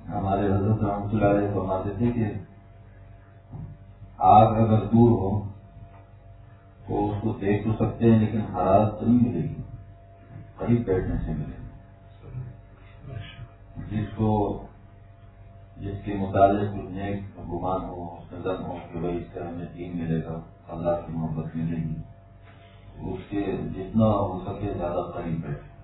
ہمارے حضرت رحمۃ اللہ علیہ فرماتے تھے کہ آگ اگر دور ہو تو اس کو دیکھ تو سکتے ہیں لیکن حرارت تو نہیں ملے گی، قریب بیٹھنے سے ملے گی۔ جس کے متعلق کچھ نیک گمان ہو، اس میں دم ہو کہ بھائی اس سے ہمیں دین ملے گا، اللہ کی محبت ملے گی، اس کے جتنا ہو سکے زیادہ قریب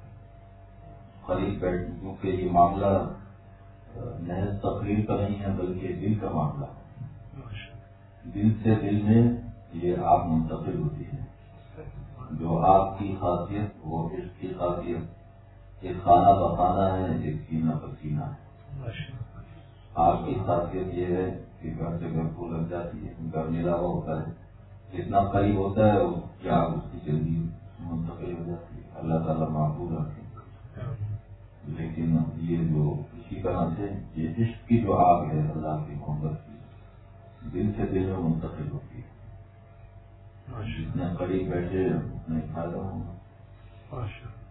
بیٹھ، کیونکہ یہ معاملہ محض تقریر کا نہیں ہے بلکہ دل کا معاملہ ہے۔ دل سے دل میں یہ آگ منتقل ہوتی ہے۔ جو آگ کی خاصیت وہ عشق کی خاصیت، ایک خانہ بخانہ ہے، ایک سینہ پسینہ ہے۔ آگ کی خاصیت یہ ہے کہ گھر سے گھر کو لگ جاتی ہے، گھر ملا ہوا ہوتا ہے، جتنا قریب ہوتا ہے اس کی آگ اس کی جلدی منتقل ہو جاتی ہے۔ اللہ تعالیٰ معقول رکھے۔ لیکن یہ جو اسی طرح سے یہ عشق کی جو آگ ہے اللہ کی محبت کی، دل سے دل میں منتقل ہوتی ہے۔ جتنے قریب بیٹھے اتنا فائدہ ہوگا۔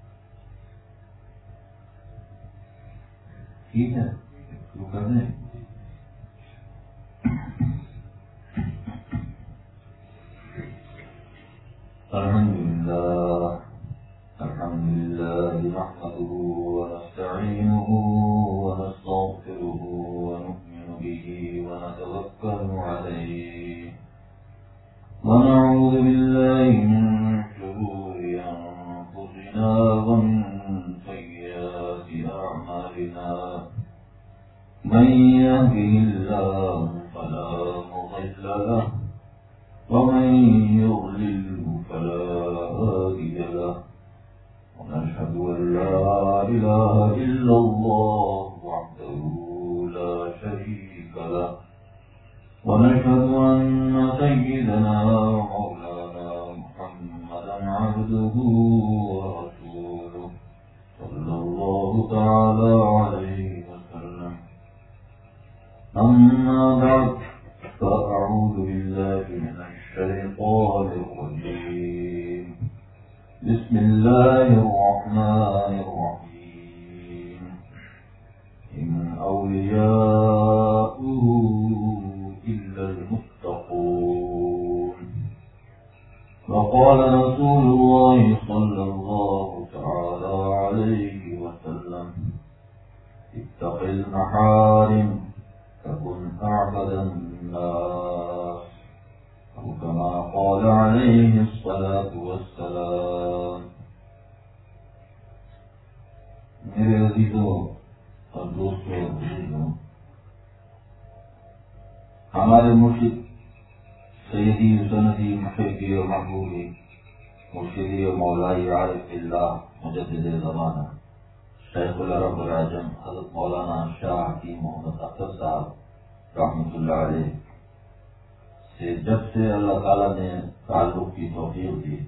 ٹھیک ہے، شروع کر دیں۔ الحمد لله نحمده ونستعينه ونستغفره ونؤمن به ونتوكل عليه ونعوذ بالله من شرور أنفسنا ومن سيئات أعمالنا من يهده الله فلا مضل له ومن يضلل فلا هادي له ونشهد أن لا إله إلا الله وحده لا شريك له ونشهد أن سيدنا مولانا محمدا عبده ورسوله صلى الله تعالى عليه وسلم. أما بعد فأعوذ بالله من الشيطان الرجيم. بسم الله الرحمن الرحيم. إن أولياؤه إلا المتقون. وقال رسول الله صلى الله تعالى عليه وسلم: اتق المحارم تكن أعبد الناس، أو كما قال عليه الصلاة والسلام. میرے عزیزوں اور دوستوں اور بزرگوں، ہمارے مرشد سیدی سندی محبی و محبوبی مرشدی و مولائی عارف اللہ مجدد زمانہ شیخ العرب العجم حضرت مولانا شاہ حکیم محمد اختر صاحب رحمۃ اللہ علیہ سے جب سے اللہ تعالیٰ نے تعلق کی توفیق دی،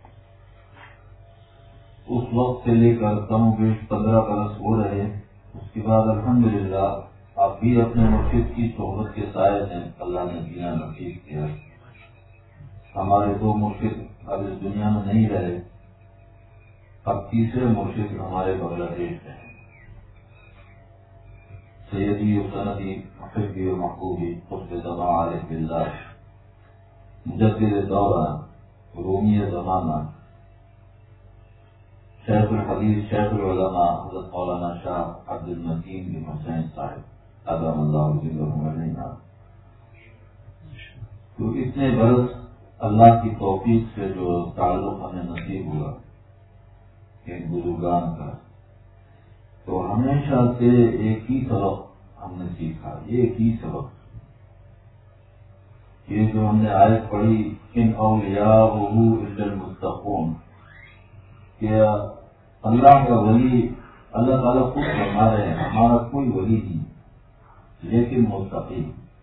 اس وقت سے لے کر کم و بیش 15 برس ہو رہے. اس کے بعد الحمدللہ اب بھی اپنے مرشد کی صحبت کے سائے میں اللہ نے جینا نصیب کیا. ہمارے 2 مرشد اب اس دنیا میں نہیں رہے، اب تیسرے مرشد ہمارے بنگلہ دیش میں ہیں. سیدی و سندی محبی و محبوبی قطب زمان عارف اللہ مجدد دورہ رومی زمانہ شیخ الحدیث شیخ العلماء حضرت مولانا شاہ عبد المتین بن حسین صاحب ادام اللہ ذکرہ. تو اتنے برس اللہ کی توفیق سے جو تعلق ہمیں نصیب ہوا ان بزرگان کا، تو ہمیشہ سے ایک ہی سبق ہم نے سیکھا. یہ ایک ہی سبق، یہ جو ہم نے آیت پڑھی ان اولیاءہ الا المتقون، کہ اللہ کا ولی اللہ تعالیٰ خود فرما رہے ہیں ہمارا کوئی ولی نہیں لیکن متقی.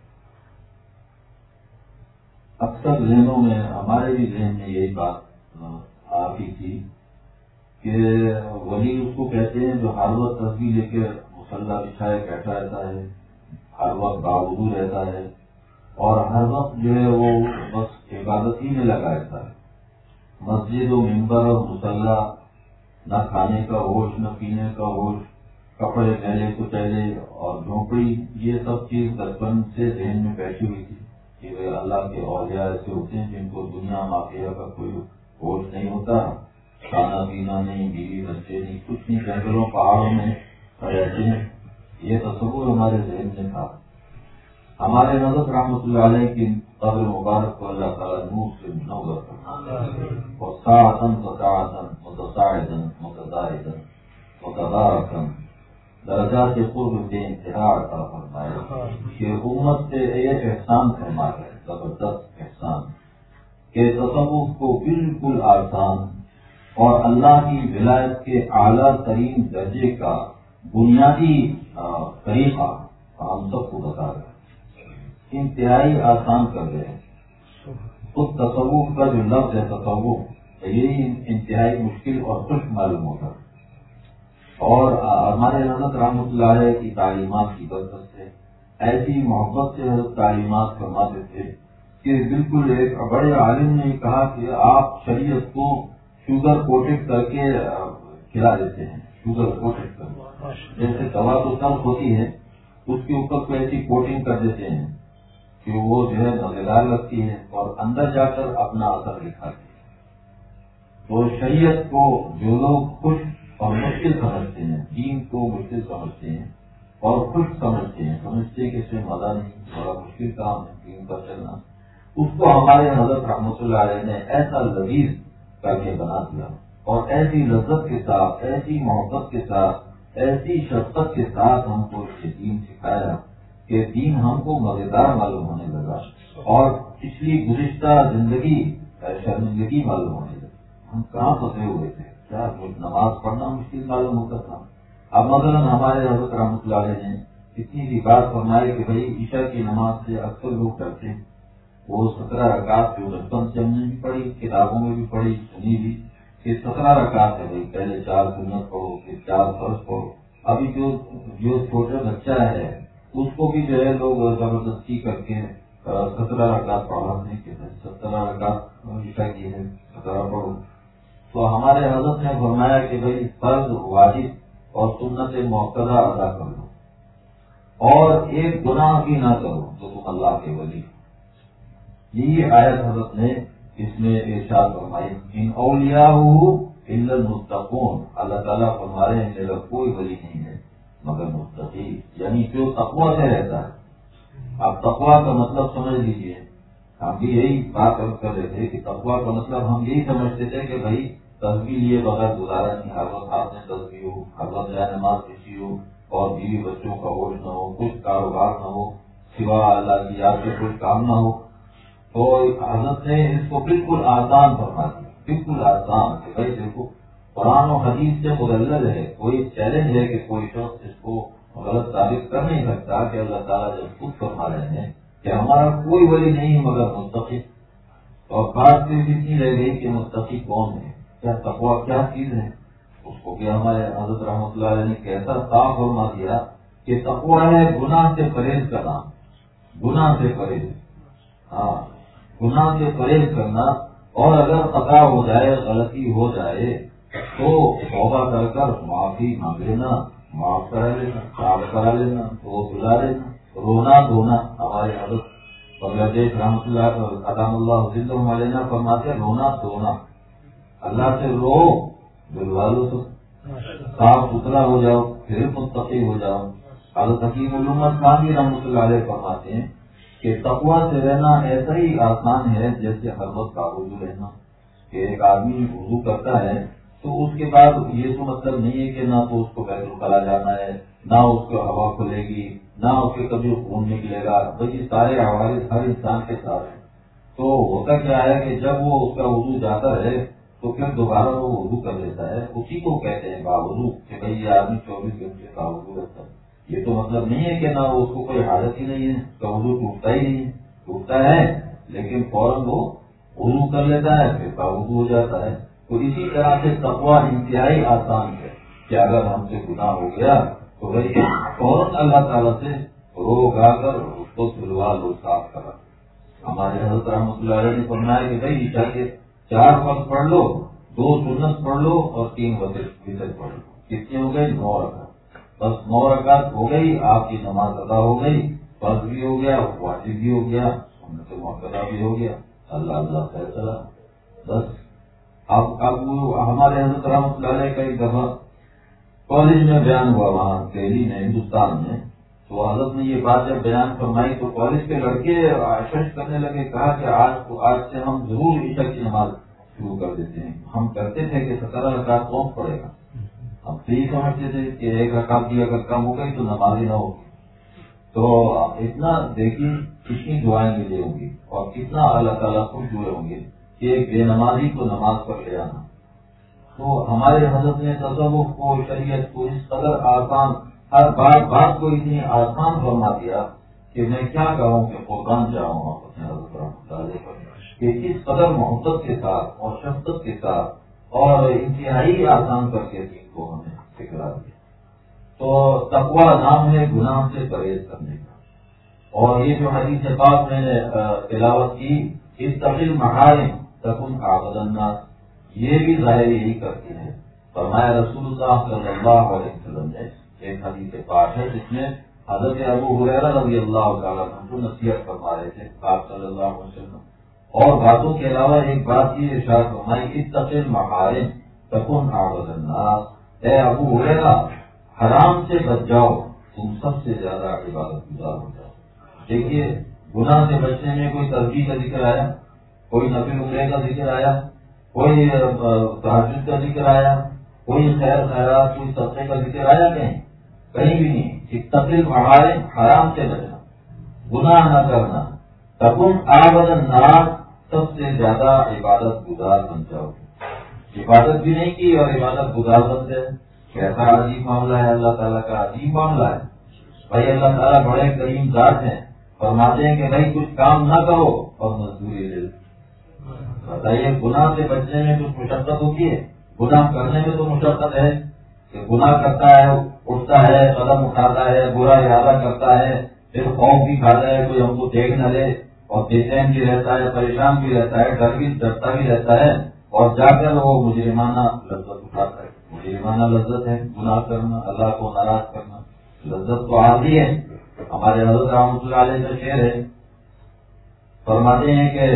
اکثر ذہنوں میں ہمارے بھی ذہن میں یہی بات آتی تھی کہ ولی اس کو کہتے ہیں جو ہر وقت تصویر لے کے مصلی بچھائے بیٹھا رہتا ہے، ہر وقت باوضو رہتا ہے اور ہر وقت جو ہے وہ بس عبادت ہی میں لگا رہتا ہے. مسجد و ممبر اور مصلی، نہ کھانے کا ہوش نہ پینے کا ہوش، کپڑے پہلے کچیلے اور جھونپڑی، یہ سب چیز بچپن سے ذہن میں بیٹھی ہوئی تھی کہ اللہ کے اولیاء ایسے ہوتے ہیں جن کو دنیا مافیا کا کوئی ہوش نہیں ہوتا، کھانا پینا نہیں، بیوی بچے نہیں، کچھ نہیں، جنگلوں پہاڑوں میں رہتے ہیں. یہ تصور ہمارے ذہن میں تھا. ہمارے حضرت رحمۃ اللہ علیہ کی قبر مبارک کو اللہ تعالیٰ نور سے منور کرنا اور ساعتن وساعتن متصاعدن متزائدن متبارکن درجات قرب بے انتہا عطا فرمائے. کہ امت سے یہ احسان فرما ہے، زبردست احسان، کہ تصوف کو بالکل آسان اور اللہ کی ولایت کے اعلیٰ ترین درجے کا بنیادی طریقہ ہم سب کو بتا رہے ہیں، انتہائی آسان کر رہے ہیں. خود تصوف کا جو لفظ ہے تصوف، یہی انتہائی مشکل اور خشک معلوم ہوتا ہے. اور ہمارے حضرت رحمۃ اللہ علیہ کی تعلیمات کی برکت سے ایسی محبت سے حضرت تعلیمات فرماتے تھے کہ بالکل ایک بڑے عالم نے کہا کہ آپ شریعت کو شوگر کوٹڈ کر کے کھلا دیتے ہیں. شوگر کوٹڈ کر کے، جیسے دوا تو تلخ ہوتی ہے، اس کے اوپر کوئی ایسی کوٹنگ کر دیتے ہیں کہ وہ جو ہے مزیدار لگتی ہے اور اندر جا کر اپنا اثر دکھاتی ہے. تو شریعت کو جو لوگ خوش اور مشکل سمجھتے ہیں، دین کو مشکل سمجھتے ہیں اور خوش سمجھتے ہیں کہ اس میں مزہ نہیں، بڑا مشکل کام ہے دین پر چلنا، اس کو ہمارے حضرت رحمۃ اللہ علیہ نے ایسا لذیذ کر کے بنا دیا اور ایسی لذت کے ساتھ، ایسی محبت کے ساتھ، ایسی شفقت کے ساتھ ہم کو یہ دین سکھایا کہ دین ہم کو مزیدار معلوم ہونے لگا اور پچھلی گزشتہ زندگی شرمندگی معلوم ہونے لگی. ہم کہاں پھنسے ہوئے تھے، کیا نماز پڑھنا مشکل معلوم ہوتا تھا. اب مثلاً ہمارے حضرت رحمۃ اللہ علیہ نے اتنی سی بات فرمائی کہ بھائی عشاء کی نماز سے اکثر لوگ ڈرتے ہیں. وہ 17 رکعت جو بچپن سے ہم نے بھی پڑھی، کتابوں میں بھی پڑھی، سنی بھی کہ 17 رکعت ہے بھائی، پہلے 4 سنت پڑھو پھر 4 فرض پڑھو. ابھی جو چھوٹا بچہ ہے اس کو بھی جو ہے لوگ زبردستی کر کے 17 رکعت پڑھاتے ہیں کہ 17 رکعت عشاء کی ہے، 17 پڑھو. تو ہمارے حضرت نے فرمایا کہ بھائی فرض واجب اور سنت موقدہ ادا کر لو اور ایک گناہ بھی نہ کرو تو تم اللہ کے ولی. یہ آیت حضرت نے اس میں ارشاد فرمائی، ان اولیاء الا المتقون. اللہ تعالیٰ فرما رہے ہیں میرا کوئی ولی نہیں ہے مگر متقی، یعنی جو تقویٰ سے رہتا ہے. آپ تقویٰ کا مطلب سمجھ لیجئے. ہم بھی یہی بات کر رہے تھے کہ تقویٰ کا مطلب ہم یہی سمجھتے تھے کہ بھائی تسبیح لیے بغیر گزارا نہیں، ہر وقت ہاتھ میں تسبیح ہو، ہر وقت جائے نماز کسی ہو اور بیوی بچوں کا ہوش نہ ہو، کچھ کاروبار نہ ہو، سوا اللہ کی یاد سے کوئی کام نہ ہو. تو حضرت نے اس کو بالکل آسان فرما دیا، بالکل آسان کہ بھائی دیکھو قرآن و حدیث سے مدلل ہے. کوئی چیلنج ہے کہ کوئی شخص اس کو غلط ثابت کر نہیں سکتا کہ اللہ تعالیٰ جب خود فرما رہے ہیں کہ ہمارا کوئی ولی نہیں مگر متقی. اور بات پھر اتنی رہ گئی کہ متقی کون ہے، کیا تقویٰ کیا چیز ہے. اس کو کہ ہمارے حضرت رحمۃ اللہ علیہ نے کیسا صاف فرما دیا کہ تقویٰ ہے گناہ سے پرہیز کرنا. گناہ سے پرہیز، ہاں گناہ سے پرہیز کرنا. اور اگر خطا ہو جائے، غلطی ہو جائے تو توبہ کر کر معافی مانگ لینا، معاف کرا لینا، صاف کرا لینا، وہ بلا لینا، رونا دھونا. ہمارے حضرت بغیر رحمۃ اللہ عطام اللہ زندہ علیہ فرماتے رونا دھونا. اللہ سے رو، دلوا لو تو صاف ستھرا ہو جاؤ، پھر متقی ہو جاؤ. حضرت حکیم علومت خان رحمۃ اللہ علیہ فرماتے ہیں کہ تقویٰ سے رہنا ایسا ہی آسان ہے جیسے ہر وقت کا وضو رہنا. کہ ایک آدمی وضو کرتا ہے تو اس کے بعد یہ تو مطلب نہیں ہے کہ نہ تو اس کو بیت الخلا جانا ہے، نہ اس کو ہوا کھلے گی، نہ اس کے کبھی خون نکلے گا. بھائی سارے حوالے ہر انسان کے ساتھ ہیں. تو ہوتا کیا ہے کہ جب وہ اس کا وضو جاتا ہے تو پھر دوبارہ وہ وضو کر لیتا ہے. اسی کو کہتے ہیں باوضو کہ بھائی یہ آدمی 24 گھنٹے کا وضو رہتا ہے. یہ تو مطلب نہیں ہے کہ نہ اس کو کوئی حالت ہی نہیں ہے، اس کا وضو ٹوٹتا ہی نہیں ہے. ٹوٹتا ہے لیکن فوراً وہ وضو کر لیتا ہے، پھر کا وضو ہو جاتا ہے. تو اسی طرح سے تقویٰ انتہائی آسان ہے کہ اگر ہم سے گناہ ہو گیا تو بھائی فوراً اللہ تعالیٰ سے رو گا کر اس کو دلوا لو، صاف کرا. ہمارے حضرت رحمۃ اللہ علیہ نے فرمایا کہ بھائی عشاء کے 4 فرض پڑھ لو، 2 سنت پڑھ لو اور 3 وتر پڑھ لو. کتنے ہو گئے؟ 9 رکعت. بس 9 رکعت ہو گئی، آپ کی نماز ادا ہو گئی، فرض بھی ہو گیا، واجب بھی ہو گیا، سنت مؤکدہ بھی ہو گیا، اللہ فیصلہ بس۔ اب ہمارے حضرت رحمۃ اللہ علیہ کا ایک دفعہ کالج میں بیان ہوا وہاں دہلی میں ہندوستان میں، تو حضرت نے یہ بات جب بیان فرمائی تو کالج کے لڑکے آشش کرنے لگے، کہا کہ آج سے ہم ضرور عشاء کی نماز شروع کر دیتے ہیں۔ ہم کرتے تھے کہ 17 رکعت کون پڑے گا، ہم تو یہ سمجھتے تھے کہ 1 رکعت بھی اگر کم ہو گئی تو نماز ہی نہ ہوگی۔ تو اتنا دیکھیے کتنی دعائیں ملی ہوں گی اور کتنا اللہ تعالیٰ خوش ہوئے ہوں گے کہ ایک بے نمازی کو نماز پر لے آنا۔ تو ہمارے حضرت نے تصوف کو، شریعت کو اس قدر آسان، ہر بات کو اتنی آسان فرما دیا کہ میں کیا کہوں کہ قربان جاؤں اپنے حضرت رحمۃ اللہ علیہ پر، کہ اس قدر محبت کے ساتھ اور شفقت کے ساتھ اور انتہائی آسان کر کے دین کو ہمیں سکھلا دیا۔ تو تقویٰ نام ہے گناہ سے پرہیز کرنے کا۔ اور یہ جو حدیث پاک میں نے تلاوت کی، اتقل محارم تکن اعبد الناس، یہ بھی ظاہر یہی کرتی ہے۔ فرمایا رسول اللہ صلی اللہ علیہ وسلم نے، ایک حدیث پاک ہے جس میں حضرت ابو ہریرہ رضی اللہ تعالیٰ عنہ کو نصیحت فرما رہے تھے آپ صلی اللہ علیہ وسلم، اور باتوں کے علاوہ ایک بات یہ ارشاد فرمائی، اتقل محارم تکن اعبد الناس، اے ابو ہریرہ حرام سے بچ جاؤ، تم سب سے زیادہ عبادت گزار ہو جاؤ۔ دیکھیے گناہ سے بچنے میں کوئی ترجیح کا ذکر آیا، کوئی نفل عمرے کا ذکر آیا، کوئی تہجد کا ذکر آیا، کوئی خیر خیرات، کوئی صدقے کا ذکر آیا کہیں بھی نہیں۔ اتقل محارم، حرام سے بچنا، گناہ نہ کرنا، تکن اعبد الناس، سب سے زیادہ عبادت گزار بن جاؤ۔ عبادت بھی نہیں کی اور عبادت گزار بن گئے، کیسا عجیب معاملہ ہے، اللہ تعالیٰ کا عجیب معاملہ ہے۔ بھائی اللہ تعالیٰ بڑے کریم ذات ہیں، فرماتے ہیں کہ بھائی کچھ کام نہ کرو اور مزدوری لے لو۔ بتائیے گناہ سے بچنے میں کچھ مشقت ہوتی ہے؟ گناہ کرنے میں تو مشقت ہے کہ گناہ کرتا ہے، اٹھتا ہے، قدم اٹھاتا ہے، برا ارادہ کرتا ہے، پھر خوف بھی کھاتا ہے کوئی ہم کو دیکھ نہ لے، اور بے چین بھی رہتا ہے، پریشان بھی رہتا ہے، ڈرتا بھی رہتا ہے، اور جا کر وہ مجرمانہ لذت اٹھاتا ہے۔ مجرمانہ لذت ہے گناہ کرنا، اللہ کو ناراض کرنا، لذت تو عارضی ہے۔ ہمارے حضرت رحمۃ اللہ علیہ کا شعر ہے، فرماتے ہیں کہ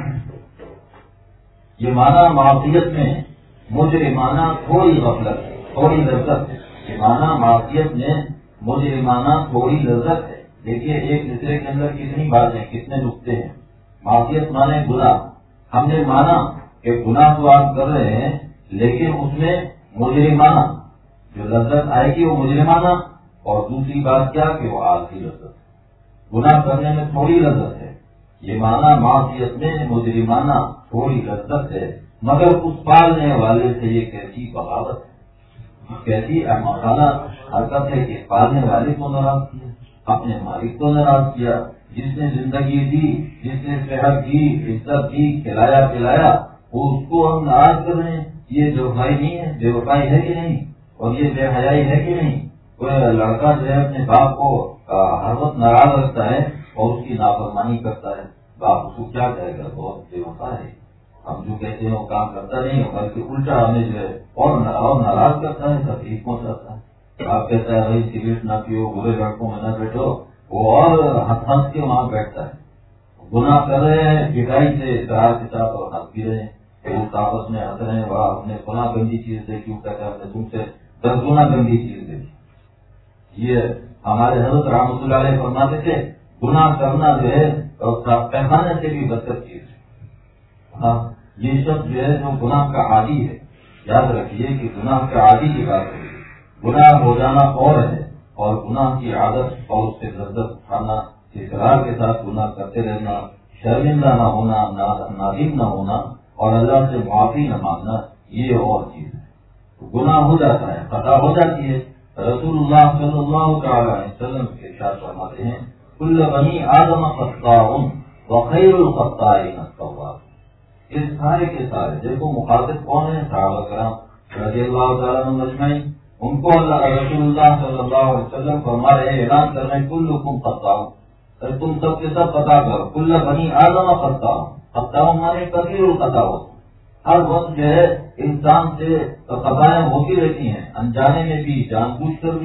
یہ معنی معصیت میں مجرمانہ تھوڑی غفلت ہے، تھوڑی لذت ہے۔ یہ معنی معصیت میں مجرمانہ تھوڑی لذت ہے۔ دیکھیے ایک دوسرے کے اندر کتنی باتیں، کتنے نقطے ہیں۔ معصیت مانے گناہ، ہم نے مانا کہ گناہ تو آپ کر رہے ہیں لیکن اس میں مجرمانہ جو لذت آئے گی وہ مجرمانہ، اور دوسری بات کیا کہ وہ عارضی لذت، گناہ کرنے میں تھوڑی لذت ہے۔ یہ معنی معصیت میں مجرمانہ تھوڑی لذت ہے، مگر اس پالنے والے سے یہ کیسی بغاوت ہے، کیسی احمقانہ حرکت ہے کہ پالنے والے کو ناراض کیا، اپنے مالک کو ناراض کیا، جس نے زندگی دی، جس نے صحت دی، عزت دی، کھلایا پلایا، اس کو ہم ناراض کر رہے ہیں۔ یہ بے وفائی نہیں ہے؟ بے وفائی ہے کہ نہیں؟ اور یہ بے حیائی ہے کہ نہیں؟ کوئی لڑکا جو ہے اپنے باپ کو ہر وقت ناراض رکھتا ہے اور اس کی نافرمانی کرتا ہے، باپ اس کو کیا کہے گا؟ بہت بے وفا ہے، ہم جو کہتے ہیں وہ کام کرتا نہیں، بلکہ الٹا ہمیں جو ہے اور ناراض کرتا ہے، تکلیف پہنچاتا ہے۔ آپ کہتا ہے بھائی سگریٹ نہ پیو، برے لڑکوں میں نہ بیٹھو، وہ اور ہنس کے وہاں بیٹھتا ہے۔ گناہ کر رہے ہیں پٹائی سے، اشتہار کے ساتھ، اور ہنس بھی رہے ہیں، وہ آپس میں ہنس رہے ہیں، وہاں ہم نے فلاں گندی چیز دیکھی، کہتا ہے ہم نے تم سے 10 گنا گندی چیز دیکھی۔ یہ ہمارے حضرت رحمۃ اللہ علیہ فرماتے تھے گناہ کرنا جو ہے پیخانے سے بھی بدتر چیز ہے۔ ہاں یہ شخص جو ہے جو گناہ کا عادی ہے، یاد رکھیے کہ گناہ کا عادی کی بات ہے، گناہ ہو جانا اور ہے، اور گناہ کی عادت اور اس سے لذت اٹھانا، اصرار کے ساتھ گناہ کرتے رہنا، شرمندہ نہ ہونا، نادم نہ ہونا، اور اللہ سے معافی نہ مانگنا، یہ اور چیز ہے۔ گناہ ہو جاتا ہے، خطا ہو جاتی ہے۔ رسول اللہ صلی اللہ تعالی علیہ وسلم کے ارشاد فرماتے ہیں کل بنی آدم خطاء وخیر الخطائین التواب۔ یہ سارے کے سارے، دیکھو مخاطب کون ہیں؟ صحابہ کرام رضی اللہ تعالیٰ عنہم اجمعین۔ ان کو اللہ رسول اللہ صلی اللہ علیہ وسلم فرما رہے ہیں، اعلان کر رہے ہیں کلکم خطاء، تم سب کے سب خطا کرو، کل بنی آدم خطاء، خطاء مانے کثیر الخطا، ہر وقت جو ہے انسان سے خطائیں ہوتی رہتی ہیں، انجانے میں بھی، جان بوجھ کر بھی،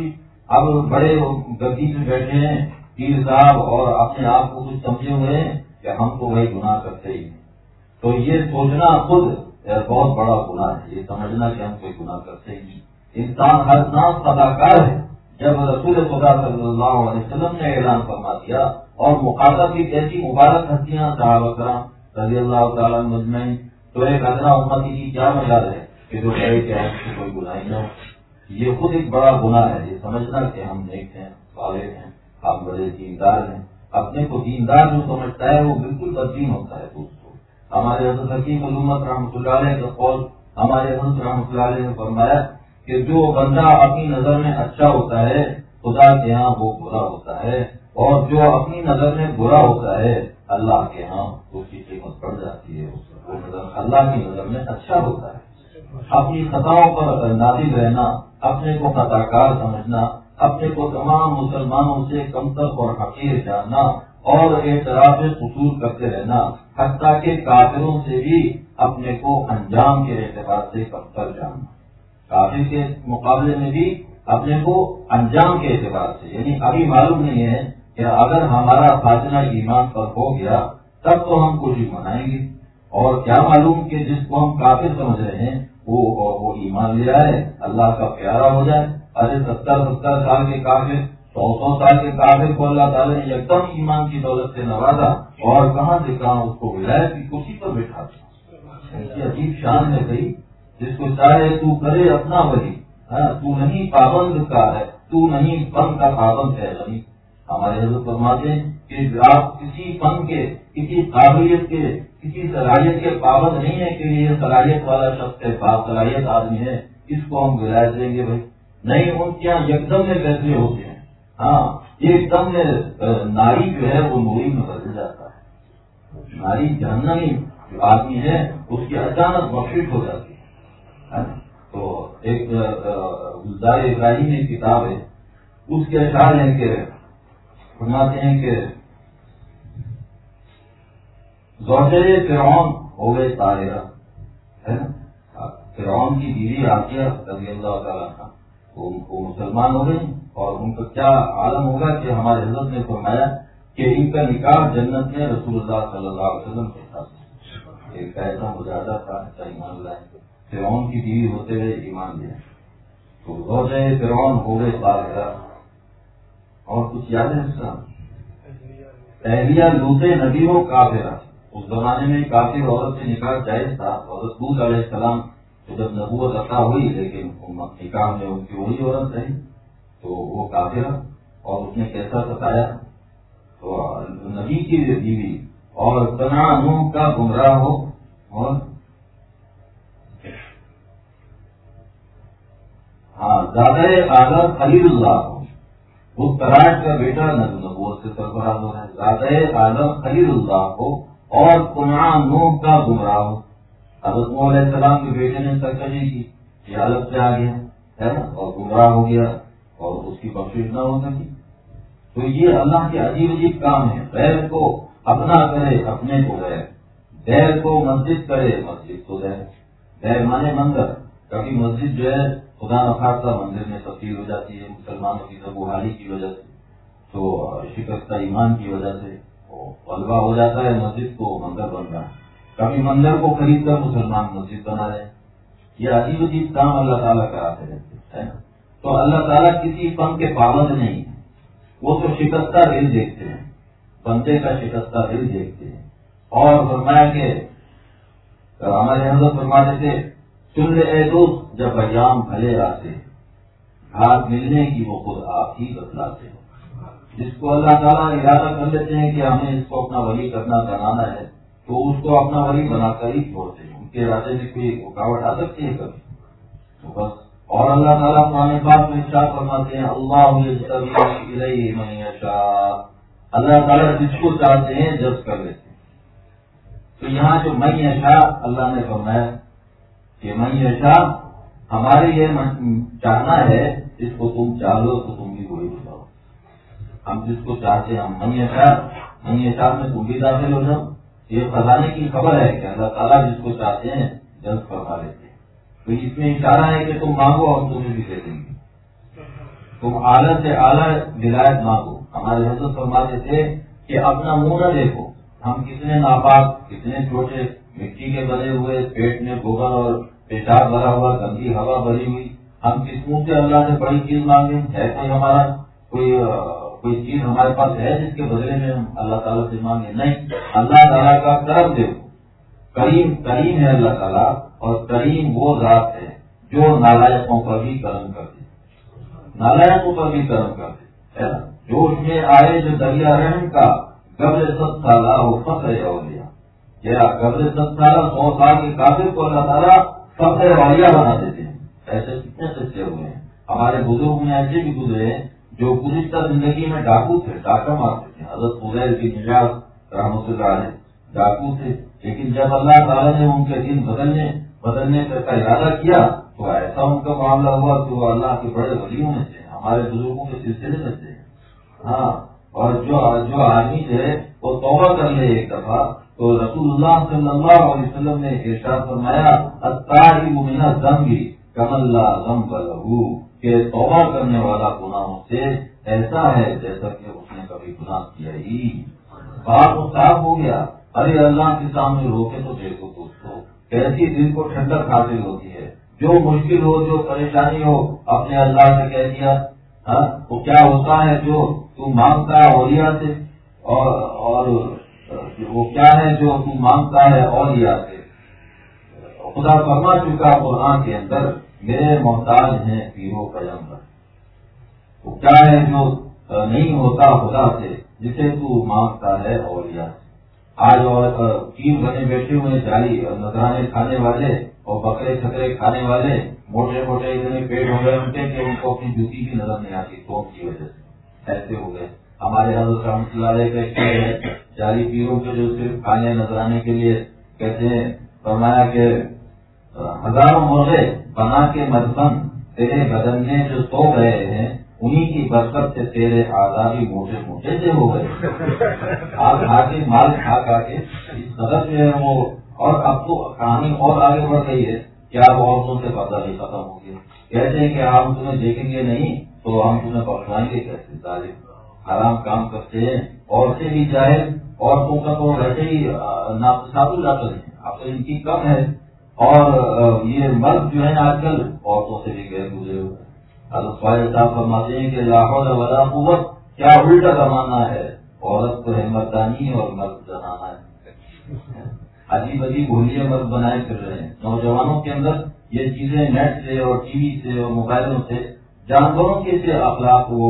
اب بڑے گدی میں بیٹھے ہیں پیر صاحب اور اپنے آپ کو کچھ سمجھے ہوئے ہیں کہ ہم تو وہی گناہ کرتے ہی ہیں. تو یہ سوچنا خود بہت بڑا گناہ ہے. یہ سمجھنا کہ ہم کوئی گناہ کرتے ہی نہیں. انسان ہر نام صداکار ہے. جب رسول خدا صلی اللہ علیہ وسلم نے اعلان فرما دیا اور مخاطب بھی ایسی مبارک ہستیاں صحابہ کرام رضی اللہ تعالیٰ مجمعین، تو ایک ادنا امتی کی کیا مجال ہے کہ جو کہے کہ ہم سے کوئی گناہ نہ ہو. یہ خود ایک بڑا گناہ ہے. یہ سمجھنا کہ ہم نیک ہیں، صالح ہیں، آپ بڑے دیندار ہیں. اپنے کو دیندار جو سمجھتا ہے وہ بالکل بددین ہوتا ہے دوستوں. ہمارے حضرت حکیم علومت رحمۃ اللہ علیہ کا قول، ہمارے حضرت رحمۃ اللہ علیہ نے فرمایا کہ جو بندہ اپنی نظر میں اچھا ہوتا ہے خدا کے ہاں وہ برا ہوتا ہے، اور جو اپنی نظر میں برا ہوتا ہے اللہ کے ہاں اس کی قیمت بڑھ جاتی ہے. وہ نظر اللہ کی نظر میں اچھا ہوتا ہے. اپنی خطاؤں پر نادم رہنا، اپنے کو خطا کار سمجھنا، اپنے کو تمام مسلمانوں سے کمتر اور حقیر جاننا اور اعتراف قصور کرتے رہنا، حتیٰ کہ کافروں سے بھی اپنے کو انجام کے اعتبار سے کمتر جاننا. کافر کے مقابلے میں بھی اپنے کو انجام کے اعتبار سے، یعنی ابھی معلوم نہیں ہے کہ اگر ہمارا خاتمہ ایمان پر ہو گیا تب تو ہم خوشی منائیں گے، اور کیا معلوم کہ جس کو ہم کافر سمجھ رہے ہیں وہ ایمان لے آئے، اللہ کا پیارا ہو جائے. ارے 70 سال کے کافر، 100 سال کے کافر کو اللہ تعالیٰ نے ایک دم ایمان کی دولت سے نوازا اور کہاں سے کہاں اس کو ولایت کی کرسی پر بٹھا دیا. ایسی عجیب شان ہے بھائی. جس کو چاہے تو کرے اپنا ولی، تو نہیں پابند کا ہے، تو نہیں فن کا پابند ہے غنی. ہمارے حضرت فرماتے ہیں کہ آپ کسی فن کے، کسی قابلیت کے، کسی صلاحیت کے پابند نہیں ہے کہ یہ صلاحیت والا شخص ہے، باصلاحیت آدمی ہے، اس کو ہم ولایت دیں گے بھائی. نہیں، ان کے یہاں یکدم میں فیصلے ہوتے ہیں. ہاں، ایک دم میں ناری جو ہے وہ نوری میں بدل جاتا ہے. ناری جہنمی جو آدمی ہے اس کی اچانک بخشش ہو جاتی ہے. تو ایک گلزار ابراہیم ایک کتاب ہے، اس کے اشعار ہیں کہ فرماتے ہیں کہ زوجہ فرعون ہو گئے طاہرہ، ہے نا. فرعون کی بیوی عاصیہ رضی اللہ تعالیٰ عنہ وہ مسلمان ہو گئی، اور ان کا کیا عالم ہوگا کہ ہمارے حضرت نے فرمایا کہ ان کا نکاح جنت میں رسول اللہ صلی اللہ علیہ وسلم کے ساتھ. ایک ایسا مجاہدہ تھا، ایسا ایمان لائے. فرعون کی بیوی ہوتے ہوئے ایمان لیا. تو زوجہ فرعون ہو گئے طاہرہ. اور کچھ یاد ہے اس کا؟ اہلیہ لوط نبی ہو کافرہ. اس زمانے میں کافر عورت سے نکاح جائز تھا. حضرت لوط علیہ السلام تو جب نبوت عطا ہوئی لیکن نکاح میں ان کی وہی عورت رہی تو وہ کافرہ. اور اس نے کیسا ستایا؟ تو نبی کی بیوی اور تنا نوح کا گمراہ ہو، اور ہاں زیادہ اعلیٰ خلیل اللہ ہو. وہ تراش کا بیٹا نبوت سے سرفراز ہو ہے. زیادہ اعلیٰ خلیل اللہ ہو اور تنا نوح کا گمراہ ہو. حضرت نوح علیہ السلام کے بیٹے نے سرکشی کی، یہ حالت سے آ گیا ہے نا، اور گمراہ ہو گیا اور اس کی بخشش نہ ہو سکی. تو یہ اللہ کے عجیب عجیب کام ہے. غیر کو اپنا کرے، اپنے کو غیر. غیر کو مسجد کرے، مسجد کو غیر. غیر مانے مندر. کبھی مسجد جو ہے خدا نخواستہ مندر میں تبدیل ہو جاتی ہے مسلمانوں کی زبوحالی کی وجہ سے، تو شکستہ ایمان کی وجہ سے غلبہ ہو جاتا ہے، مسجد کو مندر بن رہا ہے. کبھی مندر کو خرید کر مسلمان مسجد بنا رہے ہیں. یہ عجیب عجیب کام اللہ تعالیٰ کراتے رہتے ہیں. تو اللہ تعالیٰ کسی فن کے پابند نہیں ہے. وہ تو شکستہ دل دیکھتے ہیں، بندے کا شکستہ دل دیکھتے ہیں. اور فرمایا کہ ہمارے حضرت فرماتے تھے سن لے اے دوست جب ایام بھلے آتے، گھاٹ ملنے کی وہ خود آپ ہی بتلاتے. جس کو اللہ تعالیٰ ارادہ کر لیتے ہیں کہ ہمیں اس کو اپنا ولی کرنا بنانا ہے تو اس کو اپنا ولی بنا کر ہی چھوڑتے ہیں. ان کے ارادے میں کوئی رکاوٹ آ سکتی ہے کبھی؟ تو بس. اور اللہ تعالیٰ قرآن پاک میں ارشاد فرماتے ہیں اللہ یجتبی الیہ من یشاء. اللہ تعالیٰ جس کو چاہتے ہیں جذب کر لیتے ہیں. تو یہاں جو من یشاء اللہ نے فرمایا کہ من یشاء ہمارے یہ چاہنا ہے، جس کو تم چاہو تو تم بھی وہی ہو جاؤ. ہم جس کو چاہتے ہیں، ہم من یشاء میں تم بھی داخل ہو جاؤ. یہ خزانے کی خبر ہے کہ اللہ تعالیٰ جس کو چاہتے ہیں جذب فرما لیتے ہیں. تو اس میں اشارہ ہے کہ تم مانگو اور تمہیں بھی دے دیں گے. تم اعلیٰ سے اعلیٰ ولایت مانگو. ہمارے حضرت فرماتے تھے کہ اپنا منہ نہ دیکھو، ہم کتنے ناپاک، کتنے چھوٹے، مٹی کے بنے ہوئے، پیٹ میں گوبر اور پیشاب بھرا ہوا، گندی ہوا بھری ہوئی، ہم کس منہ سے اللہ سے بڑی چیز مانگیں؟ ہے کوئی ہمارا کوئی چیز ہمارے پاس ہے جس کے بدلے میں ہم اللہ تعالیٰ سے مانگیں؟ نہیں. اللہ تعالیٰ کا کرم دیکھو، کریم ہے اللہ تعالیٰ، اور کریم وہ ذات ہے جو نالائقوں پر بھی کرم کرتے، نالائقوں پر بھی کرم کرتے. جو اس میں آئے جو دریا رحم کا قبل 7 سالہ ہو فخر اولیاء، کیا قبل 7 سالہ 100 سال کے کافر کو اللہ تعالیٰ فخر اولیاء بنا دیتے ہیں. ایسے کتنے سچے ہوئے ہیں. ہمارے بزرگ میں ایسے بھی گزرے ہیں جو گزشتہ زندگی میں ڈاکو تھے، ڈاکہ مارتے تھے. حضرت فضیل کی نجات رحمۃ اللہ علیہ ڈاکو تھے، لیکن جب اللہ تعالیٰ نے ان کے دن بدلنے کا ارادہ کیا تو ایسا ان کا معاملہ ہوا کہ وہ اللہ کے بڑے ولیوں میں تھے، ہمارے بزرگوں کے سلسلے میں تھے. ہاں، اور جو آدمی تھے وہ توبہ کر لے ایک دفعہ تو رسول اللہ صلی اللہ علیہ وسلم نے ارشاد فرمایا التائب من الذنب کمن لا ذنب لہ، کہ توبہ کرنے والا گناہوں سے ایسا ہے جیسا کہ اس نے کبھی گناہ کیا ہی. باپ صاف ہو گیا. ارے اللہ کے سامنے رو کے تو دیکھو دوستو کیسی دل کو ٹھنڈک حاصل ہوتی ہے. جو مشکل ہو، جو پریشانی ہو، اپنے اللہ سے کہہ دیا. وہ کیا ہوتا ہے جو تو مانگتا ہے اولیاء سے، اور وہ کیا ہے جو تو مانگتا ہے اولیاء سے. خدا فرما چکا قرآن کے اندر میرے محتاج ہیں پیرو پیغمبر. وہ کیا ہے جو نہیں ہوتا خدا سے جسے تو مانگتا ہے اولیاء سے. آج اور پیر بنے بیٹھے ہوئے جاری نذرانے کھانے والے اور بکرے چھکرے کھانے والے موٹے موٹے اتنے پیٹ ہو گئے ان کے کہ ان کو اپنی جوتی بھی نظر نہیں آتی قوم کی وجہ سے. ایسے ہو گئے. ہمارے حضرت رحمۃ اللہ علیہ کا شعر ہے جاری پیروں کے جو صرف کھانے نذرانے کے لیے کہتے ہیں، فرمایا کہ ہزاروں مرغے بنا کے مدفن تیرے بدن میں جو سو گئے ہیں انہی کی برکت سے تیرے آزادی موٹے موٹے سے ہو گئے. آگ کھا کے مال کھا کے اس قدر جو ہے وہ. اور اب تو کہانی اور آگے بڑھ گئی ہے کہ آپ عورتوں سے پردہ نہیں ختم ہو گیا. کہتے ہیں کہ ہم تمہیں دیکھیں گے نہیں تو ہم تمہیں بخشوائیں گے کیسے؟ ظالم حرام کام کرتے ہیں. عورتیں بھی چاہے عورتوں کا تو ویسے ہی ناپسند جاتے ہیں، اب تو ان کی کم ہے. اور یہ مرد جو ہے آج کل عورتوں سے بھی غیر گزرے ہوئے. حضرت فاضل صاحب فرماتے ہیں کہ لا حول ولا قوت، کیا الٹا زمانہ ہے. عورت کو ہے مردانی اور مرد زنانہ ہے. عجیب عجیب بھولیے مرد بنائے پھر رہے ہیں. نوجوانوں کے اندر یہ چیزیں نیٹ سے اور ٹی وی سے اور موبائلوں سے جانوروں کے سے اخلاق وہ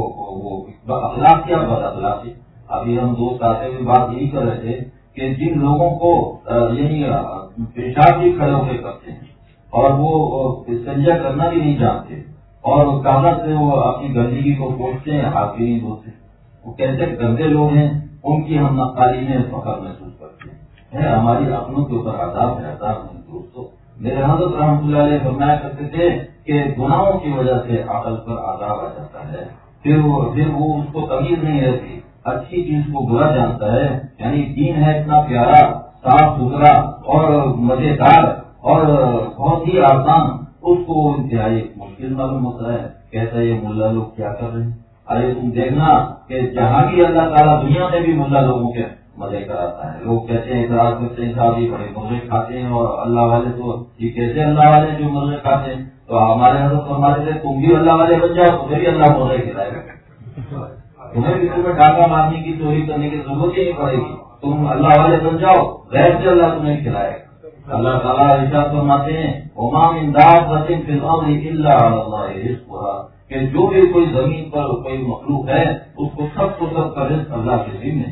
اخلاق کیا بد اخلاقی. ابھی ہم دوست آتے ہوئے بات یہی کر رہے تھے کہ جن لوگوں کو یعنی پیشاب بھی کھڑے ہو کے کرتے ہیں اور وہ استنجا کرنا بھی نہیں جانتے اور کاغذ سے وہ اپنی گندگی کو پوچھتے ہیں، ہاتھ بھی نہیں دھوتے. وہ کیسے گندے لوگ ہیں، ان کی ہم نقالی میں فخر محسوس کرتے ہیں. ہماری اپنوں کے اوپر عذاب ہے. عذاب نہیں دوستو. میرے حضرت رحمۃ اللہ علیہ فرمایا کرتے تھے کہ گناہوں کی وجہ سے عقل پر عذاب آ جاتا ہے. پھر وہ اس کو تمیز نہیں رہتی، اچھی چیز کو برا جانتا ہے. یعنی دین ہے اتنا پیارا، صاف ستھرا اور مزیدار اور بہت ہی آسان، اس کو انتہائی مشکل معلوم ہوتا ہے. کہتا ہے یہ ملا لوگ کیا کر رہے ہیں. ارے تم دیکھنا کہ جہاں بھی اللہ تعالیٰ دنیا میں بھی ملا لوگوں کے مزے کراتا ہے. لوگ کہتے ہیں اعتراض کرتے ہیں صاحب یہ بڑے مرغے کھاتے ہیں اور اللہ والے تو یہ کیسے اللہ والے جو مرغے کھاتے ہیں. تو ہمارے حضرت فرماتے تھے تم بھی اللہ والے بن جاؤ تمہیں بھی اللہ مرغے کھلائے گا. تمہیں بھی تمہیں ڈاکہ مارنے کی چوری کرنے کی ضرورت ہی نہیں پڑے گی. تم اللہ والے بن جاؤ، غیر سے اللہ تمہیں کھلائے گا. اللہ تعالیٰ ارشاد فرماتے ہیں وما من دابۃ فی الارض الا علی اللہ رزقها، کہ جو بھی کوئی زمین پر کوئی مخلوق ہے اس کو سب کا رزق اللہ کے ذمہ ہے.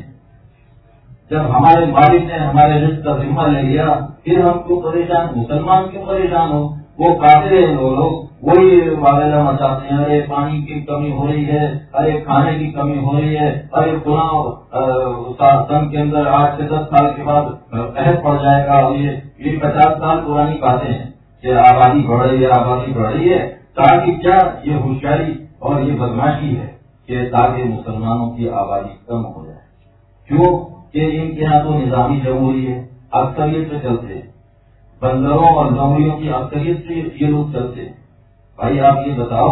جب ہمارے مالک نے ہمارے رزق کا ذمہ لے لیا پھر ہم کیوں پریشان؟ مسلمان کیوں پریشان ہو؟ وہ کافر ہیں لوگ، وہی واقعہ مچاتے ہیں. ارے پانی کی کمی ہو رہی ہے، ارے کھانے کی کمی ہو رہی ہے، ارے فلاں سن کے اندر 8 سے 10 سال کے بعد قحط پڑ جائے گا. اور یہ 50 سال پرانی باتیں ہیں کہ آبادی بڑھ رہی ہے، آبادی بڑھ رہی ہے. تاکہ کیا یہ ہوشیاری اور یہ بدماشی ہے کہ تاکہ مسلمانوں کی آبادی کم ہو جائے. کیوں کہ ان کے یہاں تو نظامی جمہوری ہے، اکثریت سے چلتے ہیں. بندروں اور جمہوریوں کی اکثریت سے یہ لوگ چلتے ہیں. بھائی آپ یہ بتاؤ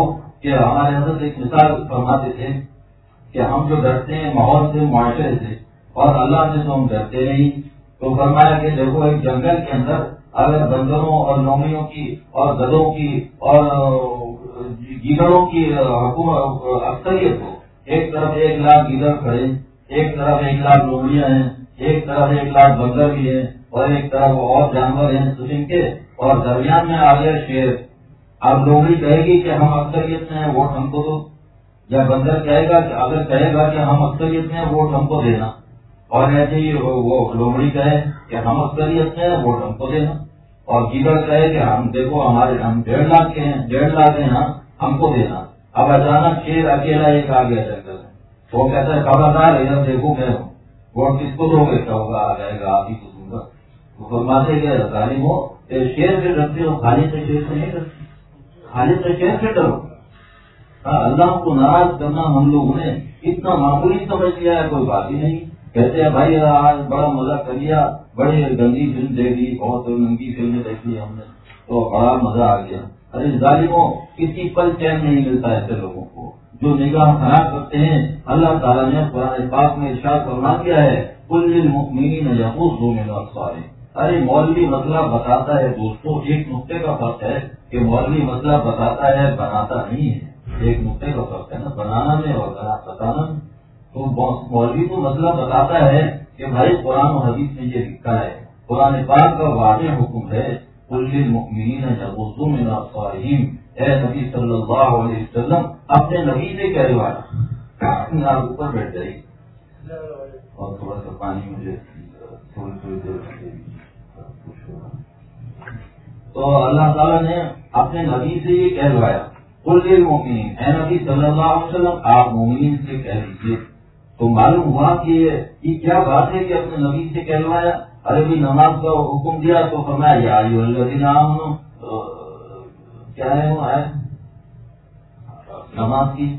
کہ ہمارے حضرت ایک مثال فرماتے تھے کہ ہم جو ڈرتے ہیں ماحول سے، معاشرے سے، اور اللہ سے تو ہم ڈرتے نہیں. تو فرمایا کہ دیکھو ایک جنگل کے اندر اگر بندروں اور لومڑیوں کی اور گدھوں کی اور گیدڑوں کی حکومت اکثریت ہو، ایک طرف 1 لاکھ گیدڑ کھڑے، ایک طرف 1 لاکھ لومڑیاں ہیں، ایک طرف 1 لاکھ بندر بھی ہیں، اور ایک طرف اور جانور ہیں قسم کے، اور درمیان میں آ گیا شیر. اب لومڑی کہے گی کہ ہم اکثریت میں ہیں، ووٹ ہم کو دو، یا بندر کہے گا کہ اگر کہے گا کہ ہم اکثریت میں ہیں، ووٹ ہم کو دینا. اور ایسے ہی وہ لومڑی کہے کہ ہم اکثریت میں ہیں، ووٹ ہم کو دینا. اور گیدڑ کہے کہ ہم دیکھو ہمارے ہم 1.5 لاکھ کے ہیں، 1.5 لاکھ ہیں، ہم کو دینا. اب اچانک شیر اکیلا ایک آ گیا جنگل میں، وہ کہتا ہے خبردار ادھر دیکھو میں ہوں، ووٹ کس کو دو گے؟ کہو گا آ جائے گا آپ ہی کو دوں گا. تو فرماتے کہ ظالم ہو، شیر سے ڈرتے ہو، خالد سے شیر سے نہیں ڈرتے، خالد سے شیر سے ڈرو. اللہ کو ناراض کرنا ہم لوگوں نے اتنا معمولی سمجھ لیا ہے، کوئی بات ہی نہیں. کہتے ہیں بھائی آج بڑا مزہ کر لیا، بڑی گندی فلم دیکھ لی، بہت ننگی فلمیں دیکھ لی ہم نے، تو بڑا مزہ آ گیا. ارے ظالموں، کسی پل چین نہیں ملتا ایسے لوگوں کو جو نگاہ خراب کرتے ہیں. اللہ تعالیٰ نے قرآن پاک میں ارشاد فرما دیا ہے قل للمؤمنین یغضوا من ابصارہم. ارے مولوی مسئلہ بتاتا ہے دوستوں، ایک نقطے کا فرق ہے کہ مولوی مسئلہ بتاتا ہے، بناتا نہیں ہے. ایک نقطے کا فرق ہے نا، بنانا میں اور بتانا میں. تو مولوی کو مسئلہ بتاتا ہے کہ بھائی قرآن و حدیث میں یہ لکھا ہے، قرآن پاک کا واضح حکم ہے قل للمؤمنین یغضوا من ابصارہم. اے نبی صلی اللہ علیہ وسلم اپنے نبی سے کہلوایا. آپ اوپر بیٹھ جائیے اور تھوڑا سا پانی مجھے تھوڑی دیر. تو اللہ تعالیٰ نے اپنے نبی سے یہ کہلوایا قل للمؤمنین، اے نبی صلی اللہ علیہ وسلم آپ مومنین سے کہہ دیجیے. تو معلوم ہوا کہ یہ کیا بات ہے کہ اپنے نبی سے کہلوایا. ارے بھی نماز کا حکم دیا تو فرمایا یا ایھا الذین آمنوا، کیا ہے وہ ہے نماز کی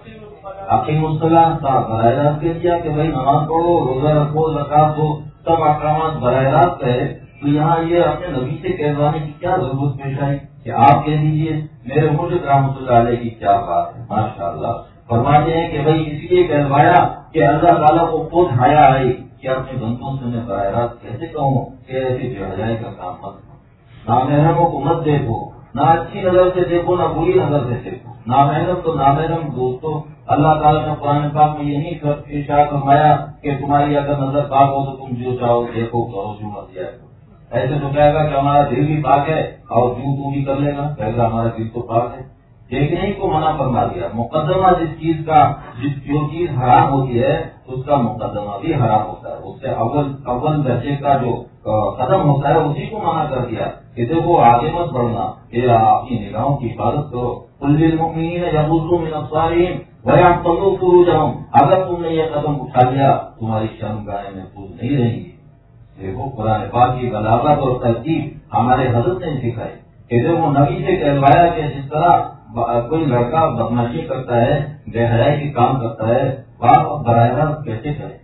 اقیموا الصلاۃ، براہ راست کہہ دیا کہ بھائی نماز پڑھو، روزہ رکھو، زکات دو، سب احکامات براہ راست ہے. تو یہاں یہ اپنے نبی سے کہلوانے کی کیا ضرورت پیش آئی کہ آپ کہہ دیجیے. میرے مرشد رحمۃ اللہ علیہ کی کیا بات ہے، ماشاء اللہ. فرماتے ہیں کہ بھائی اس لیے کہلوایا کہ اللہ تعالیٰ کو خود حیا آئی کہ اپنے بندوں سے میں براہ راست کیسے کہوں کہ ایسے بے حیائی کا کام مت کرو. نامحرموں کو مت دیکھو، نہ اچھی نظر سے دیکھو نہ بری نظر سے دیکھو. نامحرم تو نامحرم دوستو، اللہ تعالیٰ نے قرآن پاک میں یہی ارشاد فرمایا کہ تمہاری اگر نظر پاک ہو تو تم جو چاہو دیکھو کرو، جو مرضی ہے. ایسے تو کہے گا کہ ہمارا دل بھی پاک ہے اور جو تو بھی کر لے گا، کہے گا ہمارا دل تو پاک ہے. دیکھنے ہی کو منع فرما دیا. مقدمہ جس چیز کا جو چیز حرام ہوتی ہے اس کا مقدمہ بھی حرام ہوتا ہے. اس سے اول درجے کا جو قدم ہوتا ہے اسی کو منع کر دیا کہ دیکھو آگے مت بڑھنا، کہ اپنی نگاہوں کی حفاظت کرو. قل للمؤمنین یغضوا من ابصارہم ویحفظوا فروجہم. اگر تم نے یہ قدم اٹھا لیا تمہاری شرمگاہیں محفوظ نہیں رہیں گی. دیکھو قرآن پاک کی بلاغت اور ترتیب ہمارے حضرت نے سکھائی کہ دیکھو نبی سے کہلوایا کہ جس طرح کوئی لڑکا بدماشی کرتا ہے، بے حیائی کے کام کرتا ہے، باپ براہ راست کیسے کرے؟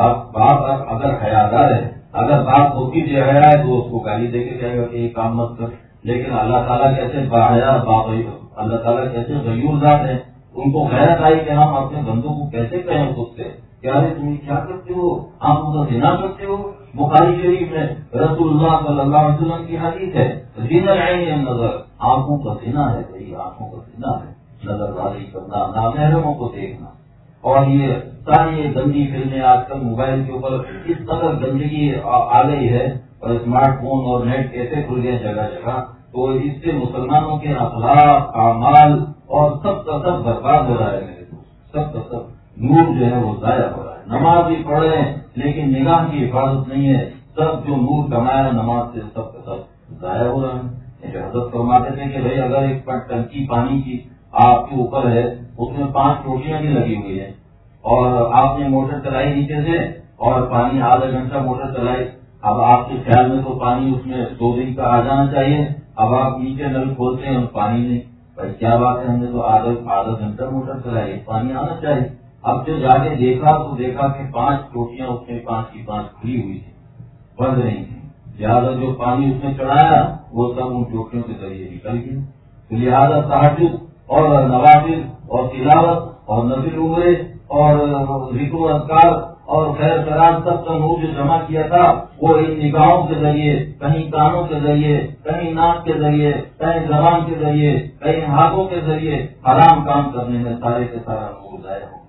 باپ اگر حیادار ہے، اگر باپ کو بھی بے حیا ہے تو اس کو گالی دے کے کہے گا کہ یہ کام مت کر. لیکن اللہ تعالیٰ کیسے باحیا باپ، اللہ تعالیٰ کیسے غیور ذات ہے. ان کو غیرت آئی کہ ہم اپنے بندوں کو کیسے کہیں خود سے کیا تم کیا کرتے ہو، آپ ان کا زنا کرتے ہو. بخاری شریف میں رسول اللہ صلی اللہ علیہ وسلم کی حدیث ہے زنا العین نظر، آنکھوں کا زنا ہے بھائی، آنکھوں کا زنا ہے نظر بازی کرنا، نامحرموں کو دیکھنا. اور یہ ساری گندی فلمیں آج کل موبائل کے اوپر اس قدر گندگی آ گئی ہے، اور اسمارٹ فون اور نیٹ ایسے کھل گئے جگہ جگہ، تو اس سے مسلمانوں کے اخلاق، اعمال اور سب کا سب برباد ہو رہا ہے. میرے دوست سب کا سب نور جو ہے وہ ضائع ہو رہا ہے. نماز بھی پڑھ رہے ہیں لیکن نگاہ کی حفاظت نہیں ہے. سب جو نور کمایا نماز سے سب کا سب ضائع ہو رہا ہے. حضرت فرماتے تھے کہ بھائی اگر ایک ٹنکی پانی کی آپ کے اوپر ہے، اس میں 5 ٹوٹیاں بھی لگی ہوئی ہیں، اور آپ نے موٹر چلائی نیچے سے اور پانی آدھا گھنٹہ موٹر چلائی. اب آپ کے خیال میں تو پانی اس میں 2 دن کا آ جانا چاہیے. اب آپ نیچے نل کھولتے ہیں اور پانی نہیں. بھائی کیا بات ہے، ہم نے تو آدھا گھنٹہ موٹر چلائی، پانی آنا چاہیے. اب جو جا کے دیکھا تو دیکھا کہ 5 ٹوٹیاں اس میں 5 کی 5 کھلی ہوئی تھی، بند نہیں تھی. لہٰذا جو پانی اس میں چڑھایا وہ سب ان ٹوٹیوں کے ذریعے نکل گیا. تو لہٰذا تہجد اور نوافل اور تلاوت اور نفل عمرے اور ذکر و اذکار اور خیر خیرات سب کا نور جو جمع کیا تھا وہ ان نگاہوں کے ذریعے، کہیں کانوں کے ذریعے، کہیں ناک کے ذریعے، کہیں زبان کے ذریعے، کہیں ہاتھوں کے ذریعے حرام کام کرنے میں سارے کے سارا نور ضائع ہو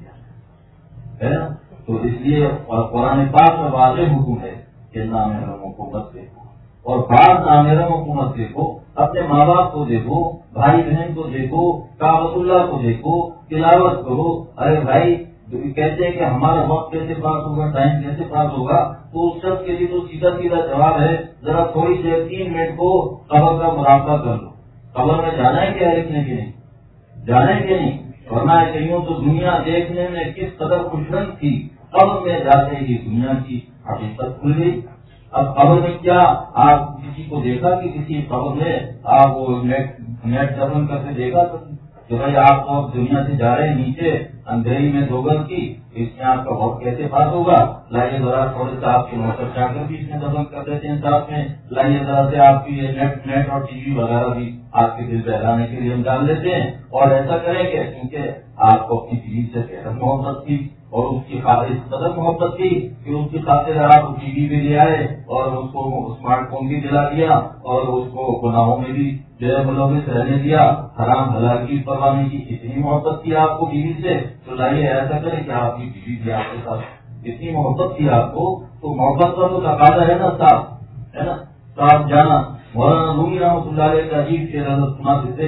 گیا ہے نا۔ تو اس لیے قرآن پاک میں واضح حکم ہے کہ نامحرم حکومت دیکھو، اور بعض نامحرم حکومت دیکھو، اپنے ماں باپ کو دیکھو، بھائی بہن کو دیکھو، کعبۃ اللہ کو دیکھو، تلاوت کرو۔ ارے بھائی کہتے ہیں کہ ہمارا وقت کیسے پاس ہوگا، ٹائم کیسے پاس ہوگا، تو اس شخص کے لیے تو سیدھا سیدھا جواب ہے، ذرا تھوڑی دیر 3 منٹ کو قبر کا مراقبہ کر لو۔ قبر میں جانا ہے کیا لکھنے کے نہیں، جانا ہے کہ نہیں؟ ورنہ کہیں تو دنیا دیکھنے میں کس قدر خوشرنگ تھی، قبر میں جاتے ہی دنیا کی حقیقت کھل گئی۔ اب قبر میں کیا آپ کسی کو دیکھا کہ کسی قبر میں آپ وہ نیٹ دفن کرتے دیکھا کہ بھائی آپ کو دنیا سے جا رہے ہیں نیچے اندھیری میں 2 گز کی، اس میں آپ کا وقت کیسے پاس ہوگا؟ لائیے ذرا تھوڑے سے آپ کے موٹر چاہ کر بھی اس میں دفن کر دیتے ہیں ساتھ میں، لائیے ذرا سے آپ کی نیٹ اور ٹی وی وغیرہ بھی آپ کے دل بہلانے کے لیے ہم ڈال دیتے ہیں، اور ایسا کریں کہ کیونکہ آپ کو اپنی ٹی وی سے بہت محبت تھی اور اس کی خاطر اس قدر محبت تھی کہ اس کی خاطر آپ ٹی وی بھی لے آئے اور اس کو اسمارٹ فون بھی دلا دیا اور اس کو گناہوں میں بھی جو ہے ملوث رہنے دیا، حرام حلال کی پرواہ نہیں کی۔ اتنی محبت تھی آپ کو بیوی سے، تو لائیے ایسا کریں کہ آپ کی بیوی بھی آپ کے ساتھ اتنی محبت تھی آپ کو، تو محبت کا تو تقاضا ہے نا صاحب، ہے نا، صاحب جانا۔ مولانا رومی رحمۃ اللہ علیہ کا عجیب شعر حضرت سناتے تھے،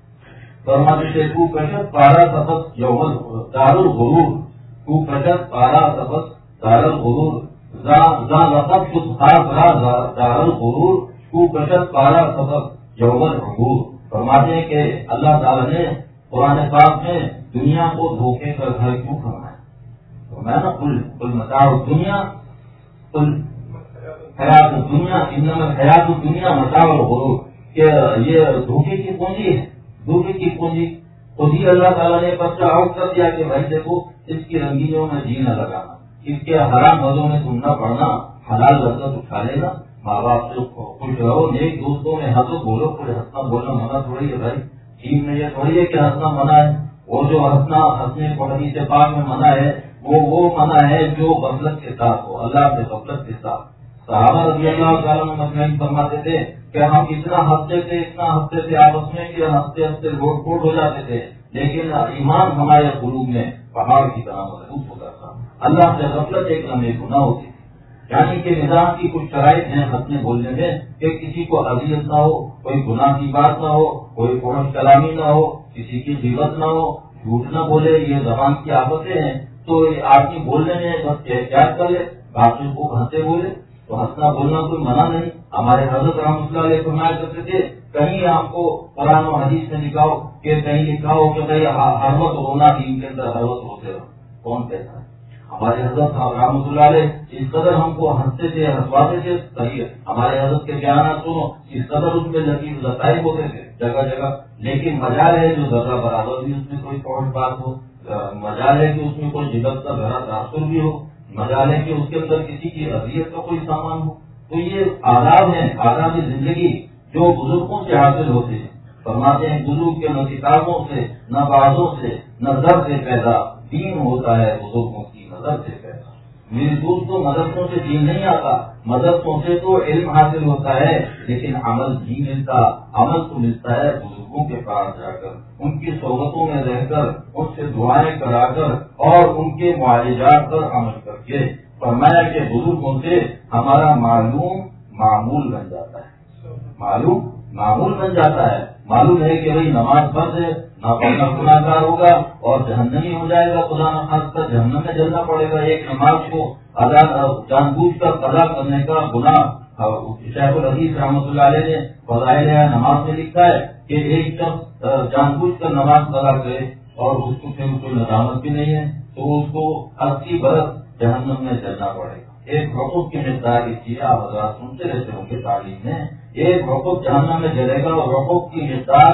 فرماتے تھے تو کشت پارا سبق یومل دار الغرور، تو کشت پارا سبق دار الغرور ذا لقب خود خاص را دار الغرور، تو کشت پارا سبق یوم العبور۔ فرماتے ہیں کہ اللہ تعالیٰ نے قرآن پاک میں دنیا کو دھوکے کا گھر کیوں فرمایا؟ تو میں نا کل متاع دنیا، کل حیات دنیا، انما حیات دنیا متاع الغرور، کہ یہ دھوکے کی پونجی ہے، دھوکے کی پونجی۔ خود ہی اللہ تعالیٰ نے بچہ آؤٹ کر دیا کہ بھائی دیکھو اس کی رنگینیوں میں جی نہ لگانا، اس کے حرام مزوں میں تم نہ پڑنا، حلال لذت اٹھا لینا، ماں باپ سے خوش رہو، نیک دوستوں میں ہنسو بولو، کوئی ہنسنا بولنا منع تھوڑی ہے بھائی، دین میں یہ تھوڑی ہے کہ ہنسنا منع ہے، وہ جو ہنسنے کو حدیث پاک میں منع ہے وہ منع ہے جو غفلت کے ساتھ ہو، اللہ سے غفلت کے ساتھ۔ صحابہ رضی اللہ تعالیٰ مجمعین فرماتے تھے کہ ہم اتنا ہنستے تھے آپس میں کہ ہنستے ہنستے لوٹ پوٹ ہو جاتے تھے، لیکن ایمان ہمارے قلوب میں پہاڑ کی طرح محسوس ہوتا تھا۔ اللہ سے غفلت ایک لمحے گناہ ہوتی تھی، یعنی کہ نظام کی کچھ شرائط ہیں ہنسنے بولنے میں کہ کسی کو اذیت نہ ہو، کوئی گناہ کی بات نہ ہو، کوئی فحش کلامی نہ ہو، کسی کی غیبت نہ ہو، جھوٹ نہ بولے، یہ زبان کی آفتیں ہیں۔ تو آدمی بولنے میں بس احتیاط کر لے، باقی کو ہنسے بولے، تو ہنسنا بولنا کوئی منع نہیں۔ ہمارے حضرت رحمۃ اللہ علیہ فرمایا کرتے تھے کہیں آپ کو قرآن و حدیث میں لکھاؤ کہ کہیں لکھا ہو کہ بھائی ہر وقت رونا دین کے اندر ہر وقت روتے رہو، کون کہتا ہے؟ ہمارے حضرت رحمۃ اللہ علیہ اس قدر ہم کو ہنستے تھے، ہنسواتے تھے، صحیح ہے، ہمارے حضرت کے بیانات سنو، اس قدر اس میں لطیف لطائف ہوتے تھے جگہ جگہ، لیکن مجال ہے جو ذرہ برابر بھی اس میں کوئی فوج بات ہو، مجال ہے کہ اس میں کوئی جگت کا ذرا تاثر بھی ہو، مجال ہے کہ اس کے اندر کسی کی اذیت کا کوئی سامان ہو۔ تو یہ آداب ہیں، آداب زندگی جو بزرگوں سے حاصل ہوتے ہیں۔ فرماتے ہیں بزرگ کے نہ کتابوں سے، نہ بازوں سے، نہ در سے پیدا، دین ہوتا ہے بزرگوں کی نظر سے پیدا۔ میرے دوستوں مدرسوں سے دین نہیں آتا، مدرسوں سے تو علم حاصل ہوتا ہے، لیکن عمل نہیں ملتا۔ عمل تو ملتا ہے بزرگوں کے پاس جا کر، ان کی صحبتوں میں رہ کر، ان سے دعائیں کرا کر اور ان کے معالجات پر عمل کر کے۔ فرمایا کہ بزرگوں سے ہمارا معلوم معمول بن جاتا ہے، معلوم معمول بن جاتا ہے۔ معلوم ہے کہ بھائی نماز فرض ہے، نہ پڑھنا گناہ گار ہوگا اور جہنمی ہو جائے گا، خدا نخواستہ جہنم میں جلنا پڑے گا۔ ایک نماز کو جان بوجھ کر قضا کرنے کا گناہ، شیخ الحدیث رحمۃ اللہ علیہ نے فضائل نماز میں لکھا ہے کہ ایک شخص جان بوجھ کر نماز قضا کرے اور اس کو پھر کوئی ندامت بھی نہیں ہے تو اس کو 80 برس جہنم میں جلنا پڑے گا۔ ایک حقوق کی مقدار کی آپ حضرات سنتے رہتے ہوں گے تعلیم میں، ایک حقوق جہنم میں جلے گا اور حقوق کی مقدار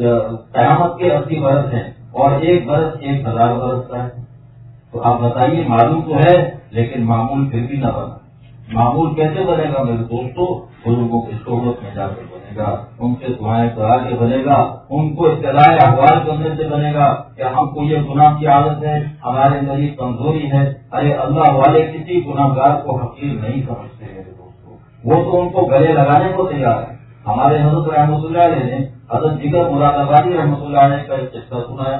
قیامت کے 80 برس ہیں اور ایک برس 1000 برس کا ہے۔ تو آپ بتائیے معلوم تو ہے لیکن معمول پھر بھی نہ بنا، معمول کیسے بنے گا میرے دوستوں؟ بزرگوں کی صحبت میں جا کر بنے گا، ان سے دعائیں کرا کے بنے گا، ان کو اطلاع احوال کرنے سے بنے گا کہ ہم کو یہ گناہ کی عادت ہے، ہمارے اندر یہ کمزوری ہے۔ ارے اللہ والے کسی گناہ گار کو حقیر نہیں سمجھتے میرے دوستوں، وہ تو ان کو گلے لگانے کو تیار ہے۔ ہمارے حضرت رحمۃ اللہ علیہ نے حضرت جگر مراد آبادی رحمۃ اللہ علیہ کا ایک قصہ سنایا۔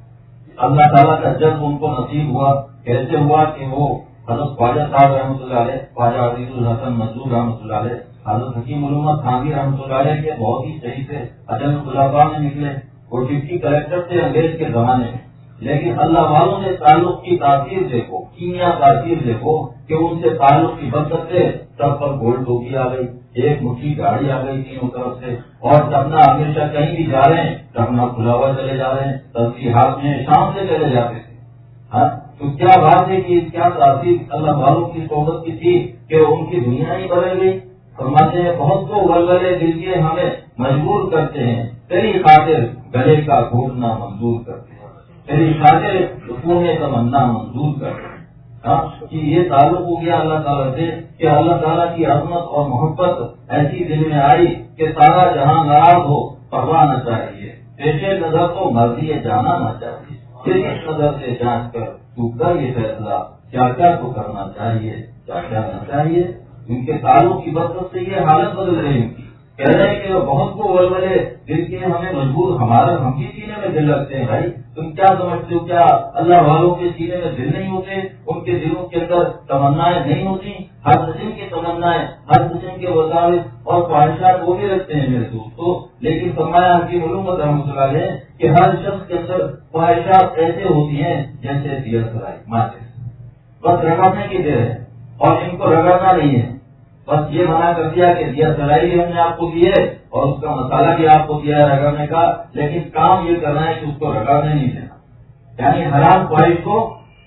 اللہ تعالیٰ کا جذب ان کو نصیب ہوا، کیسے ہوا کہ وہ حضرت خواجہ صاحب رحمۃ اللہ علیہ، خواجہ عزیز الحسن منصور رحمۃ اللہ علیہ، حضرت حکیم علومت خانوی رحمۃ اللہ علیہ کے بہت ہی صحیح سے اجن خلافہ میں نکلے۔ وہ ڈپٹی کلیکٹر تھے انگریز کے زمانے میں، لیکن اللہ والوں نے تعلق کی تاثیر دیکھو، کیمیا تاثیر دیکھو کہ ان سے تعلق کی برکت سے سب پر گولڈ ٹوپی آ گئی، ایک مٹھی گاڑی آ گئی تینوں طرف سے، اور ٹپنا ہمیشہ کہیں بھی جا رہے ہیں ٹپنا کھلا ہوا چلے جا رہے ہیں، تسبیح ہاتھ میں شام سے چلے جاتے تھے۔ ہاں تو کیا بات ہے کہ کیا تاثیر اللہ والوں کی صحبت کی تھی کہ ان کی دنیا ہی بدل گئی۔ فرماتے ہیں بہت کو ولولے دل کے ہمیں مجبور کرتے ہیں، تیری خاطر گلے کا گھونٹنا منظور کرتے ہیں، تیری خاطر سکون تمنا منظور کرتے ہیں۔ کہ یہ تعلق ہو گیا اللہ تعالیٰ سے کہ اللہ تعالیٰ کی عظمت اور محبت ایسی دل میں آئی کہ سارا جہاں ناراض ہو پرواہ نہ چاہیے، پیش نظر تو مرضی جانا نہ چاہیے، پھر اس نظر سے جانچ کر تو کر یہ فیصلہ کیا کیا تو کرنا چاہیے کیا کیا نہ چاہیے۔ ان کے تعلق کی برکت سے یہ حالت بدل رہی ان کی، کہہ رہے ہیں کہ بہت کو ولولے دل کے ہمیں مجبور، ہم بھی سینے میں دل رکھتے ہیں۔ بھائی تم کیا سمجھتے ہو، کیا اللہ والوں کے سینے میں دل نہیں ہوتے؟ ان کے دلوں کے اندر تمنائیں نہیں ہوتی؟ ہر قسم کی تمنائیں، ہر قسم کے وسائل اور خواہشات وہ بھی رکھتے ہیں میرے دوستوں، لیکن فرمایا حکیم علومت رحمۃ اللہ علیہ کہ ہر شخص کے اندر خواہشات ایسے ہوتی ہیں جیسے دیا سرائی ماچس، بس رگڑنے کی دیر ہے اور ان کو رگڑنا نہیں ہے۔ بس یہ منع کر دیا کہ دیا سلائی بھی ہم نے آپ کو دی ہے اور اس کا مسالہ بھی آپ کو دیا ہے رگڑنے کا، لیکن کام یہ کرنا ہے کہ اس کو رگڑنے نہیں دینا، یعنی حرام خواہش کو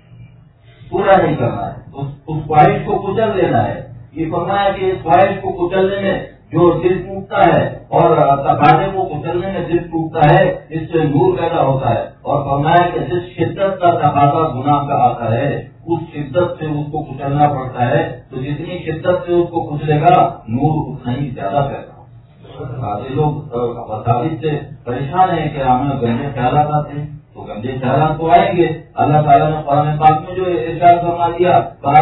پورا نہیں کرنا ہے، اس خواہش کو کچل دینا ہے۔ یہ فرمایا کہ اس خواہش کو کچلنے میں جو دل ٹوٹتا ہے اور تقاضے کو کچلنے میں دل ٹوٹتا ہے، اس سے نور پیدا ہوتا ہے، اور فرمایا کہ جس شدت کا تقاضا گناہ کا آتا ہے اس شدت سے اس کو کچلنا پڑتا ہے، تو جتنی شدت سے اس کو کچلے گا نور اتنا ہی زیادہ پیدا ہوگا۔ لوگ وساوس سے پریشان ہیں کہ ہمیں گندے خیالات آتے ہیں، تو گندے خیالات تو آئیں گے۔ اللہ تعالیٰ نے قرآن پاک میں جو ارشاد فرما دیا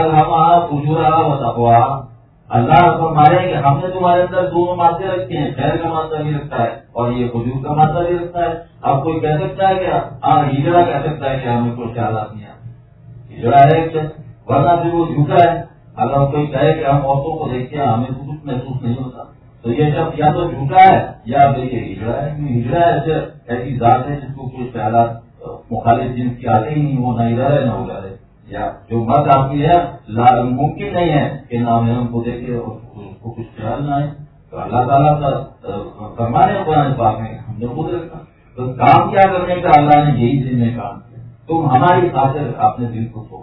اللہ فرما رہے ہیں کہ ہم نے تمہارے اندر دونوں مادے رکھے ہیں، خیر کا مادہ بھی رکھتا ہے اور یہ حضور کا مادہ بھی رکھتا ہے۔ اب کوئی کہہ سکتا ہے کہ ہجڑا کہہ سکتا ہے کہ ہمیں کوئی خیالات نہیں آتے، ہجڑا ہے ورنہ پھر وہ جھوٹا ہے۔ اگر کوئی کہے کہ ہم عورتوں کو دیکھتے ہیں ہمیں کچھ محسوس نہیں ہوتا، تو یہ شخص یا تو جھوٹا ہے یا پھر یہ ہجڑا ہے۔ ہجڑا ایسی ذات ہے جس کو کوئی خیالات مخالف جنس کی آتے ہی نہیں، وہ نہ ادھر ہے نہ ادھر ہے، یا جو مت آتی ہے ممکن نہیں ہے کہ نامحرم کو دیکھے اور اس کو کچھ خیال نہ آئے۔ تو اللہ تعالیٰ کا فرمانے قرآن پاک میں ہم نے خود رکھا، تو کام کیا کرنے کا اللہ نے یہی دل میں کام کیا، تم ہماری خاطر اپنے دل کو سوچو۔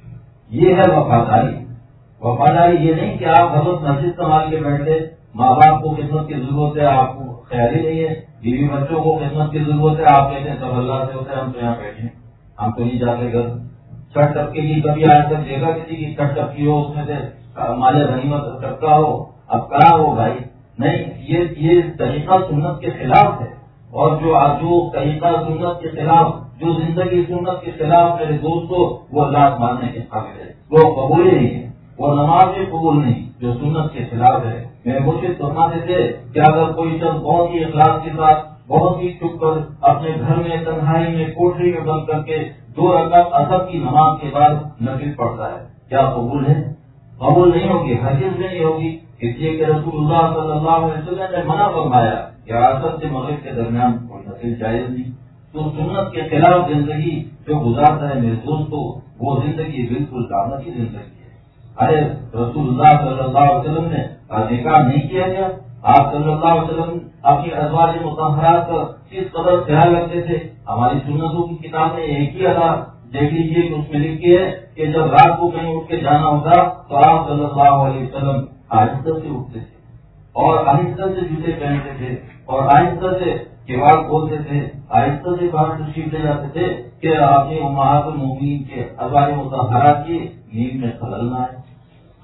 یہ ہے وفاداری۔ وفاداری یہ نہیں کہ آپ حضرت مسجد سنبھال کے بیٹھے، ماں باپ کو خدمت کی ضرورت ہے، آپ کو خیال ہی نہیں ہے، بیوی بچوں کو خدمت کی ضرورت ہے، آپ کہتے ہیں سب اللہ سے ہوتا ہے، ہم تو یہاں بیٹھے ہیں، ہم تو نہیں جاتے گھر۔ چھٹ ٹپکی کی کبھی آج تک دیکھا کسی کی چھٹ ٹپکی ہو، اس میں سے مال غنیمت ٹپکا ہو؟ اب کہاں ہو بھائی؟ نہیں، یہ طریقہ سنت کے خلاف ہے، اور جو طریقہ سنت کے خلاف، جو زندگی سنت کے خلاف میرے دوستوں، وہ اللہ ماننے کے قابل ہے، وہ قبول ہی نہیں ہے، وہ نماز بھی قبول نہیں جو سنت کے خلاف ہے۔ میرے مرشد فرماتے تھے کہ اگر کوئی شخص بہت ہی اخلاص کے ساتھ بہت ہی چپ کر اپنے گھر میں تنہائی میں کوٹری میں بند کر کے 2 رکعت عصر کی نماز کے بعد نفل پڑھتا ہے، کیا قبول ہے؟ قبول نہیں ہوگی، ہرگز میں نہیں ہوگی، اس لیے کہ رسول اللہ صلی اللہ علیہ وسلم نے منع فرمایا کہ عصر سے مغرب کے درمیان کوئی نفل جائز نہیں۔ تو سنت کے خلاف زندگی جو گزارتا ہے میرے دوستوں، وہ زندگی بالکل لعنتی زندگی ہے۔ ارے رسول اللہ صلی اللہ علیہ وسلم نے نکاح نہیں کیا گیا؟ آپ صلی اللہ علیہ وسلم اپنی ازواج مطہرات کا کس قدر خیال رکھتے تھے؟ ہماری سنتوں کی کتاب میں ایک ہی ادا دیکھ لیجیے کہ اس میں لکھی ہے کہ جب رات کو کہیں اٹھ کے جانا ہوتا تو آپ صلی اللہ علیہ وسلم آہستہ سے اٹھتے تھے اور آہستہ سے جوتے پہنتے تھے اور آہستہ سے کیواڑ کھولتے تھے، آہستہ سے باہر تشریف لے جاتے تھے کہ اپنی امہات المومنین کے ازواج مطہرات کی نیند میں خلل نہ آئے۔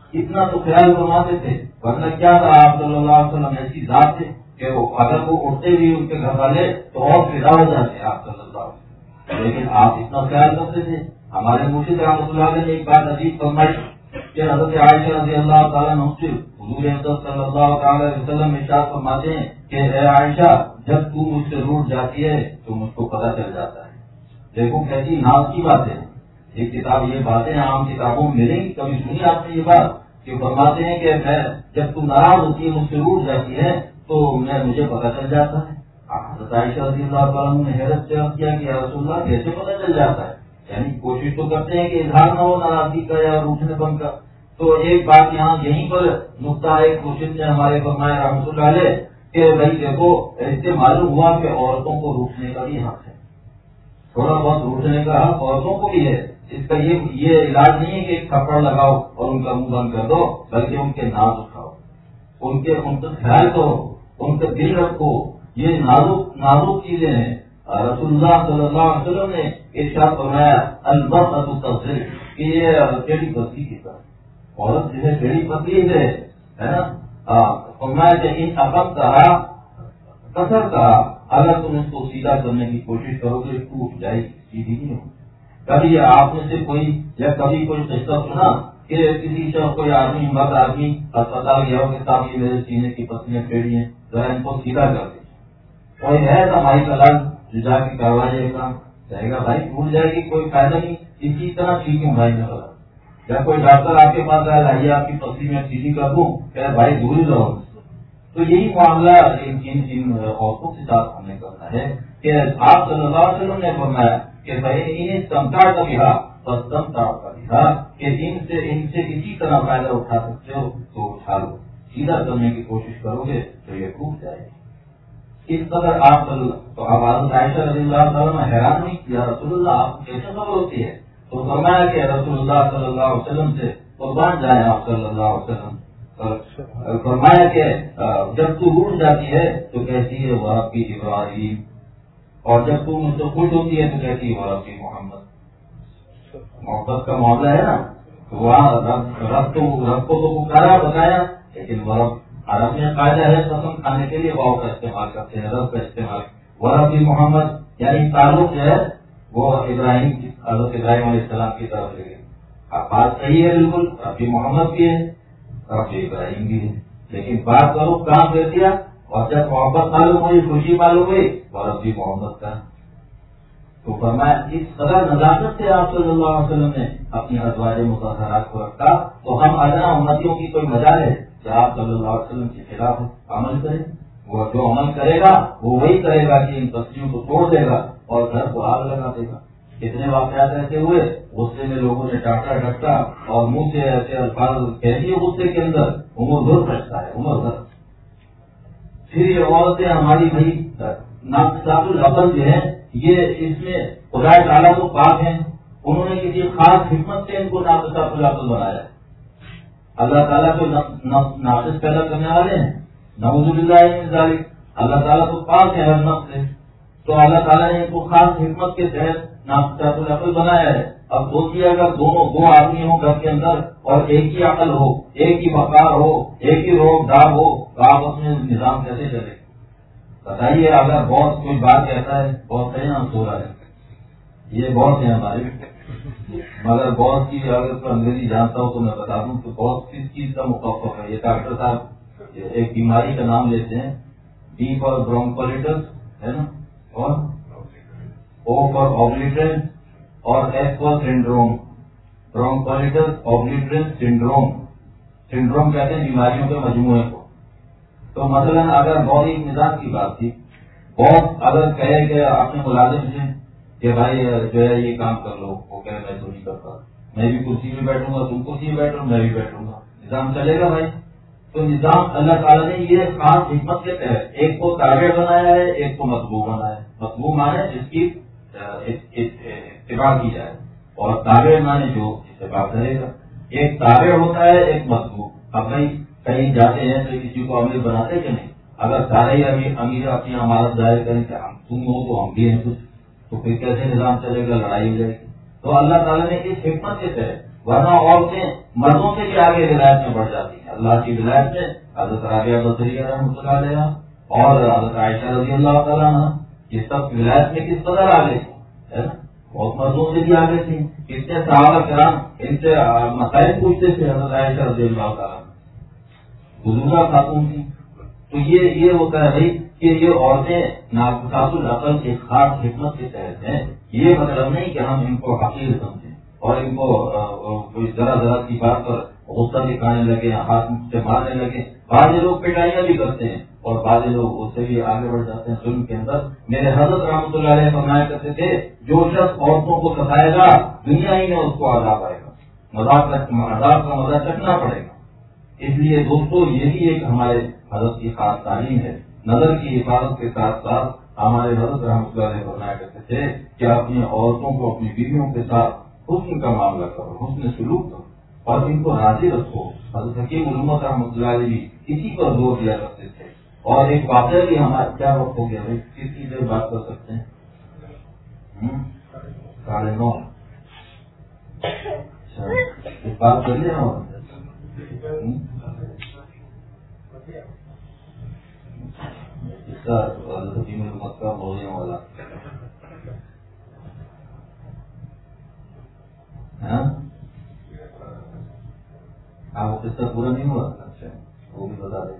اتنا تو خیال فرماتے تھے، ورنہ کیا تھا آپ صلی اللہ علیہ وسلم ایسی ذات تھے کہ اگر وہ اٹھتے بھی ان کے گھر والے تو اور فدا ہو جاتے آپ صلی اللہ علیہ وسلم، لیکن آپ اتنا خیال کرتے تھے۔ ہمارے مرشد رحمۃ اللہ علیہ نے ایک بات عجیب فرمائی کہ حضرت عائشہ رضی اللہ تعالیٰ عنہ سے حضور صلی اللہ تعالیٰ علیہ وسلم ارشاد فرماتے ہیں کہ اے عائشہ، جب تو مجھ سے روٹ جاتی ہے تو مجھ کو پتہ چل جاتا ہے۔ دیکھو کیسی ناز کی باتیں ہیں، یہ کتاب، یہ باتیں عام کتابوں میں ملیں گی، کبھی سنی آپ نے یہ بات کہ فرماتے ہیں کہ میں جب تو ناراض ہوتی ہے، مجھ سے روٹ جاتی ہے تو مجھے پتہ چل جاتا ہے۔ حضرت عائشہ رضی اللہ تعالیٰ نے حیرت سے عرض کیا کہ یا رسول اللہ کیسے پتہ چل جاتا ہے؟ یعنی کوشش تو کرتے ہیں کہ اظہار نہ ہو ناراضگی کا یا روٹنے پن کا۔ تو ایک بات یہاں یہیں پر نقطہ ایک کوشش نے ہمارے فرمایا رحمۃ اللہ علیہ کہ بھائی دیکھو، اس سے معلوم ہوا کہ عورتوں کو روٹنے کا بھی حق ہے، تھوڑا بہت روٹنے کا حق عورتوں کو بھی ہے۔ اس کا یہ علاج نہیں ہے کہ ایک تھپڑ لگاؤ اور ان کا منہ بند کر دو، بلکہ ان کے ناز اٹھاؤ، ان کا خیال کرو، ان کا دل رکھو۔ یہ نازک چیزیں ہیں۔ رسول اللہ صلی اللہ علیہ وسلم نے ارشاد فرمایا المرأة تغتسل، کہ یہ ٹیڑھی پتلی کی طرح عورت جو ہے ٹیڑھی پتلی ہے نا، فرمایا کہ ان اقم کہا کثر کہا، اگر تم اس کو سیدھا کرنے کی کوشش کرو گے ٹوٹ جائے گی، سیدھی نہیں ہوگی۔ کبھی آپ میں سے کوئی یا کبھی کوئی قصہ سنا کہ کسی سے کوئی آدمی مرد آدمی اسپتال گیا ہو کہ صاحب یہ میرے سینے کی پتلیاں ٹیڑھی ہیں، ذرا ان کو سیدھا کر دیں، کوئی ہے دمائی کا لگ جو جا کے کروائی یہ کام کہے گا بھائی ٹوٹ جائے گی، کوئی فائدہ نہیں، اسی طرح ٹھیک ہوں بھائی میں لگا۔ یا کوئی ڈاکٹر آپ کے پاس آئے لائیے آپ کی پتلی میں سیدھی کر دوں، کہ بھائی دور ہی رہو۔ تو یہی معاملہ ان عورتوں کے ساتھ ہمیں کرنا ہے کہ آپ صلی اللہ علیہ وسلم نے فرمایا کہ بھائی انہیں سمتا کا بھی بس سمتا کا بھی کہ ان سے اسی طرح فائدہ اٹھا سکتے ہو تو اٹھا لو، سیدھا کرنے کی کوشش کرو گے تو یہ ٹوٹ جائے گی۔ اس قدر آپ تو اب حضرت عائشہ رضی اللہ تعالیٰ نے حیران نہیں کیا رسول اللہ آپ کو کیسے خبر ہوتی ہے؟ تو فرمایا کہ رسول اللہ صلی اللہ علیہ وسلم سے قربان جائیں آپ صلی اللہ علیہ وسلم، فرمایا کہ جب تو روٹ جاتی ہے تو کہتی ہے وہ آپ کی ابراہیم، اور جب تو مجھ سے خوش ہوتی ہے تو کہتی ہے وہ آپ کی محمد۔ محبت کا معاملہ ہے نا، تو وہاں رب کو تو پکارا بتایا، لیکن وہ عرب میں قاعدہ ہے قسم کھانے کے لیے واؤ کا استعمال کرتے ہیں، رب کا استعمال، وہ ربی محمد، یعنی تعلق جو ہے وہ ابراہیم کی، حضرت ابراہیم علیہ السلام کی طرف لے گئے۔ اب بات صحیح ہے بالکل، ربی محمد بھی ہے رب ابراہیم بھی ہے، لیکن بات کرو کام کر دیا، اور جب محبت معلوم ہوئی، خوشی معلوم ہوئی، وہ ربی محمد کا۔ تو فرمایا اس قدر نزاکت سے آپ صلی اللہ علیہ وسلم نے اپنی ازواج مطہرات کو رکھا، تو ہم ادنا امتیوں کی کوئی مجال ہے کہ آپ صلی اللہ علیہ وسلم کے خلاف عمل کریں؟ وہ جو عمل کرے گا وہ وہی کرے گا کہ ان پسلیوں کو توڑ دے گا اور گھر کو آگ لگا دے گا۔ کتنے واقعات ایسے ہوئے، غصے میں لوگوں نے ڈانٹا ڈھکا اور منہ سے ایسے الفاظ کہہ دیے غصے کے اندر، عمر بھر پھنستا ہے، عمر بھر۔ پھر یہ عورتیں ہماری بھائی ناقصات العقل جو ہے، یہ اس میں خدا تعالیٰ تو پاک ہیں، انہوں نے کسی خاص حکمت سے ان کو ناقصات العقل بنایا۔ اللہ تعالیٰ کو ناقص پیدا کرنے والے ہیں، نعوذ باللہ من ذالک، اللہ تعالیٰ تو پاک ہے ہر نفس سے، تو اللہ تعالیٰ نے ان کو خاص حکمت کے تحت ناقصات العقل بنایا ہے۔ اب سوچیے اگر دو آدمی ہوں گھر کے اندر اور ایک ہی عقل ہو، ایک ہی وقار ہو، ایک ہی روک ڈاک ہو، تو آپ میں نظام کیسے چلے؟ بتائیے، اگر بہت کوئی بات کہتا ہے بہت صحیح نام سو رہا ہے، یہ بہت ہے ہمارے، مگر بہت کی اگر انگریزی جانتا ہوں تو میں بتا دوں کہ بہت کس چیز کا مخفف ہے۔ یہ ڈاکٹر صاحب ایک بیماری کا نام لیتے ہیں، بی فار برونکولیٹس ہے نا، اور او فار اوبلیٹرنس اور S for syndrome, bronchiolitis obliterans syndrome, syndrome کہتے ہیں بیماریوں کے مجموعے کو۔ تو مثلا اگر بہت ایک مزاج کی بات تھی، بہت اگر کہے کہ اپنے ملازم سے کہ بھائی جو ہے یہ کام کر لو، وہ کہے میں تو نہیں کرتا، میں بھی کرسی میں بیٹھوں گا، تم کرسی میں بیٹھو میں بھی بیٹھوں گا، نظام چلے گا بھائی؟ تو نظام اللہ تعالیٰ نے یہ خاص حکمت کے تحت ایک کو تابع بنایا ہے، ایک کو مطبوع بنایا ہے۔ مطبوع مانے جس کی اتباع کی جائے، اور تابع مانے جو اتباع کرے گا۔ ایک تابع ہوتا ہے، ایک مطبوع۔ اب بھائی کہیں جاتے ہیں تو کسی کو امیر بناتے کہ نہیں؟ اگر سارے امیر اپنی امانت ظاہر کریں کہ ہم تم ہو تو ہم بھی ہیں کچھ، تو پھر کیسے نظام چلے گا؟ لڑائی ہو جائے گی۔ تو اللہ تعالیٰ نے اس حکمت کے تحت ورنہ عورتیں مردوں سے بھی آگے ولایت میں بڑھ جاتی ہیں. اللہ کی ولایت میں حضرت رابعہ بدریہ رحمۃ اللہ علیہ اور حضرت عائشہ رضی اللہ تعالیٰ عنہ یہ سب ولایت میں کس قدر آگے تھے, بہت مردوں سے بھی آگے تھے. اتنے صحابہ کرام ان سے مسائل پوچھتے تھے. حضرت عائشہ رضی اللہ تعالیٰ بزرگہ خاتون تھی. تو یہ ہوتا ہے بھائی کہ یہ عورتیں ناقصات العقل کے خاص حکمت کے تحت ہیں. یہ مطلب نہیں کہ ہم ان کو حقیر سمجھیں اور ان کو کوئی ذرا کی بات پر غصہ دکھانے لگے, ہاتھ سے مارنے لگے. بعض لوگ پٹائیاں بھی کرتے ہیں اور بعض لوگ اس سے بھی آگے بڑھ جاتے ہیں ظلم کے اندر. میرے حضرت رحمۃ اللہ علیہ فرمایا کرتے تھے جو شخص عورتوں کو ستائے گا دنیا ہی میں اس کو عذاب آئے گا, عذاب کا مزہ چکھنا پڑے گا. اس لیے دوستو یہ بھی ایک ہمارے حضرت کی خاص تعلیم ہے. نظر کی حفاظت کے ساتھ ساتھ ہمارے حضرت رحمۃ اللہ علیہ فرمایا کرتے تھے کہ اپنی عورتوں کو اپنی بیویوں کے ساتھ حسن کا معاملہ کرو, حسن سلوک کرو اور ان کو راضی رکھو. حضرت حکیم الامت رحمۃ اللہ علیہ بھی اسی پر زور دیا کرتے تھے. اور ایک واقعہ بھی ہمارا کیا وقت ہو گیا بھائی, کس چیز سے بات کر سکتے ہیں؟ 9:30. اچھا بات کر لیں اور اس کا حضرت حکیم الامت کا موضوع والا آپ کو قصہ پورا نہیں ہوا. اچھا وہ بھی بتا دیں.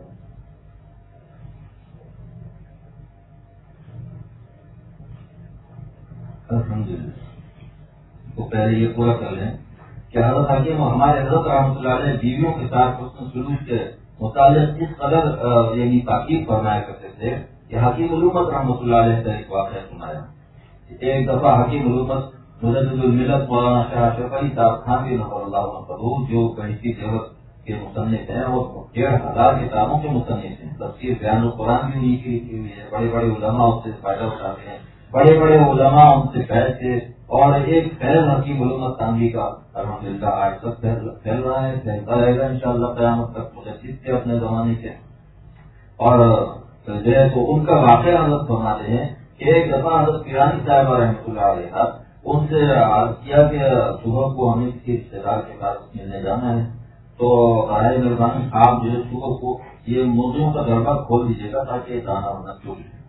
الحمدللہ تو پہلے یہ پورا کر لیں کہ حضرت حکیم ہمارے حضرت رحمۃ اللہ علیہ بیویوں کے ساتھ حسن سلوک کے متعلق اس قدر یعنی تاکید فرمایا کرتے تھے کہ حکیم الامت رحمۃ اللہ علیہ سے ایک واقعہ سنایا. ایک دفعہ حکیم الامت مجدد الملت مولانا شاہ اشرف علی صاحب خان نفر اللہ عنہ جو بہشتی دیوت کے مصنف ہیں اور 1,500 کتابوں کے مصنف ہیں. تفسیر بیان القرآن بھی انہیں کی لکھی ہوئی ہے. بڑے بڑے علماء اس سے فائدہ اٹھاتے ہیں, بڑے بڑے علماء ان سے فیض تھے. اور ایک فیض حکیم الامت تانوی کا الحمدللہ آج تک پھیل رہا ہے, پھیلتا رہے گا انشاءاللہ قیامت تک. مجدد تھے اپنے زمانے کے اور جو ہے تو ان کا واقعہ حضرت فرماتے ہیں کہ ایک دفعہ حضرت پیرانی صاحبہ رحمۃ اللہ علیہ ان سے عرض کیا کہ صبح کو ہمیں کسی رشتے دار کے پاس ملنے جانا ہے, تو برائے مہربانی آپ جو ہے صبح کو یہ موضوعوں کا دربہ کھول دیجیے گا تاکہ دانا ہونا چوٹ جائے.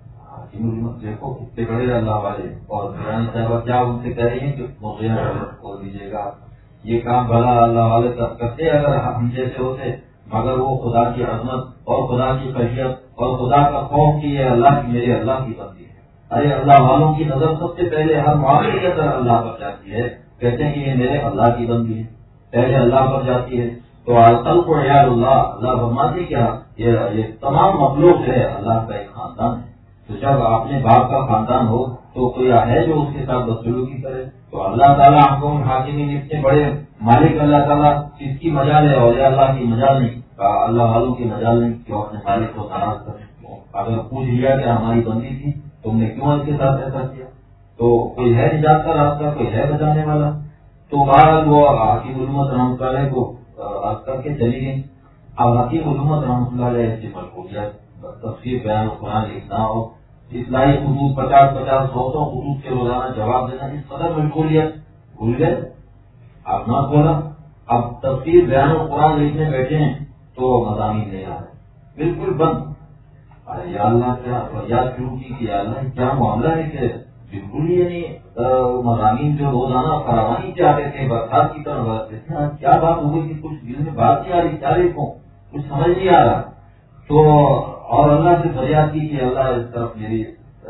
دیکھو کتنے بڑے اللہ والے. اور پیرانی صاحبہ کیا ان سے کہہ رہی ہیں کہ موضوع کھول دیجیے گا. یہ کام بھلا اللہ والے تب کرتے اگر ہم جیسے ہوتے, مگر وہ خدا کی عظمت اور خدا کی خشیت اور خدا کا خوف کی ہے اللہ کی میرے اللہ کی بندی ہے. ارے اللہ والوں کی نظر سب سے پہلے ہر معاملے کے اندر اللہ پر جاتی ہے. کہتے ہیں کہ یہ میرے اللہ کی بندی ہے, پہلے اللہ پر جاتی ہے. تو آجکل کو یار اللہ فرماتے کیا یہ تمام مخلوق ہے اللہ کا ایک خاندان ہے. تو جب اپنے باپ کا خاندان ہو تو کوئی ہے جو اس کے ساتھ بدسلوکی کرے. تو اللہ تعالیٰ آپ کو حاکمین اتنے بڑے مالک اللہ تعالیٰ کس کی مجال ہے اور اللہ کی مجال نہیں, اللہ والوں کی مجال نہیں کہ اپنے مالک کو ناراض کریں. اگر پوچھ لیا کہ ہماری بندی تھی تم نے کیوں اس کے ساتھ ایسا کیا, تو کوئی ہے نجات کا راستہ, کوئی ہے بچانے والا. تو بہرحال وہ حکیم الامت رحمۃ اللہ علیہ کو عرض کر کے چلی گئی. اب حکیم الامت رحمۃ اللہ علیہ سے مشغولیت تفسیر بیان قرآن لکھنا اور اصلاحی خطوط 50-50 100 خطوط کے روزانہ جواب دینا, اس قدر مشغولیت بھول گئے. آپ نہ کھولا, اب تفسیر بیان قرآن لکھنے بیٹھے ہیں تو مضامین نہیں آ رہے, بالکل بند. ارے یا اللہ کیا یاد شروع کی کہ یا اللہ کیا معاملہ ہے کہ بالکل ہی نہیں مضامین جو روزانہ فراوانی چاہتے تھے برسات کی طرح برستے تھے, کیا بات ہو گئی کہ کچھ دل میں بات نہیں آ رہی, کیا لکھوں کچھ سمجھ نہیں آ رہا. تو اور اللہ سے فریاد کی کہ اللہ اس طرف میری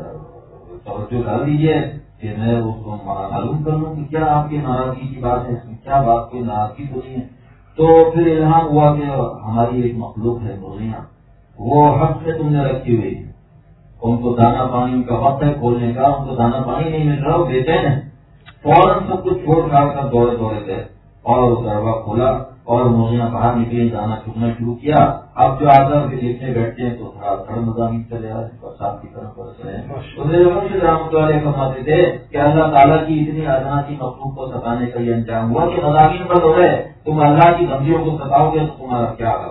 توجہ ڈال دیجیے کہ میں اس کو معلوم کر لوں کہ کیا آپ کی ناراضگی کی بات ہے, اس میں کیا بات کوئی ناراضگی تو نہیں ہے. تو پھر الہام ہوا کہ ہماری ایک مخلوق ہے مرغیاں, وہ حق سے تم نے رکھی ہوئی ہے, ان کو دانا پانی ان کا وقت ہے کھولنے کا, ان کو دانا پانی نہیں مل رہا, وہ بیچین ہے. فوراً سب کچھ چھوڑ چھاڑ کر دوڑے گئے اور دروازہ کھولا اور مرغیاں باہر نکلی, دانا چگنا شروع کیا. اب جو آ کر دیکھنے بیٹھتے ہیں تو تھوڑا تھوڑا مضامین چلے آئے, برسات کی طرف برس رہے ہیں. تو میرے مرشد رحمۃ اللہ علیہ فرماتے تھے کہ اللہ تعالیٰ کی اتنی ادنا کی مخلوق کو ستانے کا یہ انجام ہوا کہ مضامین بند ہو گئے. تم اللہ کی بندیوں کو ستاؤ گے تو تمہارا کیا حال.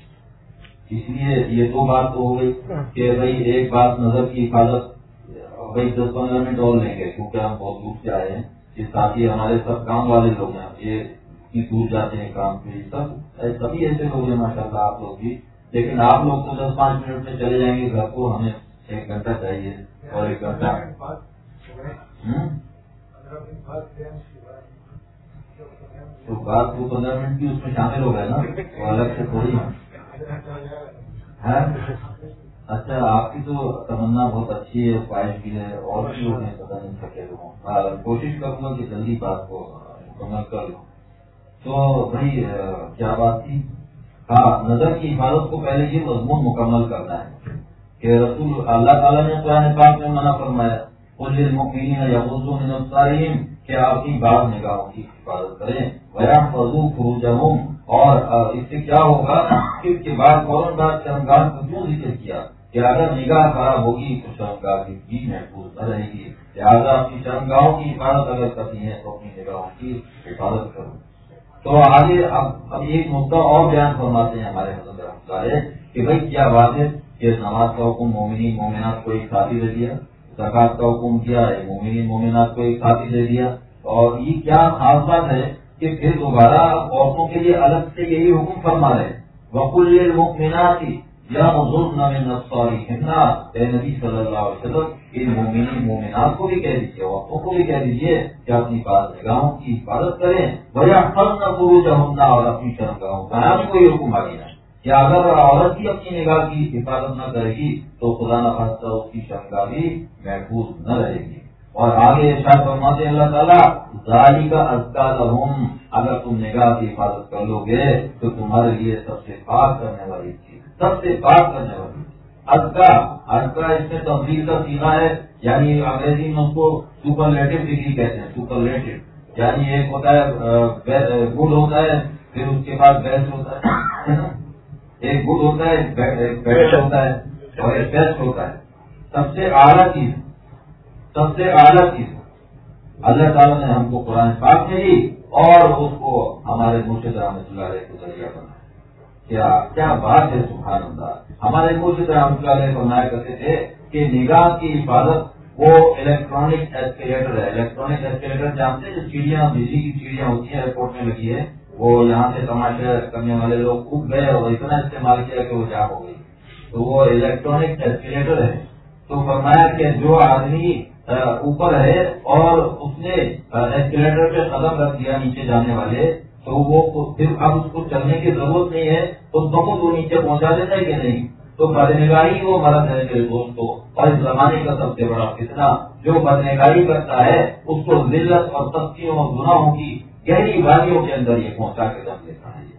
اس لیے یہ دو بات تو ہو گئی کہ بھائی ایک بات نظر کی حفاظت, بھائی 10-15 منٹ اور لیں گے کیونکہ ہم بہت دور سے آئے ہیں. یہ ساتھی ہمارے سب کام والے لوگ ہیں, یہ کہ دور جاتے ہیں کام پہ، سبھی ایسے لوگ ہیں ماشاء اللہ آپ لوگ بھی. لیکن آپ لوگ تو 10-5 منٹ میں چلے جائیں گے گھر کو، ہمیں 1 گھنٹہ چاہیے اور 1 گھنٹہ. تو بات کو 15 منٹ بھی اس میں شامل ہو گئے نا، وہ الگ سے تھوڑی ہے. اچھا آپ کی تو تمنا بہت اچھی ہے، خواہش بھی ہے، اور بھی لوگ ہیں پتہ نہیں سکے لوگوں. کوشش کروں گا کہ جلدی بات کو مکمل کر لوں. تو بھائی کیا بات تھی؟ ہاں، نظر کی حفاظت کو پہلے یہ مضمون مکمل کرنا ہے کہ رسول اللہ تعالیٰ نے قرآن پاک میں منع فرمایا قل للمؤمنین یغضوا من ابصارہم کہ آپ اپنی بعض نگاہوں کی حفاظت کریں، ویحفظوا فروجہم، اور اس سے کیا ہوگا کہ اس کے بعد فوراً بعد شرمگاہ کو کیوں ذکر کیا کہ اگر نگاہ خراب ہوگی تو شرمگاہ کی چیز محفوظ نہ رہے گی. لہٰذا اپنی شرمگاہوں کی حفاظت اگر کرنی ہے تو اپنی نگاہوں کی حفاظت کرو. تو آگے اب ایک نقطہ اور بیان فرماتے ہیں ہمارے حضرت رحمۃ اللہ علیہ کہ بھائی کیا بات ہے کہ نماز کا حکم مومنین مومنات کو ایک ساتھی دے دیا، زکوٰۃ کا حکم کیا ہے مومنین مومنات کو ایک ساتھی دے دیا، اور یہ کیا خاص بات ہے کہ پھر دوبارہ عورتوں کے لیے الگ سے یہی حکم فرما رہے وَقُلْ لِلْمُؤْمِنَاتِ يَغْضُضْنَ مِنْ أَبْصَارِهِنَّ. اے نبی صلی اللہ علیہ وسلم ان مومنین مومنات کو بھی کہہ دیجیے، عورتوں کو بھی کہہ دیجیے کہ اپنی بعض نگاہوں کی حفاظت کریں، وَيَحْفَظْنَ فُرُوجَهُنَّ، اور اپنی شرمگاہوں کا کوئی حکم آ گیا کہ اگر عورت بھی اپنی نگاہ کی حفاظت نہ کرے گی تو خدا نہ خواستہ اس کی شرمگاہ بھی محفوظ نہ رہے گی. اور آگے ارشاد فرماتے ہیں اللہ تعالیٰ ذالک ازکی لہم، اگر تم نگاہ کی حفاظت کر لو گے تو تمہارے لیے سب سے پاک کرنے والی چیز، سب سے پاک کرنے والی ازکا اس میں تفضیل کا سیغہ ہے، یعنی انگریزی میں اس کو سپرلیٹو ڈگری کہتے ہیں. سپرلیٹو یعنی ایک ہوتا ہے گڈ ہوتا ہے، پھر اس کے بعد بیسٹ ہوتا ہے. ایک گڈ ہوتا ہے، ایک بیٹر ہوتا ہے، اور ایک بیسٹ ہوتا ہے. سب سے اعلیٰ چیز، سب سے اعلیٰ چیز اللہ تعالیٰ نے ہم کو قرآن پاک میں دی اور اس کو ہمارے مرشد رحمۃ اللہ علیہ کو ذریعہ بنایا. کیا بات ہے، سبحان اللہ. ہمارے مرشد رحمۃ اللہ علیہ فرمایا کرتے تھے کہ نگاہ کی حفاظت وہ الیکٹرانک ایسکیلیٹر ہے. الیکٹرانک ایسکیلیٹر جانتے ہیں جو چڑیاں، بجلی کی چڑیاں ہوتی ہیں ایئرپورٹ میں لگی ہے، وہ یہاں سے تماشا کرنے والے لوگ کود گئے اور اتنا استعمال کیا کہ وہ جا ہو گئی، تو وہ الیکٹرانک ایسکیلیٹر ہے. تو فرمایا کہ جو آدمی اوپر ہے اور اس نے ایسکیلیٹر پہ قدم رکھ دیا نیچے جانے والے، تو وہ پھر اب اس کو چلنے کی ضرورت نہیں ہے تو بہت وہ نیچے پہنچا دیتا ہے کہ نہیں. تو بدنگاہی وہ مرض ہے میرے دوستوں، اور اس زمانے کا سب سے بڑا فتنہ جو بدنگاہی کرتا ہے اس کو ذلت اور تسکیوں اور گناہوں کی گہری وادیوں کے اندر یہ پہنچا کے دم لیتا ہے.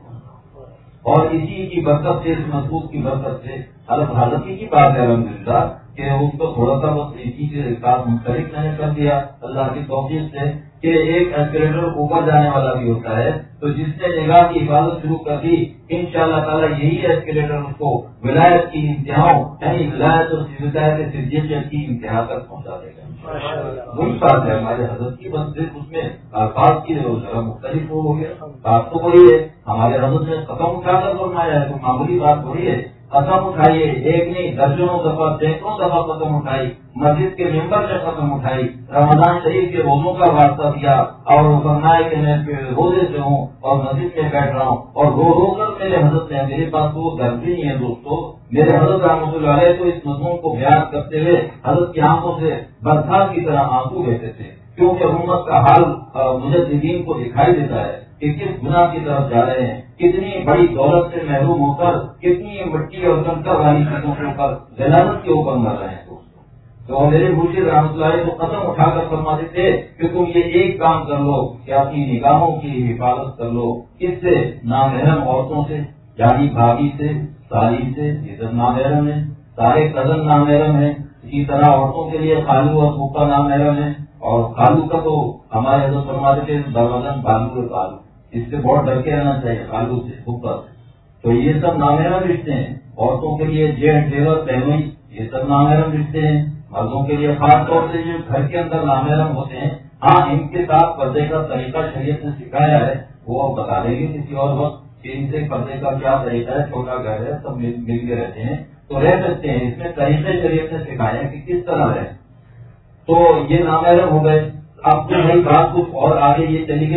اور اسی کی برکت سے، اس محسوس کی برکت سے حالتی کی بات ہے الحمدللہ کہ اس کو تھوڑا سا بس اسی کے ساتھ مختلف میں نے کر دیا اللہ کی توفیق سے کہ ایک ایسکیلیٹر اوپر جانے والا بھی ہوتا ہے. تو جس نے نگاہ کی حفاظت شروع کر دی انشاءاللہ تعالیٰ یہی ایسکیلیٹر اس کو ولایت کی انتہاؤں، یعنی ولایت اور ولایت صدیقیت کی انتہا تک پہنچا دے گا. وہی بات ہے ہمارے حضرت کی، بس صرف اس میں الفاظ کی ذرا مختلف ہو گیا. بات تو وہی ہے، ہمارے حضرت نے قدم اٹھا کر فرمایا ہے، تو معمولی بات تھوڑی ہے. قدم اٹھائیے، ایک نہیں درجنوں دفعہ، سینکڑوں دفعہ قدم اٹھائی، مسجد کے ممبر سے قدم اٹھائی، رمضان شریف کے روزوں کا واسطہ دیا اور فرمایا کہ میں روزے سے ہوں اور مسجد میں بیٹھ رہا ہوں اور رو کر میرے حضرت نے، میرے پاس تو وہ درد بھی نہیں ہے دوستو، میرے حضرت رحمۃ اللہ علیہ تو اس مضمون کو بیان کرتے ہوئے حضرت کی آنکھوں سے برسات کی طرح آنسو بہتے تھے، کیونکہ امت کا حال مجددین کو دکھائی دیتا ہے کہ کس گناہ کی طرف جا رہے ہیں، کتنی بڑی دولت سے محروم ہو کر، کتنی مٹی اور کنکر والی چیزوں کے اوپر ذلت کے اوپر مر رہے ہیں. تو میرے مرشد رحمۃ اللہ علیہ کو قدم اٹھا کر فرماتے تھے کہ تم یہ ایک کام کر لو کہ اپنی نگاہوں کی حفاظت کر لو. کس سے؟ نامحرم عورتوں سے، یعنی بھابھی سے، سالی سے، یہ سب نامحرم ہے. سارے کزن نامحرم ہیں. اسی طرح عورتوں کے لیے خالو اور پھوپھا نامحرم ہے. اور خالو کا تو ہمارے حضرت فرماتے تھے دروازن بالو خالو، اس سے بہت ڈر کے رہنا چاہیے، خالو سے، پھوپھا سے. تو یہ سب نامحرم رشتے ہیں. عورتوں کے لیے جیٹ دیور بہنوئی، یہ سب نامحرم رشتے ہیں. مردوں کے لیے خاص طور سے جو گھر کے اندر نامحرم ہوتے ہیں، ہاں ان کے ساتھ پردے کا طریقہ شریعت نے سکھایا ہے، وہ بتا دیں گے کسی اور وقت کہ ان سے پردے کا کیا طریقہ ہے. چھوٹا گھر ہے، سب مل کے رہتے ہیں تو رہ سکتے ہیں، اس میں طریقے شریعت نے سکھایا کہ کس طرح رہے. تو یہ نامحرم ہو گئے. اب تو بھائی بات کچھ اور آگے یہ چلی گئی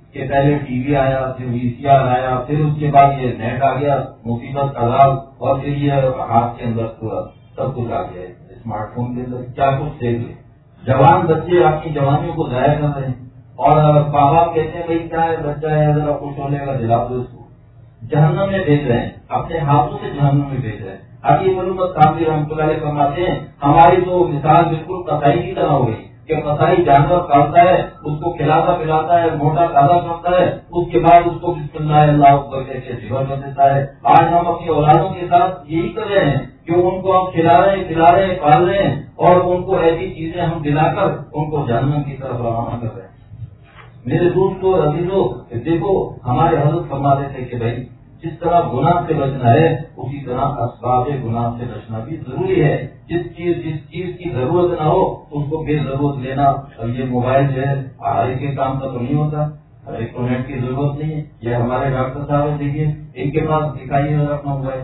کہ پہلے ٹی وی آیا، پھر VCR آیا، پھر اس کے بعد یہ نیٹ آ گیا، مصیبت عذاب، اور پھر یہ ہاتھ کے اندر پورا سب کچھ آ گیا اسمارٹ فون کے اندر، کیا کچھ دیکھ لے۔ جوان بچے اپنی جوانیوں کو ضائع کر رہے ہیں، اور ماں باپ کہتے ہیں بھائی کیا ہے بچہ ہے ذرا خوش ہونے کا دلا دو اس کو، جہنم میں بھیج رہے ہیں، اپنے ہاتھوں سے جہنم میں بھیج رہے ہیں۔ ابھی علومت کامل رحمۃ اللہ علیہ فرماتے ہیں ہماری تو مثال بالکل قصائی کی طرح ہو گئی کہ قصائی جانور کاٹتا ہے، اس کو کھلاتا پلاتا ہے، موٹا تازہ کرتا ہے، اس کے بعد اس کو بسم اللہ اللہ اکبر کہہ کے ذبح کر دیتا ہے۔ آج ہم اپنی اولادوں کے ساتھ یہی کر رہے ہیں کہ ان کو ہم کھلا رہے ہیں، پلا رہے ہیں، پال رہے ہیں، اور ان کو ایسی چیزیں ہم دلا کر ان کو جہنم کی طرف روانہ کر رہے ہیں۔ میرے دوستو عزیزو، دیکھو ہمارے حضرت فرماتے تھے کہ بھائی جس طرح گناہ سے بچنا ہے اسی طرح اسباب گناہ سے بچنا بھی ضروری ہے۔ جس چیز کی ضرورت نہ ہو اس کو بے ضرورت لینا، اور یہ موبائل جو ہے ہر ایک کے کام کا تو نہیں ہوتا، ہر ایک کو نیٹ کی ضرورت نہیں ہے۔ یہ ہمارے ڈاکٹر صاحب دیکھیے، ان کے پاس دکھائیے اپنا موبائل،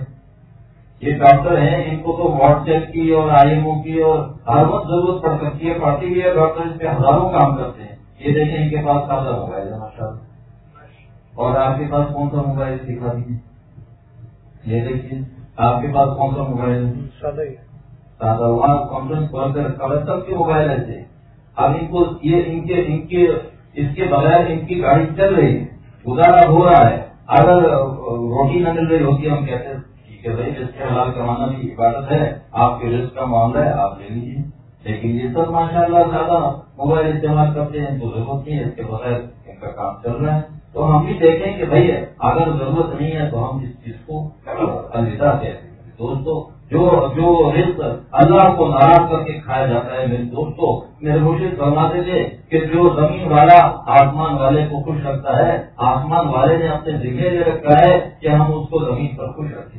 یہ ڈاکٹر ہیں، ان کو تو واٹس ایپ کی اور IMO کی اور ہر وقت ضرورت پڑ سکتی ہے، پڑتی بھی ہے، ڈاکٹر اس پہ ہزاروں کام کرتے ہیں۔ یہ دیکھیں ان کے پاس سادہ موبائل ہے ماشاء اللہ، اور آپ کے پاس کون سا موبائل دکھا دیجیے، یہ دیکھیے آپ کے پاس کون سا موبائل ہے، سادہ وہاں کانفرنس کال کر سب کے موبائل ایسے۔ اب ان کو یہ اس کے بغیر ان کی گاڑی چل رہی ہے، گزارا ہو رہا ہے۔ اگر روٹی نہ مل رہی ہوتی ہم کہتے ہیں ٹھیک ہے بھائی رزق حلال کمانا بھی عبادت ہے، آپ کے رزق کا معاملہ ہے آپ لے لیجیے، لیکن یہ سب ماشاء اللہ زیادہ موبائل استعمال کرتے ہیں تو ضرورت نہیں ہے، اس کے بغیر ان کا کام چل رہا ہے۔ تو ہم بھی دیکھیں کہ بھائی اگر ضرورت نہیں ہے تو ہم اس چیز کو الوداع کہتے ہیں۔ دوستو جو رزق اللہ کو ناراض کر کے کھایا جاتا ہے، میرے دوستو میرے مرشد فرماتے تھے کہ جو زمین والا آسمان والے کو خوش رکھتا ہے، آسمان والے نے اپنے ذمہ لے رکھا ہے کہ ہم اس کو زمین پر خوش رکھیں۔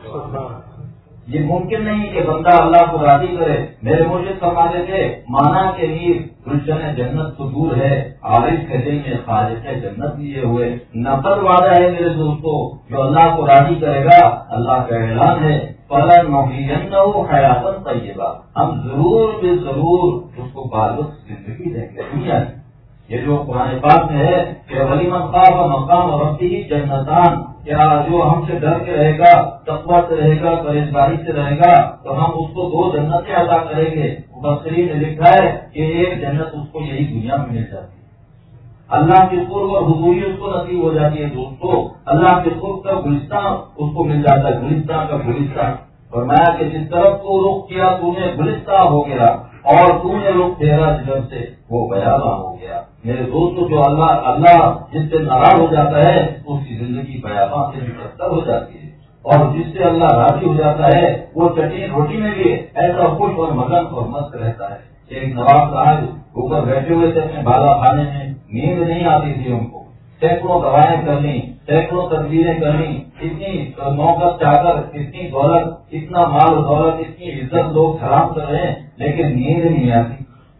یہ ممکن نہیں کہ بندہ اللہ کو راضی کرے۔ میرے مرشد فرماتے تھے مانا کے لیے گلشن جنت تو دور ہے، عارف کے دل میں خواہش ہے جنت لیے ہوئے۔ نقد وعدہ ہے میرے دوستو، جو اللہ کو راضی کرے گا اللہ کا اعلان ہے فَلَنُحْيِيَنَّهُ حَيَاةً طَيِّبَةً، ہم ضرور بے ضرور اس کو بالغ زندگی دیں گے دنیا میں۔ یہ جو قرآن پاک میں ہے کہ وَلِمَنْ خَافَ مَقَامَ رَبِّهِ جَنَّتَانِ، کیا جو ہم سے ڈر کے رہے گا، تقویٰ سے رہے گا، پرہیزگاری سے رہے گا تو ہم اس کو 2 جنتیں عطا کریں گے۔ مفسرین نے لکھا ہے کہ ایک جنت اس کو یہی دنیا میں مل جاتی ہے، اللہ کے قرب اور حضوری اس کو نصیب ہو جاتی ہے۔ دوستو اللہ کے قرب کا گلستان اس کو مل جاتا ہے، گلستان کا گلستان۔ فرمایا کہ جس طرف تو رخ کیا تو نے گلستان ہو گیا، اور تو نے رخ پھیرا جدھر سے وہ بیاباں ہو گیا۔ میرے دوستو جو اللہ جس سے ناراض ہو جاتا ہے اس کی زندگی بیاباں سے بھی بدتر ہو جاتی ہے، اور جس سے اللہ راضی ہو جاتا ہے وہ چٹنی روٹی میں بھی ایسا خوش اور مگن اور مست رہتا ہے۔ ایک نواب صاحب اوپر بیٹھے ہوئے تھے اپنے بالا خانے میں، نیند نہیں آتی تھی ان کو، سینکڑوں دوائیں کر لی، سینکڑوں تدبیریں کر لی، اتنی نوکت چاکر، اتنی دولت، اتنا مال و دولت، اتنی عزت لوگ حرام کر رہے ہیں لیکن نیند نہیں آتی۔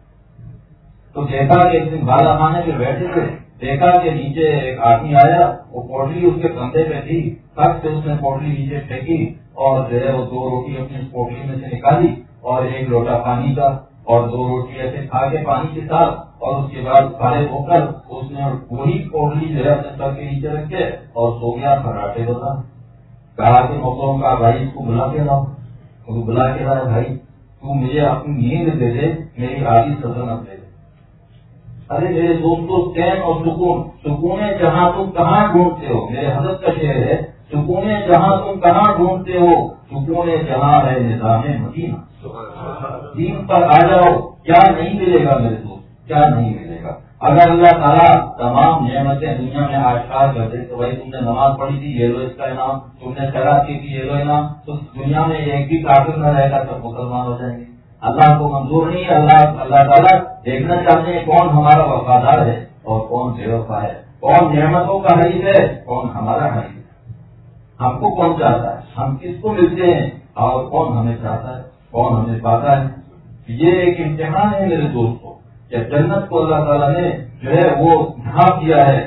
تو دیکھا کہ ایک دن بالا خانے پہ بیٹھے تھے، دیکھا کہ نیچے ایک آدمی آیا، وہ پوٹلی اس کے کندھے پہ تھی، تھک سے اس نے پوٹلی نیچے پھینکی اور جو ہے وہ 2 روٹی اپنی پوٹلی میں سے نکالی اور 1 لوٹا پانی کا، اور 2 روٹی ایسے کھا کے پانی کے ساتھ، اور اس کے بعد فارغ ہو کر اس نے وہی پوٹلی جو ہے اپنے سر کے نیچے رکھ کے اور سو گیا کراٹے بتا۔ کہا کہ موقعوں کا بھائی اس کو بلا کے لاؤ، اس کو بلا کے لایا، بھائی تو مجھے اپنی نیند دے دے، میری آدھی سلطنت دے دے۔ ارے میرے دوستوں چین اور سکون جہاں تم کہاں ڈھونڈتے ہو، میرے حضرت کا شعر ہے، سکون جہاں تم کہاں ڈھونڈتے ہو، سکون جہاں ہے نظام مدینہ۔ دین پر آ جاؤ، کیا نہیں ملے گا میرے دوست، کیا نہیں ملے گا۔ اگر اللہ تعالیٰ تمام نعمتیں دنیا میں آشکار کر دے تو بھائی تم نے نماز پڑھی تھی یہ لو اس کا انعام، تم نے خیرات کی تھی یہ لو انعام، تو دنیا میں ایک بھی کافر نہ رہے گا، سب مسلمان ہو جائیں گے۔ اللہ کو منظور نہیں ہے، اللہ تعالیٰ دیکھنا چاہتے ہیں کون ہمارا وفادار ہے اور کون بے وفا ہے، کون نعمتوں کا حریف ہے، کون ہمارا حریف ہے، ہم کو کون چاہتا ہے، ہم کس کو ملتے ہیں اور کون ہمیں چاہتا ہے، کون ہمیں پاتا ہے۔ یہ ایک امتحان ہے میرے دوستوں کہ جنت کو اللہ تعالیٰ نے جو ہے وہ ڈھانپ دیا ہے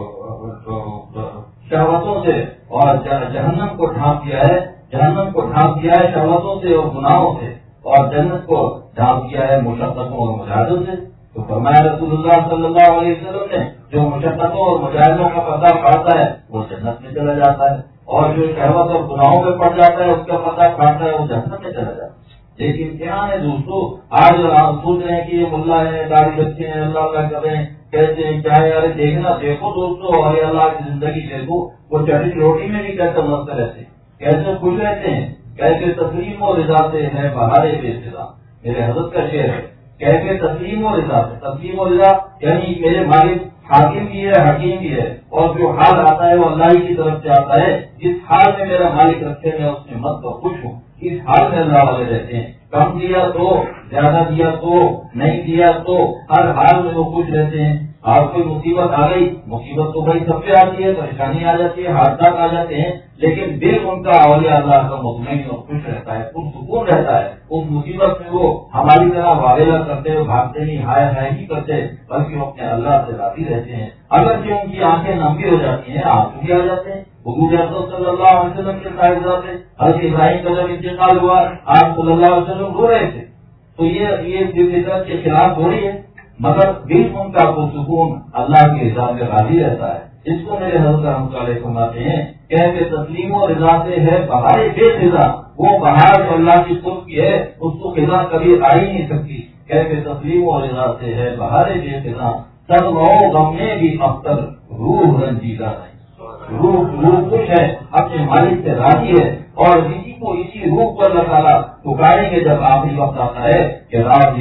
شہوتوں سے، اور جہنم کو ڈھانپ دیا ہے، جہنم کو ڈھانپ دیا ہے شہوتوں سے اور گناہوں سے، اور جنت کو ڈھانپ دیا ہے مشقتوں اور مجاہدوں سے۔ تو فرمایا رسول اللہ صلی اللہ علیہ وسلم نے جو مشقتوں اور مجاہدوں کا پردہ پڑتا ہے وہ جنت میں چلا جاتا ہے، اور جو شہوت اور گناہوں میں پڑ جاتا ہے اس کا پردہ پڑتا ہے وہ جنت میں چلا جاتا ہے۔ لیکن کیا ہے دوستو، آج آپ سوچ رہے ہیں کہ یہ ملا ہے، داڑھی رکھے ہیں، اللہ اللہ کریں، کہتے ہیں کیا ہے، ارے دیکھنا دیکھو دوستو، اور اللہ کی زندگی دیکھو، وہ چٹنی روٹی میں بھی کیسے مست رہتے ہیں، کیسے خوش رہتے ہیں، کیسے تسلیم و رضا سے ہے بہارے بے صدا، میرے حضرت کا شعر ہے، کیسے تسلیم و رضا سے، تسلیم و رضا یعنی میرے مالک حاکم بھی ہے، حکیم بھی ہے، اور جو حال آتا ہے وہ اللہ ہی کی طرف سے آتا ہے، جس حال میں میرا مالک رکھے میں اس میں مت اور خوش ہوں، اس حال میں اللہ والے رہتے ہیں، کم دیا تو، زیادہ دیا تو، نہیں دیا تو، ہر حال میں وہ خوش رہتے ہیں۔ آپ کوئی مصیبت آ گئی، مصیبت تو بھائی سب پہ آتی ہے، پریشانی آ جاتی ہے، حادثات آ جاتے ہیں، لیکن دل ان کا اولیاء اللہ کا مطمئن اور خوش رہتا ہے، پرسکون رہتا ہے، اس مصیبت میں وہ ہماری طرح واویلا کرتے ہوئے بھاگتے نہیں، ہائے ہائے نہیں کرتے، بلکہ وہ اپنے اللہ سے راضی رہتے ہیں۔ اگرچہ ان کی آنکھیں نمی ہو جاتی ہیں، آنسو بھی آ جاتے ہیں، حضور اکرم صلی اللہ علیہ وسلم کے صاحبزادے حضرت ابراہیم کا جب انتقال ہوا، آپ صلی اللہ علیہ وسلم رو رہے تھے، تو یہ فطرت کے خلاف ہو رہی ہے، مگر دل ان کا پرسکون اللہ کے رضا میں راضی رہتا ہے۔ اس کو میرے حضرت رحمۃ اللہ فرماتے ہیں کہ تسلیم و رضا سے ہے بہار بے خزاں، وہ بہار جو اللہ کی خود کی ہے اس کو خزاں کبھی آ ہی نہیں سکتی، کیسے تسلیم و رضا سے ہے بہار بے خزاں، سب رو غم میں بھی اختر روح رنجیدہ نہیں، روح خوش ہے، اپنے مالک سے راضی ہے، اور اسی کو اسی روح پر اللہ تعالیٰ پکاریں گے جب آخری وقت آتا ہے کہ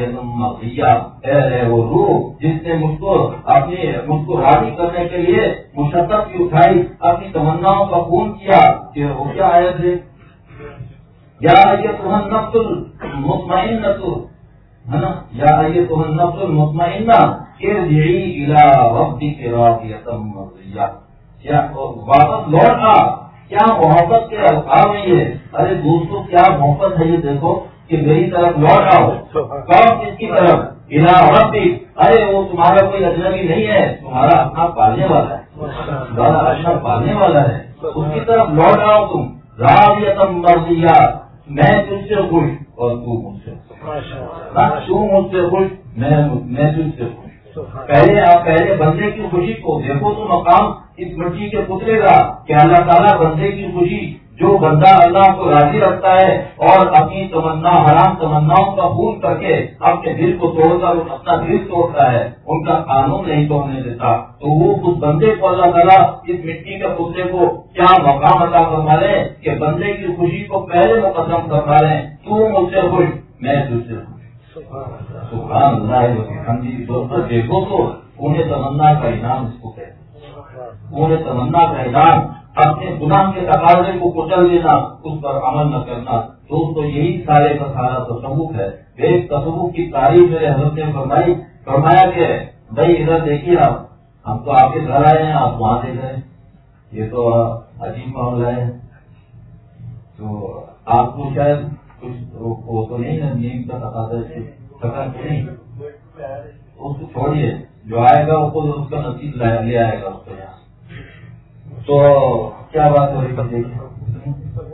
اے وہ روح جس نے مجھ کو راضی کرنے کے لیے مشقت بھی اٹھائی، اپنی تمناؤں کا خون کیا، کہ وہ کیا آیت ہے، یا ایتھا النفس المطمئنہ، ہے نا، یا ایتھا النفس المطمئنہ ارجعی الی ربک راضیۃ مرضیہ، واپس لوٹ آ، کیا محبت کے الفاظ میں یہ، ارے دوستو کیا محبت ہے یہ دیکھو کہ میری طرف لوٹ آؤ، کون کس کی طرف، الی ربک، ارے وہ تمہارا کوئی اجنبی نہیں ہے، تمہارا اپنا پالنے والا ہے، تمہارا اپنا پالنے والا ہے، اس کی طرف لوٹ آؤ تم، راضیۃ مرضیہ، میں تجھ سے خوش اور تو مجھ سے خوش، تو مجھ سے خوش، میں تجھ سے خوش۔ پہلے بندے کی خوشی کو دیکھو تو مقام اس مٹی کے پتلے کا کہ اللہ تعالیٰ بندے کی خوشی، جو بندہ اللہ کو راضی رکھتا ہے اور اپنی حرام تمناؤں کا خون کر کے اپنے دل کو توڑ کر اپنا دل توڑتا ہے، ان کا قانون نہیں توڑنے دیتا، تو وہ اس بندے کو اللہ تعالیٰ اس مٹی کے پتلے کو کیا مقام عطا فرما رہے ہیں کہ بندے کی خوشی کو پہلے مقدم کروا رہے ہیں، تو مجھ سے خوش، میں تجھ سے خوش۔ سبحان اللہ، ہم جی دوستوں دیکھو تو انہیں تمنا کا انعام اس کو کہتے ہیں، انہیں تمنا کا انعام، اپنے گناہ کے تقاضے کو کچل دینا، اس پر عمل نہ کرنا، دوستو یہی سارے کا سارا تصوف ہے۔ ایک تصوف کی تعریف میرے حضرت نے فرمایا کہ بھائی ادھر دیکھیے، ہم تو آپ کے گھر آئے ہیں، آپ وہاں دیکھ رہے ہیں، یہ تو عجیب معاملہ ہے، تو آپ کو شاید کچھ وہ تو نہیں ہے، نیند کا تقاضا سکن تو نہیں، اس کو چھوڑیے، جو آئے گا اس کا نصیب لے آئے گا اس کو یہاں۔ تو کیا بات ہو رہی دیکھیے،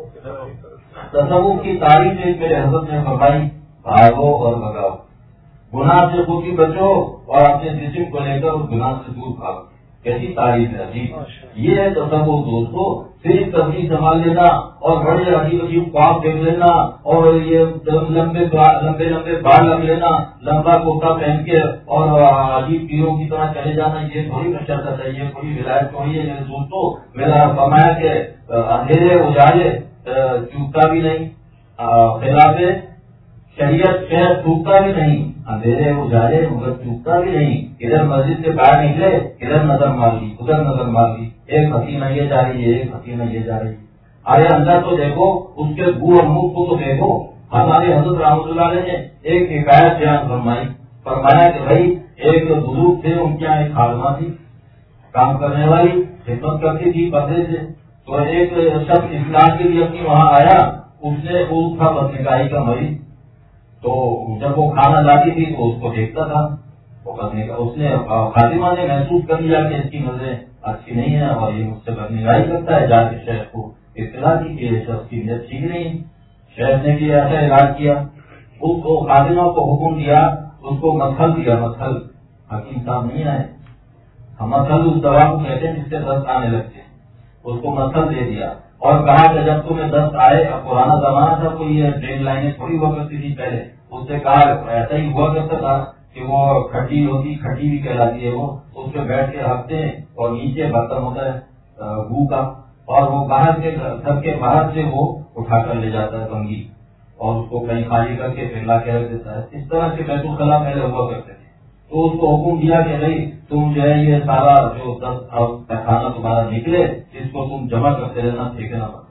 تصوف کی تعریف ایک میرے حضرت نے فرمائی، بھاگو اور بگاؤ، گناہ سے خود کی بچو اور اپنے جسم کو لے کر اس گناہ سے دور بھاگو، کیسی تعریف ہے عجیب، یہ ہے تصوف دوستو، صرف تصویر سنبھال لینا اور بڑے عجیب عجیب خواب دیکھ لینا اور یہ لمبے بال رکھ لینا، لمبا کرتا پہن کے اور عجیب پیروں کی طرح چلے جانا، یہ تھوڑی مشقت ہے، یہ کوئی ولایت تھوڑی ہے میرے دوستو۔ میرا فرمایا کہ اندھیرے اجالے چوکتا بھی نہیں، خلاف شریعت شہر چوکتا بھی نہیں، اندھیرے اجالے مگر چوکتا بھی نہیں، ادھر مسجد سے باہر نکلے ادھر نظر مار لی ادھر نظر مار لی، ایک حسینہ یہ جا رہی ہے ایک حسینہ یہ جا رہی ہے، ارے اندر تو دیکھو، اس کے بو اور منہ کو تو دیکھو۔ ہمارے حضرت رحمۃ اللہ علیہ نے ایک حکایت بیان فرمایا کہ بھائی ایک بزرگ تھے، ان کے یہاں ایک خادمہ تھی کام کرنے والی، خدمت کرتی تھی پردے سے، تو ایک شخص اصلاح کے لیے اپنی وہاں آیا، اس نے وہ تھا بدنگاہی کا مریض، تو جب وہ کھانا لاتی تھی تو اس کو دیکھتا تھا، اس نے خادمہ نے محسوس کر لیا کہ اس کی نظریں اچھی نہیں ہے اور یہ مجھ سے بدنگاہی کرتا ہے، جا کے شیخ کو اطلاع کی کہ یہ شخص کی نیت ٹھیک نہیں، شیخ نے بھی ایسا علاج کیا، اس کو خادمہ کو حکم دیا، اس کو مسحل دیا، مسحل، حکیم صاحب نہیں آئے، مسل اس دوا کو کہتے ہیں جس سے دست آنے لگتے ہیں، اس کو مسل دے دیا اور کہا کہ جب تمہیں دست آئے، اب پرانا زمانہ تھا، کوئی یہ ٹرین لائنیں تھوڑی ہوا کرتی تھی پہلے، اس سے کہا ایسا ہی ہوا کرتا تھا کہ وہ کھٹی ہوتی، کھٹی بھی کہلاتی ہے وہ، اس پہ بیٹھ کے ہنستے ہیں اور نیچے برتن ہوتا ہے گو کا، اور وہ باہر کے گھر کے باہر سے وہ اٹھا کر لے جاتا ہے بنگی اور اس کو کہیں خالی کر کے پھر لا کے رکھ دیتا ہے. اس طرح سے بیت الخلا پہلے ہوا کرتے تھے. تو اس کو حکم دیا کہ بھائی تم جو ہے یہ سارا جو پیخانہ تمہارا نکلے اس کو تم جمع کرتے رہنا، پھینکنا پڑتا.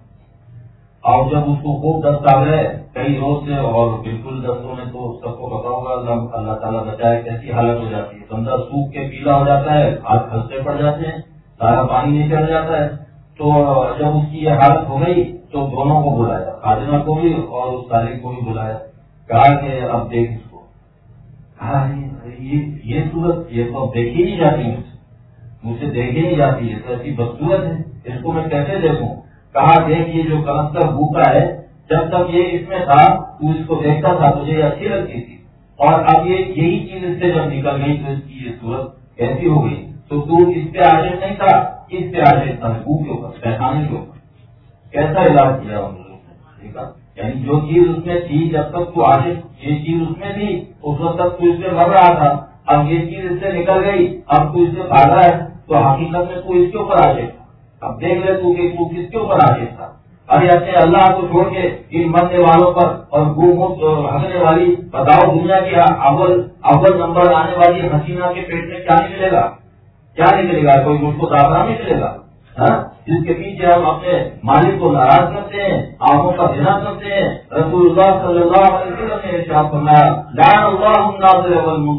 اور جب اس کو خوب دست آ گئے کئی روز سے اور بالکل دستوں میں، تو سب کو پتا ہوگا اللہ تعالیٰ بچائے کیسی حالت ہو جاتی ہے. بندہ سوکھ کے پیلا ہو جاتا ہے، ہاتھ کھلتے پڑ جاتے ہیں، سارا پانی نہیں چڑھ جاتا ہے. تو جب اس کی یہ حالت ہو گئی تو دونوں کو بلایا، خادمہ کو بھی اور اس سالک کو بھی بلایا. کہا کہ اب دیکھ اس کو. کہا یہ صورت یہ تو دیکھی نہیں جاتی، مجھ سے دیکھی نہیں جاتی ہے، تو ایسی بدصورت ہے، اس کو میں کیسے دیکھوں. کہا دیکھ یہ جو کنستر بھوکا ہے، جب تک یہ اس میں تھا تو اس کو دیکھتا تھا تجھے یہ اچھی لگتی تھی، اور اب یہی چیز اس سے جب نکل گئی تو اس کی یہ صورت کیسی ہو گئی. تو تو اس پہ عاشق نہیں تھا، اس پہ عاشق تھا، بھوک کے اوپر، پیخانے کے اوپر. کیسا علاج کیا ان لوگوں نے دیکھا. یعنی جو چیز اس میں تھی جب تک تو عاشق، یہ چیز اس میں تھی اس وقت تک تو اس سے مر رہا تھا، اب یہ چیز اس سے نکل گئی، اب تو اس سے بھاگ رہا ہے، تو حقیقت میں تو اس کے اوپر عاشق تھا. اب دیکھ لے تو کہ تو کس کے اوپر عاشق تھا. ارے اپنے اللہ کو چھوڑ کے ان مرنے والوں پر اور گومت ہنسنے والی، بتاؤ دنیا کی اول نمبر آنے والی حسینہ کے پیٹ میں کیا نکلے گا؟ کیا نکلے گا؟ کوئی مجھ کو دابرا نکلے گا جس کے پیچھے ہم اپنے مالک کو ناراض کرتے ہیں، آنکھوں کا زنا کرتے ہیں. رسول اللہ صلی اللہ علیہ وسلم نے ارشاد فرمایا لعن اللہ الناظر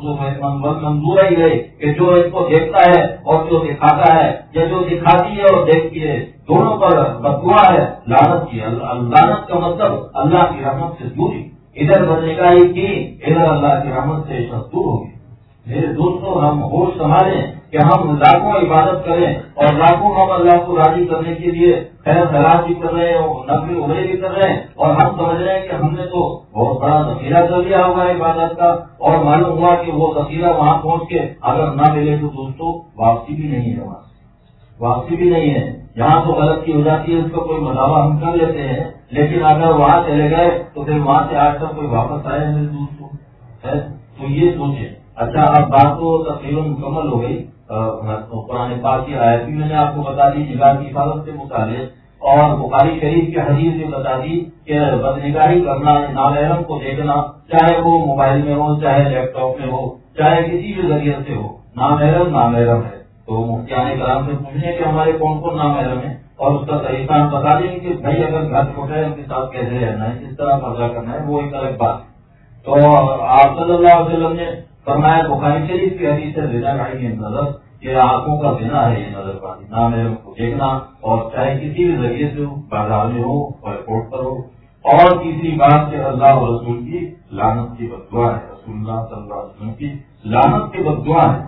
والمنظور الیہ، کہ جو اس کو دیکھتا ہے اور جو دکھاتا ہے، یا جو دکھاتی ہے اور دیکھتی ہے، دونوں پر بددعا ہے، لعنت کی. لعنت کا مطلب اللہ کی رحمت سے دوری. ادھر بدنگاہی کی، ادھر اللہ کی رحمت سے دور ہوگی. میرے دوستوں، ہم ہوش سنبھالیں کہ ہم لاکھوں عبادت کریں اور لاکھوں ہم اللہ کو راضی کرنے کے لیے خیر خیرات بھی کر رہے ہیں اور نفل عمرے بھی کر رہے ہیں، اور ہم سمجھ رہے ہیں کہ ہم نے تو بہت بڑا ذخیرہ کر لیا ہوگا عبادت کا، اور معلوم ہوا کہ وہ ذخیرہ وہاں پہنچ کے اگر نہ ملے تو دوستوں واپسی بھی نہیں ہے، وہاں سے واپسی بھی نہیں ہے. جہاں تو غلطی ہو جاتی ہے اس کا کوئی مداوع ہم کر لیتے ہیں، لیکن اگر وہاں چلے گئے تو پھر وہاں سے آج تک کوئی واپس آئے میرے دوستوں ہے. تو یہ سوچیں. اچھا، اب بات تو تقریباً مکمل ہو گئی. قرآن پاک کی آیت بھی میں نے آپ کو بتا دی نگاہ کی حفاظت سے متعلق، اور بخاری شریف کی حدیث بھی بتا دی کہ بدنگاہی کرنا، نامحرم کو دیکھنا، چاہے وہ موبائل میں ہو، چاہے لیپ ٹاپ میں ہو، چاہے کسی بھی ذریعے سے ہو، نامحرم ہے. تو مفتیان کرام سے پوچھنے کہ ہمارے کون کون نامحرم ہیں، اور اس کا طریقہ ہم بتا دیں کہ بھائی اگر گھر چھوٹے ہیں ان کے ساتھ کیسے رہنا ہے، کس طرح پردہ کرنا ہے، وہ ایک الگ بات ہے. تو آپ صلی اللہ علیہ وسلم نے فرمایا بخاری شریف کی حدیث سے زنا گاہی نظر، یہ آنکھوں کا زنا ہے، یہ نظر بازی، نامحرم کو دیکھنا، اور چاہے کسی بھی ذریعے سے ہو، بازار میں ہو، ایئرپورٹ پر ہو. اور تیسری بات کہ اللہ اور رسول کی لعنت کی بددعا ہے، رسول اللہ صلی اللہ علیہ وسلم کی لعنت کی بددعا ہے.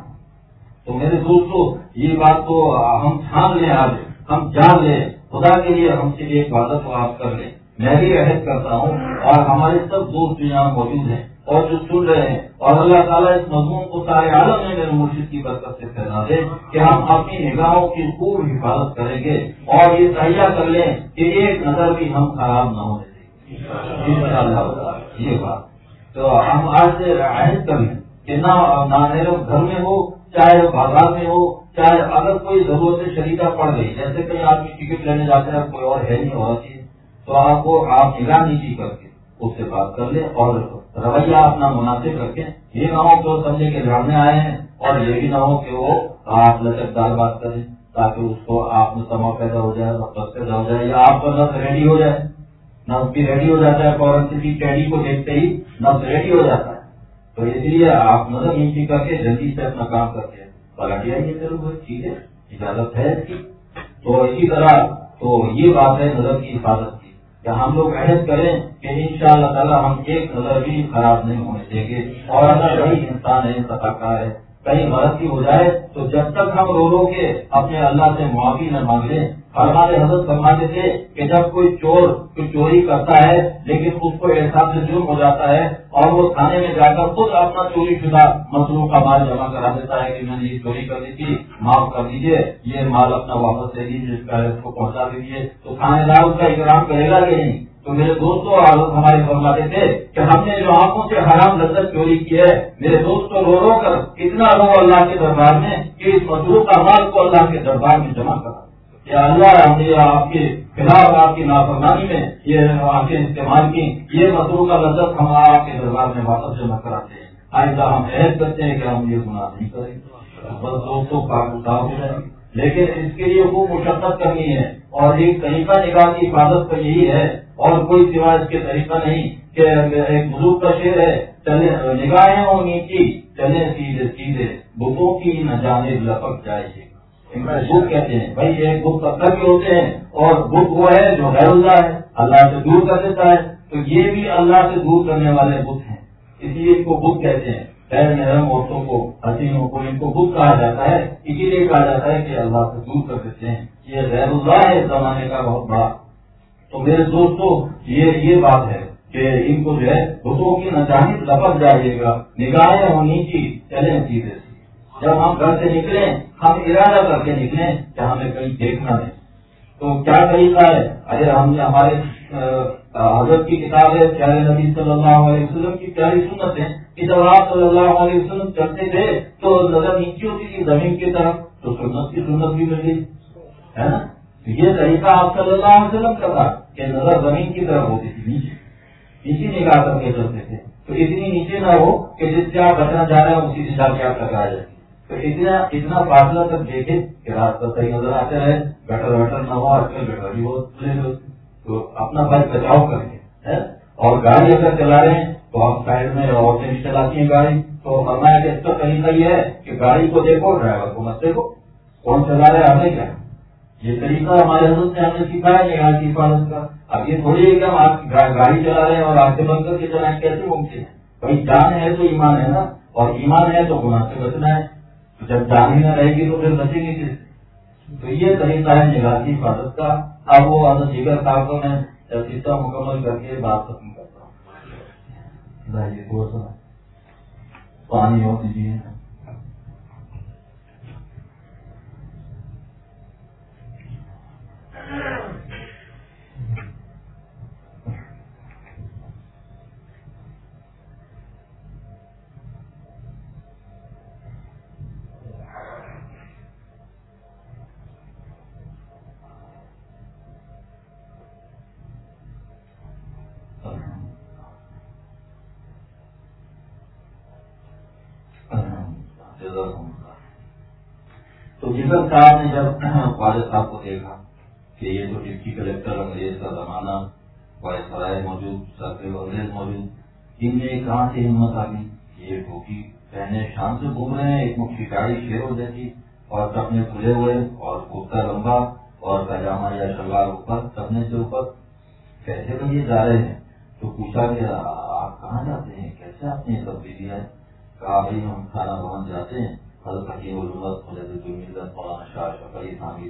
تو میرے دوستو، یہ بات تو ہم چھان لیں، آج ہم جان لیں، خدا کے لیے ہم سے ایک عبادت کو آپ کر لیں. میں بھی عہد کرتا ہوں اور ہمارے سب دوست یہاں موجود ہیں اور جو سن رہے ہیں، اور اللہ تعالیٰ اس مضمون کو سارے عالم میں میرے مرشد کی برکت سے پھیلا دے کہ ہم اپنی نگاہوں کی خوب حفاظت کریں گے اور یہ تہیا کر لیں کہ ایک نظر بھی ہم خراب نہ ہونے دیں گے انشاءاللہ. یہ بات تو ہم آج سے عہد کر لیں کہ نامحرم گھر میں ہو، چاہے بازار میں ہو، چاہے اگر کوئی ضرورت شریکہ پڑ گئی، جیسے کہیں آدمی ٹکٹ لینے جاتے ہیں کوئی اور ہے نہیں ہو چیز، تو آپ نگاہ نیچی کر کے اس سے بات کر لیں اور رویہ اپنا مناسب رکھیں. یہ نہ ہو کہ وہ سمجھے کہ لڑنے آئے ہیں، اور یہ بھی نہ ہو کہ وہ آپ لچکدار بات کریں تاکہ اس کو آپ میں تما پیدا ہو جائے، رفت پیدا ہو جائے، یا آپ کا نفس ریڈی ہو جائے. نفس بھی ریڈی ہو جاتا ہے، فوراً کسی ٹیڈی کو دیکھتے ہی نفس ریڈی ہو جاتا ہے. تو اس لیے آپ نظر نیچی کر کے جلدی سے اپنا کام کرتے ہیں. پلٹیا یہ ضرور ٹھیک ہے، اجازت ہے اس کی. تو اسی طرح تو یہ بات ہے نظر کی حفاظت کی، کہ ہم لوگ عہد کریں کہ انشاءاللہ تعالی ہم ایک نظر بھی خراب نہیں ہونے دیں گے. اور اگر وہی انسان ہے، صدقہ ہے، کہیں غلطی ہو جائے تو جب تک ہم رو کے اپنے اللہ سے معافی نہ مانگ لیں. ہمارے حضرت فرماتے تھے کہ جب کوئی چور چوری کرتا ہے لیکن اس کو احساس سے جرم ہو جاتا ہے اور وہ تھانے میں جا کر خود اپنا چوری شدہ مصروف کا مال جمع کرا دیتا ہے کہ میں نے یہ چوری کر دی تھی، معاف کر دیجیے، یہ مال اپنا واپس لے لیجیے، اس کا اس کو پہنچا دیجیے، تو تھانے دار اس کا اکرام کرے گا کہ نہیں؟ تو میرے دوستوں حضرت ہمارے فرماتے تھے کہ ہم نے جو آنکھوں سے حرام لذت چوری کی ہے، میرے دوستوں رو رو کر اتنا رو اللہ کے دربار میں کہ اس مصروف کا مال کو اللہ کے دربار میں جمع کرا کہ اللہ ہم نے آپ کے خلاف آپ کی نافرمانی میں یہ آنکھیں استعمال کی، یہ مصروف کا لذت ہم آپ کے دربار میں واپس جمع کراتے ہیں، آئندہ ہم عہد کرتے ہیں کہ ہم یہ گناہ نہیں کریں گے، بس دوستوں پاک ہو جائیں گے۔ لیکن اس کے لیے خوب مشقت کرنی ہے، اور ایک طریقہ نگاہ کی حفاظت کا یہی ہے، اور کوئی سوا اس کے طریقہ نہیں کہ ایک بزرگ کا شعر ہے، چلے نگاہیں ہوں نیچی چلے سیدھے سیدھے بتوں کی نہ جانب لپک جائے، بت کہتے ہیں بھائی ایک بت پتھر کے ہوتے ہیں، اور بت وہ ہے جو غیر اللہ ہے، اللہ سے دور کر دیتا ہے، تو یہ بھی اللہ سے دور کرنے والے بت ہیں، اس لیے ان کو بت کہتے ہیں۔ غیر محرم عورتوں کو، حسینوں کو، ان کو بت کہا جاتا ہے، اسی لیے کہا جاتا ہے کہ اللہ سے دور کر دیتے ہیں، یہ غیر اللہ ہے زمانے کا بہت بڑا۔ تو میرے دوستو یہ بات ہے کہ ان کو جو ہے بتوں کی نجانب لپک جائیے گا، نگاہیں ہونی نیچی چلیں سیدھے سے۔ جب ہم گھر سے نکلیں ہم ارادہ کر کے نکلیں کہ ہمیں کہیں دیکھنا نہیں، تو کیا طریقہ ہے؟ اگر ہم نے ہمارے حضرت کی کتاب ہے پیارے نبی صلی اللہ علیہ وسلم کی پیاری سنت ہے کہ جب آپ صلی اللہ علیہ وسلم چلتے تھے تو نظر نیچے ہوتی تھی زمین کی طرف، تو سنت کی سنت بھی مل گئی ہے نا۔ یہ طریقہ آپ صلی اللہ علیہ وسلم کا تھا کہ نظر زمین کی طرف ہوتی تھی، نیچے نگاہ کر کے چلتے تھے، تو اتنی نیچے نہ ہو کہ جس سے آپ بچنا چاہ رہے ہیں اسی دشا سے آپ ٹکرا جائیں، تو اتنا فاصلہ تک دیکھے کہ راستہ صحیح نظر آتے رہے، گٹر وٹر نہ ہو، آج کل گٹر بھی بہت کھلے ہوتے، تو اپنا بائک بچاؤ کر کے، اور گاڑی اگر چلا رہے ہیں تو آپ سائڈ میں عورتیں بھی چلاتی ہیں گاڑی، تو فرمایا کہ اس کا طریقہ یہ ہے کہ گاڑی کو دیکھو، ڈرائیور کو مت دیکھو، کون چلا رہے ہمیں کیا، یہ طریقہ ہمارے حضرت نے ہمیں سکھایا نگاہ کی حفاظت کا۔ اب یہ تھوڑی ہے کہ ہم آپ گاڑی چلا رہے ہیں اور آنکھیں بند کر کے چلائیں، کیسے ممکن ہے؟ بھائی جان ہے تو ایمان ہے نا، اور ایمان ہے تو گناہ سے بچنا ہے، جب جان ہی نہ رہے گی تو پھر بچے گی کس سے؟ تو یہ طریقہ ہے نگاہ کی حفاظت کا۔ اب وہ حضرت جگر صاحب کو میں قصہ مکمل کر کے بات ختم کرتا ہوں۔ تھوڑا سا پانی اور دیجیے۔ تو جگر صاحب نے جب خواجہ صاحب کو دیکھا کہ یہ تو ڈپٹی کلیکٹر انگریز کا زمانہ، وائسرائے موجود، سرکل انگریز موجود، ان میں کہاں سے ہمت آ گئی، یہ ٹوپی پہنے شان سے گھوم رہے ہیں، ایک مٹھ شکاری شیروں جیسی، اور کپڑے کھلے ہوئے اور کرتا لمبا اور پاجامہ یا شلوار اوپر، کپڑے سے اوپر، کیسے بھائی یہ جا رہے ہیں؟ تو پوچھا کہ آپ کہاں جاتے ہیں، کیسے آپ نے سب دے دیا ہے؟ کہا بھائی ہم کھانا بھون جاتے ہیں، حضرت حکیم الامت مجدد الملت مولانا شاہ اشرف علی تھانوی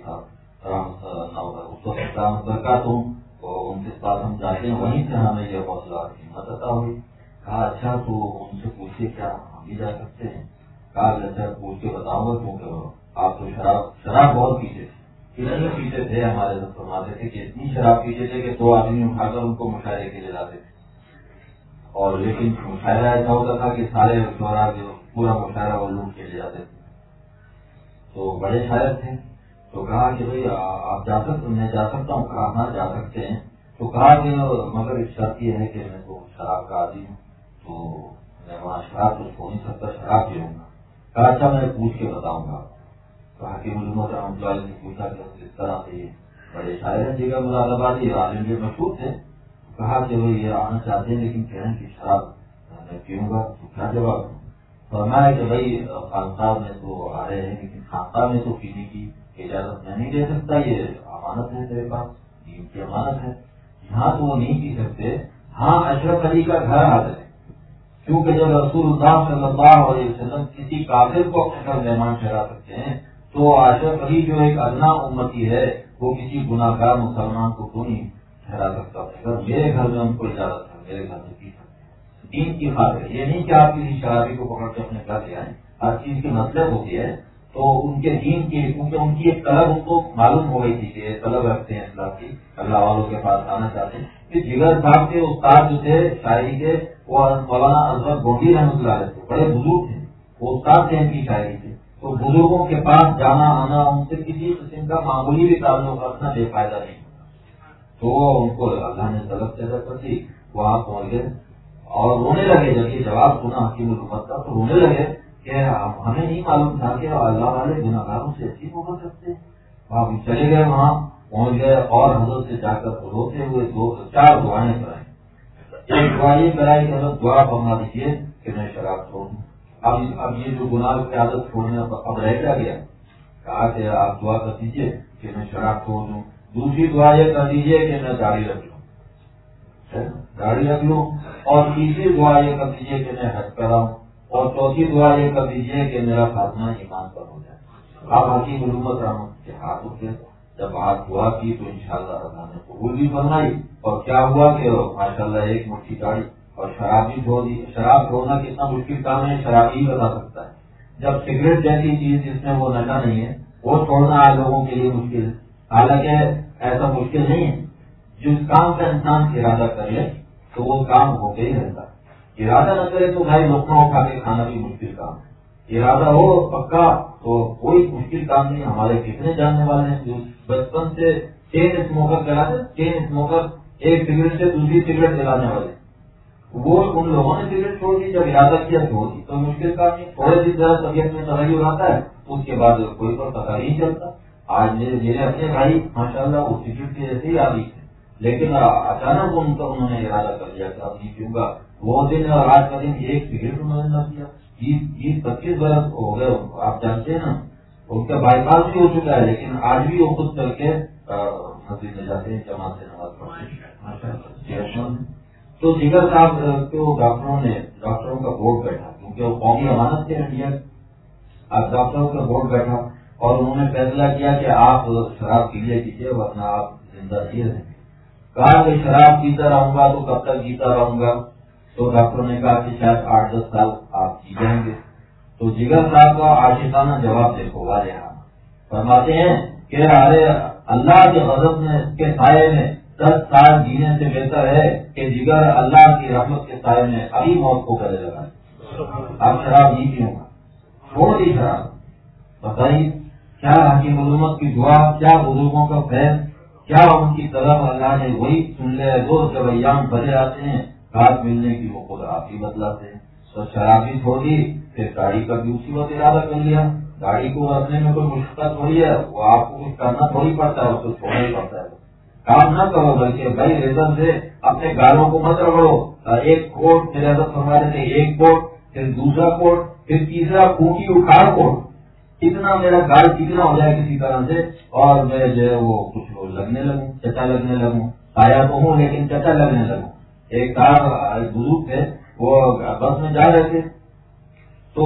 صاحب برکات ہوں، تو ان کے پاس ہم جاتے ہیں، وہیں سے ہمیں یہ حوصلہ ہمت عطا ہوئی۔ کہا اچھا تو ان سے پوچھے کیا ہم بھی جا سکتے ہیں؟ کہا اچھا پوچھ کے بتاؤں گا، کیونکہ آپ تو شراب بہت پیتے تھے، اتنی پیتے تھے، ہمارے سب فرماتے تھے کہ اتنی شراب پیتے تھے کہ 2 آدمی اٹھا کر ان کو مشاعرے کے لیے لاتے تھے، اور لیکن مشاعرہ ایسا ہوتا تھا کہ سارے شعراء جو پورا مشاعرہ وہ لوٹ کے لے جاتے تھے، تو بڑے شاعر تھے۔ تو کہا کہ بھائی آپ جا سکتے، میں جا سکتا ہوں؟ کہا ہاں جا سکتے ہیں۔ تو کہا کہ مگر ایک شرط یہ ہے کہ میں تو شراب کا عادی ہوں، تو میں وہاں شراب تو چھوڑ نہیں سکتا، شراب پیوں گا۔ کہا اچھا میں پوچھ کے بتاؤں گا۔ تو حکیم الامت رحمۃ اللہ علیہ نے پوچھا کہ کس طرح سے یہ بڑے شاعر ہیں، جگہ مراد آبادی عالم جو مشہور تھے، کہا کہ وہ یہ آنا چاہتے ہیں لیکن کہہ رہے ہیں کہ شراب میں پیوں گا، تو کیا جواب دوں؟ فرمایا کہ بھائی خانقاہ میں تو آ رہے ہیں لیکن خانقاہ میں تو پینے کی اجازت میں نہیں دے سکتا، یہ امانت ہے تیرے پاس، دین کی امانت ہے، یہاں تو وہ نہیں پی سکتے۔ ہاں اشرف علی کا گھر آ جائے، کیونکہ جب رسول اللہ صلی اللہ علیہ وسلم کسی کافر کو اپنے گھر مہمان ٹھہرا سکتے ہیں تو اشرف علی جو ایک ادنا امتی ہے وہ کسی گناہ گار مسلمان کو کیوں نہیں ٹھہرا سکتا اپنے گھر؟ میرے گھر میں ان کو اجازت ہے، میرے گھر میں پی سکتے ہیں۔ دین کی خاطر، یہ نہیں کہ آپ کسی شرابی کو پکڑ کے اپنے گھر لے آئیں، ہر چیز کی مطلب ہوتی ہے. تو ان کے دین کی، کیونکہ ان کی ایک طلب ان کو معلوم ہو گئی تھی کہ یہ طلب رکھتے ہیں اللہ کی، اللہ والوں کے پاس آنا چاہتے ہیں. کہ جگر صاحب کے استاد جو تھے شاعری کے، وہ مولانا اظہر گونڈی رحمۃ اللہ علیہ تھے، بڑے بزرگ تھے، وہ استاد تھے ان کی شاعری کے. تو بزرگوں کے پاس جانا آنا، ان سے کسی قسم کا معمولی بھی تعلق رکھنا بے فائدہ نہیں. تو ان کو اللہ نے طلب پیدا کر دی، وہاں پہنچ گئے اور رونے لگے. جب یہ جواب سنا حکیم الامت کا تو رونے لگے کہ ہمیں نہیں معلوم تھا کہ اللہ والے گناہگاروں سے ایسی محبت رکھتے ہیں. آپ چلے گئے، وہاں پہنچ گئے اور حضرت سے جا کر روتے ہوئے 4 دعائیں کرائیں. ایک دعا یہ کرائی کہ حضرت دعا فرما دیجیے کہ میں شراب چھوڑ دوں. اب یہ جو گناہ کی عادت چھوڑنے اب رہ کیا گیا؟ کہا کہ آپ دعا کر دیجیے کہ میں شراب چھوڑ دوں. دوسری دعا یہ کر دیجیے کہ میں داڑھی رکھ لوں. اور تیسری دعا یہ کر دیجیے کہ میں حج کراؤں. اور چوتھی دعا یہ کر دیجیے کہ میرا خاتمہ ایمان پر ہو جائے. آپ حکیم الامت رحمت کے ہاتھ اٹھے. جب آپ دعا کی تو انشاءاللہ اللہ نے قبول بھی فرمائی. اور کیا ہوا کہ ماشاءاللہ ایک مٹھی داڑھی اور شراب بھی چھوڑ دی. شراب چھوڑنا کتنا مشکل کام ہے شرابی ہی بتا سکتا ہے. جب سگریٹ جیسی چیز جس میں وہ نشہ نہیں ہے وہ چھوڑنا آج لوگوں کے لیے مشکل ہے. حالانکہ ایسا مشکل نہیں ہے. جس کام کا انسان ارادہ کر لے تو وہ کام ہو کے ہی رہتا ہے. ارادہ نہ کرے تو بھائی لقمہ اٹھا کے کھانا بھی مشکل کام ہے. ارادہ ہو پکا تو کوئی مشکل کام نہیں. ہمارے کتنے جاننے والے ہیں جو بچپن سے چین اسموکر چلاتے، چین اسموکر ایک سگریٹ سے دوسری سگریٹ چلانے والے، وہ ان لوگوں نے سگریٹ چھوڑ دی. جب ارادہ کیا چھوڑ دی تو مشکل کام نہیں. تھوڑے سی طرح طبیعت میں تغیر آتا ہے، اس کے بعد کوئی پر پتہ نہیں چلتا. آج میرے اپنے بھائی ماشاءاللہ وہ سگریٹ کے جیسے ہی عادی تھے، لیکن اچانک انہوں نے ارادہ کر لیا کہ اب نہیں پیوں گا. وہ دن اور آج کا دن ایک سگریٹ انہوں نے نہ پیا. 20-25 برس ہو گئے. آپ جانتے ہیں نا ان کا بائی پاس بھی ہو چکا ہے، لیکن آج بھی وہ خود چل کے مسجد میں جاتے ہیں، جماعت سے نماز پڑھتے ہیں. تو جگر صاحب کو ڈاکٹروں کا بورڈ بیٹھا، کیونکہ وہ قومی امانت تھے انڈیا. اب ڈاکٹروں کا بورڈ بیٹھا اور انہوں نے فیصلہ کیا کہ آپ شراب پی لیا کیجیے ورنہ آپ زندہ جی رہیں گے. کہا کہ شراب پیتا رہوں گا تو کب تک جیتا رہوں گا؟ تو ڈاکٹروں نے کہا کہ شاید 8-10 سال آپ جی جائیں گے. تو جگر صاحب کا عاشقانہ جواب دیکھو واضح فرماتے ہیں کہ ارے اللہ کے غضب میں کے سائے میں 10 سال جینے سے بہتر ہے کہ جگر اللہ کی رحمت کے سائے میں ابھی موت کو گلے لگائے. اب شراب نہیں پیوں گا، چھوڑ دی شراب. بتائیے کیا حکیم الامت کی دعا، کیا بزرگوں کا فیض، کیا ان کی طرف اللہ نے وہی سن لے جو جب ایام بھرے آتے ہیں رات ملنے کی وہ خود آپ ہی بدلاتے ہیں. تو شراب بھی چھوڑ دی، پھر گاڑی کا بھی اسی وقت ارادہ کر لیا. گاڑی کو رکھنے میں کوئی مشکل تھوڑی ہے، وہ آپ کو کچھ کرنا تھوڑی پڑتا ہے، اس کو چھوڑنا ہی پڑتا ہے. کام نہ کرو بلکہ بھائی ریزن سے اپنے گالوں کو مت رگڑو. ایک کوٹ میرے حضرت فرما رہے تھے، ایک کوٹ پھر دوسرا کوٹ پھر تیسرا کوٹی اکھاڑ کوٹ. اتنا میرا گال ٹکنا ہو جائے کسی طرح سے اور میں جو ہے وہ کچھ لگنے لگوں، چچا لگنے لگوں. آیا تو ہوں لیکن چچا لگنے لگوں. ایک بزرگ تھے، وہ بس میں جا رہے تھے تو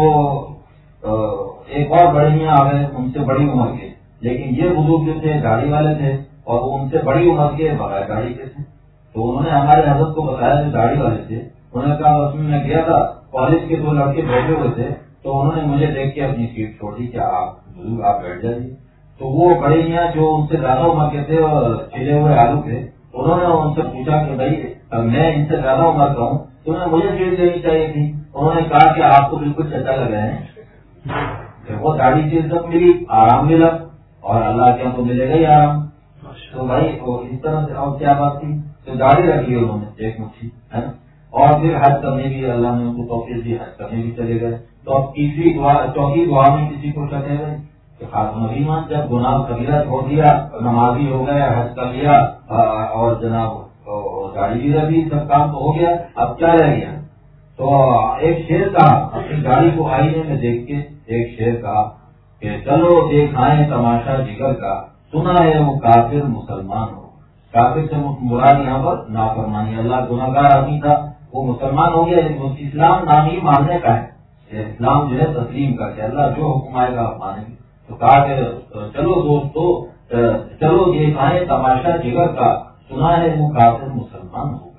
ایک اور بڑے میاں آ گئے ان سے بڑی عمر کے، لیکن یہ بزرگ جو تھے گاڑی والے تھے اور وہ ان سے بڑی عمر کے بغیر گاڑی کے تھے. تو انہوں نے ہمارے حضرت کو بتایا جو گاڑی والے تھے، انہوں نے کہا اس میں گیا تھا، کالج کے 2 لڑکے بیٹھے ہوئے تھے تو انہوں نے مجھے دیکھ کے اپنی سیٹ چھوڑ دی کہ آپ بیٹھ جائیے. تو وہ بڑے میاں جو ان سے زیادہ عمر کے تھے اور چھلے ہوئے آلو تھے، انہوں نے ان سے پوچھا کہ بھائی میں ان سے زیادہ عمر کا ہوں تو مجھے سیٹ دینی چاہیے تھی. انہوں نے کہا کہ آپ کو بالکل چچا لگ رہے ہیں. وہ گاڑی سے عزت ملی، آرام ملا اور اللہ کے تو ملے گا ہی آرام. تو بھائی اس طرح سے اور کیا بات تھی. تو گاڑی رکھی انہوں نے ایک مٹھی ہے نا. اور پھر حج کرنے بھی اللہ نے ان کو توفیق دی، حج کرنے بھی چلے گئے. تو اب چوتھی دعا میں کسی کو شک ہے کہ خاتمہ ایمان. جب گناہ کبیرہ چھوڑ دیا، نمازی ہو گیا، حج کر لیا اور جناب گاڑی بھی رکھی، سب کام تو ہو گیا، اب کیا رہ گیا؟ تو ایک شیر کہا اپنی گاڑی کو آئینے میں دیکھ کے، ایک شیر کہا کہ چلو دیکھائیں تماشا جگر کا، سنا ہے وہ کافر مسلمان ہو. کافر سے مراد یہاں پر نافرمانی، اللہ گناہگار آدمی تھا وہ مسلمان ہو گیا. اسلام نام ہی ماننے کا ہے، اسلام جو ہے تسلیم کر کے اللہ جو حکم آئے گا آپ مانیں گے. تو کہا کہ چلو دوستو چلو دیکھائیں تماشا جگر کا، سنا ہے وہ کافر مسلمان ہوگا.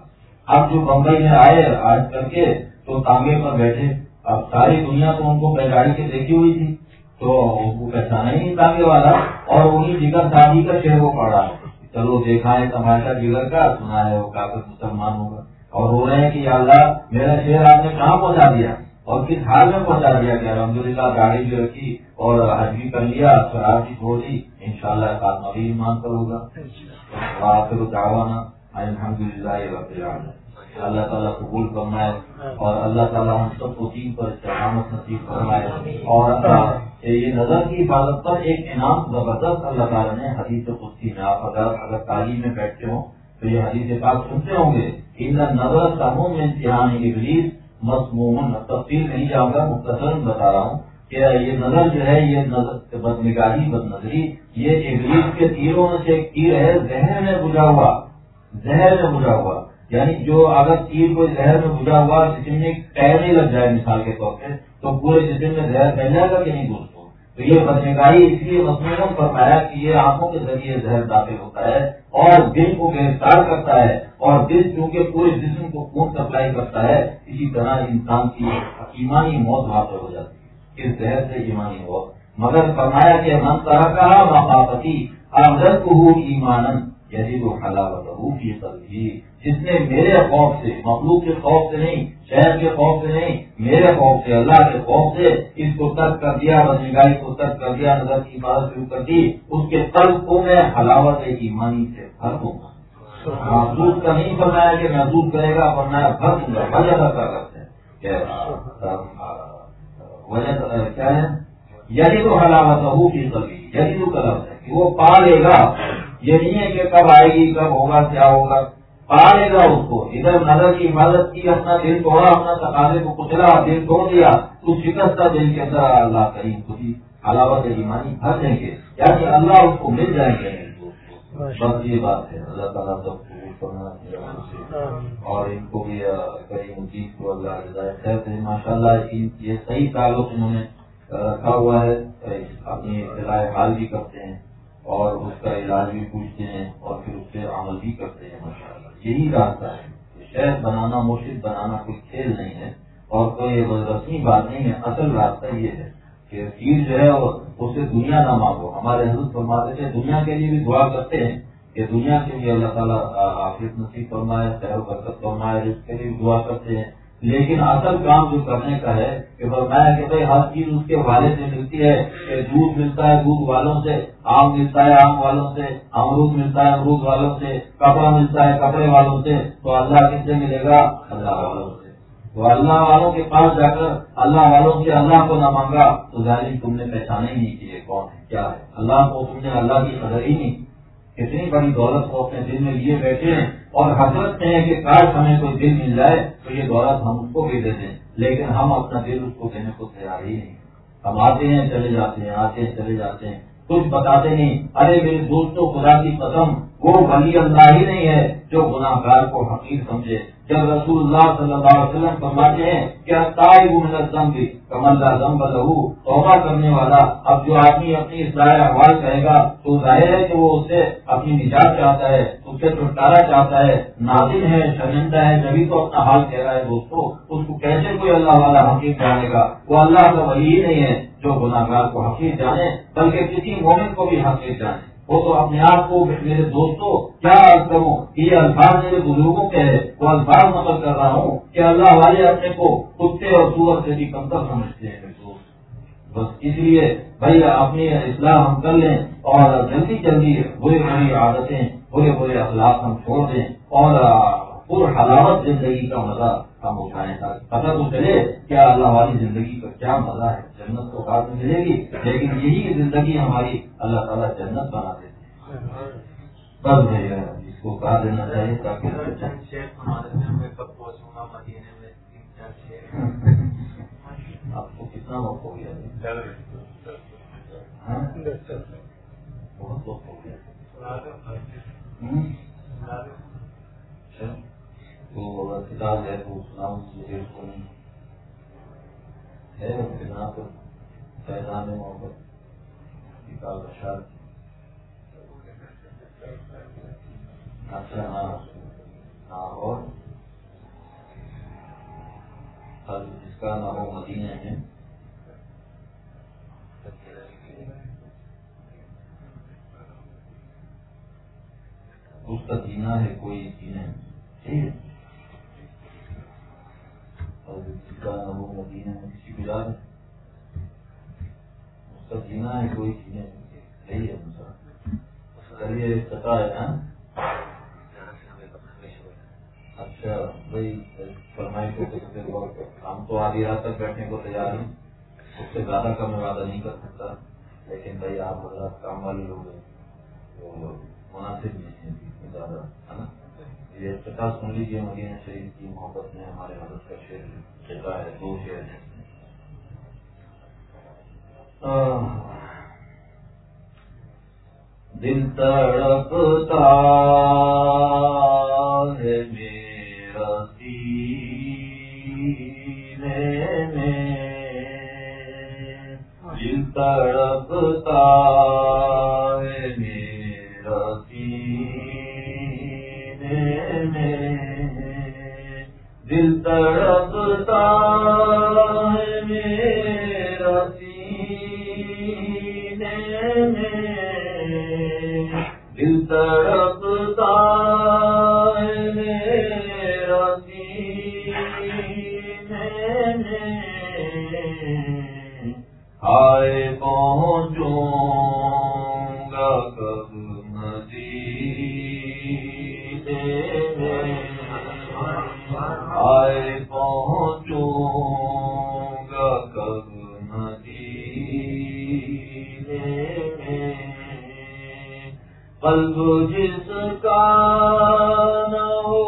اب جو بمبئی میں آئے آج کر کے تو تانگے پر بیٹھے، اب ساری دنیا تو ان کو بیلگاڑی کے دیکھی ہوئی تھی تو ان کو پہچانا ہی نہیں تانگے والا، اور انہیں جگر صاحبی کا شعر وہ پڑھ رہا ہے، چلو دیکھا ہے تماشا جگر کا، سنا ہے وہ کافر مسلمان ہوگا، اور رو رہے ہیں کہ یا اللہ میرا شعر آپ نے کہاں پہنچا دیا اور کس حال میں پہنچا دیا کہ الحمدللہ گاڑی بھی رکھی اور حج بھی کر لیا، شراب بھی چھوڑ دی، انشاءاللہ خاتمہ بھی ایمان پر ہوگا۔ آخر دعوانا الحمدللہ رب العالمین۔ اللہ تعالیٰ قبول فرمائے اور اللہ تعالیٰ ہم سب کو دین پر استقامت نصیب فرمائے، اور یہ نظر کی حفاظت پر ایک انعام زبردست اللہ تعالیٰ نے حدیث قدسی میں، آپ اگر تعلیم میں بیٹھتے ہوں تو یہ حدیث پاک سنتے ہوں گے، ان نظر سموم میں امتحان ابلیس مسموم، تفصیل نہیں جاؤں گا، مختصر بتا رہا ہوں کہ یہ نظر جو ہے، یہ نظر بد نگاہی بد نظری، یہ ابلیس کے تیروں میں سے ایک تیر ہے، زہر میں بجھا ہوا، یعنی جو اگر تیر کوئی زہر میں بجھا ہوا جسم میں پیر نہیں لگ جائے مثال کے طور پہ تو پورے جسم میں زہر پھیل جائے گا کہ نہیں دوستوں؟ تو یہ بدنگاہی اس لیے مصنوعاً فرمایا کہ یہ آنکھوں کے ذریعے زہر داخل ہوتا ہے اور دل کو گرفتار کرتا ہے، اور دل چونکہ پورے جسم کو خون سپلائی کرتا ہے، اسی طرح انسان کی ایمانی موت واقع ہو جاتی ہے اس زہر سے، ایمانی موت۔ مگر فرمایا کہ من ترکھا مخافتی اخرجتہ ایمانا یزید حلاوتہ فی قلبہ، جس نے میرے خوف سے، مخلوق کے خوف سے نہیں، شہر کے خوف سے نہیں، میرے خوف سے، اللہ کے خوف سے اس کو ترک کر دیا، بدنگاہی کو ترک کر دیا، نظر کی حفاظت شروع کر دی، اس کے قلب کو میں حلاوت ایمانی سے بھر دوں گا۔ محسوس کا نہیں فرمایا کہ محسوس کرے گا، فرمایا بھر دوں گا، وجہ کا کرتے ہیں وجہ کیا ہے؟ یہی تو حلاوتہ فی قلبہ، یہی تو کا لفظ ہے کہ وہ پا لے گا، یہ نہیں ہے کہ کب آئے گی، کب ہوگا، کیا ہوگا، پا لے گا اس کو۔ ادھر نظر کی حفاظت کی، اپنا دل توڑا، اپنا تقاضے کو کچلا، دل توڑ دیا، تو شکستہ دل کے اندر اللہ کریم خود ہی حلاوت ایمانی بھر دیں گے، یعنی اللہ اس کو مل جائیں گے۔ بس یہ بات ہے، اللہ تعالیٰ سب کو کرنا اور ان کو بھی کریم مجید کو اللہ جزائے خیر دے۔ ماشاء اللہ یہ صحیح تعلق انہوں نے رکھا ہوا ہے، اپنی اطلاع حال بھی کرتے ہیں اور اس کا علاج بھی پوچھتے ہیں اور پھر اس پہ عمل بھی کرتے ہیں۔ ماشاءاللہ یہی راستہ ہے، شیخ بنانا، مرشد بنانا کوئی کھیل نہیں ہے اور کوئی رسمی بات نہیں ہے، اصل راستہ یہ ہے کہ پیر جو ہے اس سے دنیا نہ مانگو۔ ہمارے حضرت فرماتے تھے دنیا کے لیے بھی دعا کرتے ہیں کہ دنیا کے لیے اللہ تعالیٰ عافیت نصیب فرمائے، خیر و برکت فرمائے، اس کے لیے بھی دعا کرتے ہیں، لیکن اصل کام جو کرنے کا ہے کہ فرمایا کہ بھائی ہر چیز اس کے والے سے ملتی ہے، کہ دودھ ملتا ہے دودھ والوں سے، آم ملتا ہے آم والوں سے، امرود ملتا ہے امرود والوں سے، کپڑا ملتا ہے کپڑے والوں سے، تو اللہ کس سے ملے گا؟ اللہ والوں سے۔ تو اللہ والوں کے پاس جا کر اللہ والوں سے اللہ کو نہ مانگا تو ظاہر تم نے پہچانا ہی نہیں کہ یہ کون ہے، کیا ہے۔ اللہ کو تم نے اللہ کی قدر ہی نہیں، کتنی بڑی دولت کو اپنے دل میں لیے بیٹھے ہیں اور حسرت میں ہے کہ کاش ہمیں کوئی دل مل جائے تو یہ دولت ہم اس کو بھی دے دیں، لیکن ہم اپنا دل اس کو دینے کو تیار ہی نہیں۔ ہم آتے ہیں چلے جاتے ہیں، آتے ہیں چلے جاتے ہیں، کچھ بتاتے نہیں۔ ارے میرے دوستوں، خدا کی قسم وہ ولی اللہ ہی نہیں ہے جو گناہ گار کو حقیر سمجھے۔ جب رسول اللہ صلی اللہ علیہ وسلم فرماتے ہیں کہ تائب من الذنب کمن لا ذنب لہ، توبہ کرنے والا، اب جو آدمی اپنی اصلاح احوال کہے گا تو ظاہر ہے کہ وہ اس سے اپنی نجات چاہتا ہے، اس سے چھٹکارا چاہتا ہے، نادم ہے، شرمندہ ہے، جبھی تو اپنا حال کہہ رہا ہے۔ دوستو اس کو کیسے کوئی اللہ والا حقیر جانے گا؟ وہ اللہ کا ولی ہی نہیں ہے جو گناہ گار کو حقیر جانے، بلکہ کسی مومن کو بھی حقیر جانے۔ وہ تو اپنے آپ کو، میرے دوستوں کیا عرض کروں، یہ الفاظ میرے بزرگوں کے ہے، وہ الفاظ نقل کر رہا ہوں کہ اللہ والے اپنے کو کتے اور سور سے بھی کمتر سمجھتے ہیں میرے دوست۔ بس اس لیے بھائی اپنی اصلاح ہم کر لیں اور جلدی جلدی بری بری عادتیں، برے برے اخلاق ہم چھوڑ دیں اور پر حلاوت زندگی کا مزہ ہم اٹھائیں، پتہ تو چلے کیا اللہ والی زندگی کا کیا مزہ ہے۔ جنت تو بعد میں ملے گی لیکن یہی زندگی ہماری اللہ تعالیٰ جنت بنا دیتے ہیں۔ بس بھائی اس کو کہا دینا چاہیے تاکہ آپ کو کتنا وقت ہو گیا؟ بہت وقت ہو گیا۔ تو کتاب ہے تو اسلام سے کو نہیں ہے بنا تو فیضان محبت کتاب اشار۔ اچھا ہاں ہاں، اور کا نہ ہو مدینہ ہے، اس کا جینا ہے کوئی جینا ہے، اور جس کا نہ ہو مدینہ ہے کسی کو یاد ہے، اس کا جینا ہے کوئی جینا ہے، صحیح ہے چلیے پتا ہے نا. اچھا بھائی فرمائش کو ہم تو آدھی رات تک بیٹھنے کو تیار ہیں، اس سے زیادہ کا میں وعدہ نہیں کر سکتا، لیکن بھائی آپ حضرات کام والے لوگ ہیں تو مناسب نہیں ہے زیادہ، ہے نا. یہ پتا سن لیجیے مدینہ شریف کی محبت میں ہمارے حضرت کا شعر جگہ ہے، 2 شعر ہیں. دل تڑپتا ہے میرا سینے میں، دل تڑپتا ہے میرا سینے میں، دل تڑپتا ہے میرا سینے میں، دل تڑپتا ہے میرا سینے میں، ہائے پہنچوں گا کب مدینے میں، ہائے پہنچوں گا کب مدینے میں، قلب جس کا نہ ہو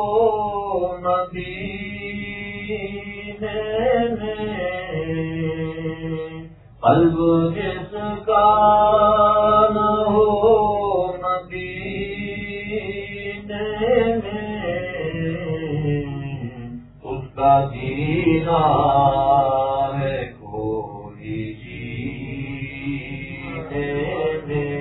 مدینے میں، قلب جس کا نہ ہو مدینے میں، اس کا جینا ہے کوئی جینے میں.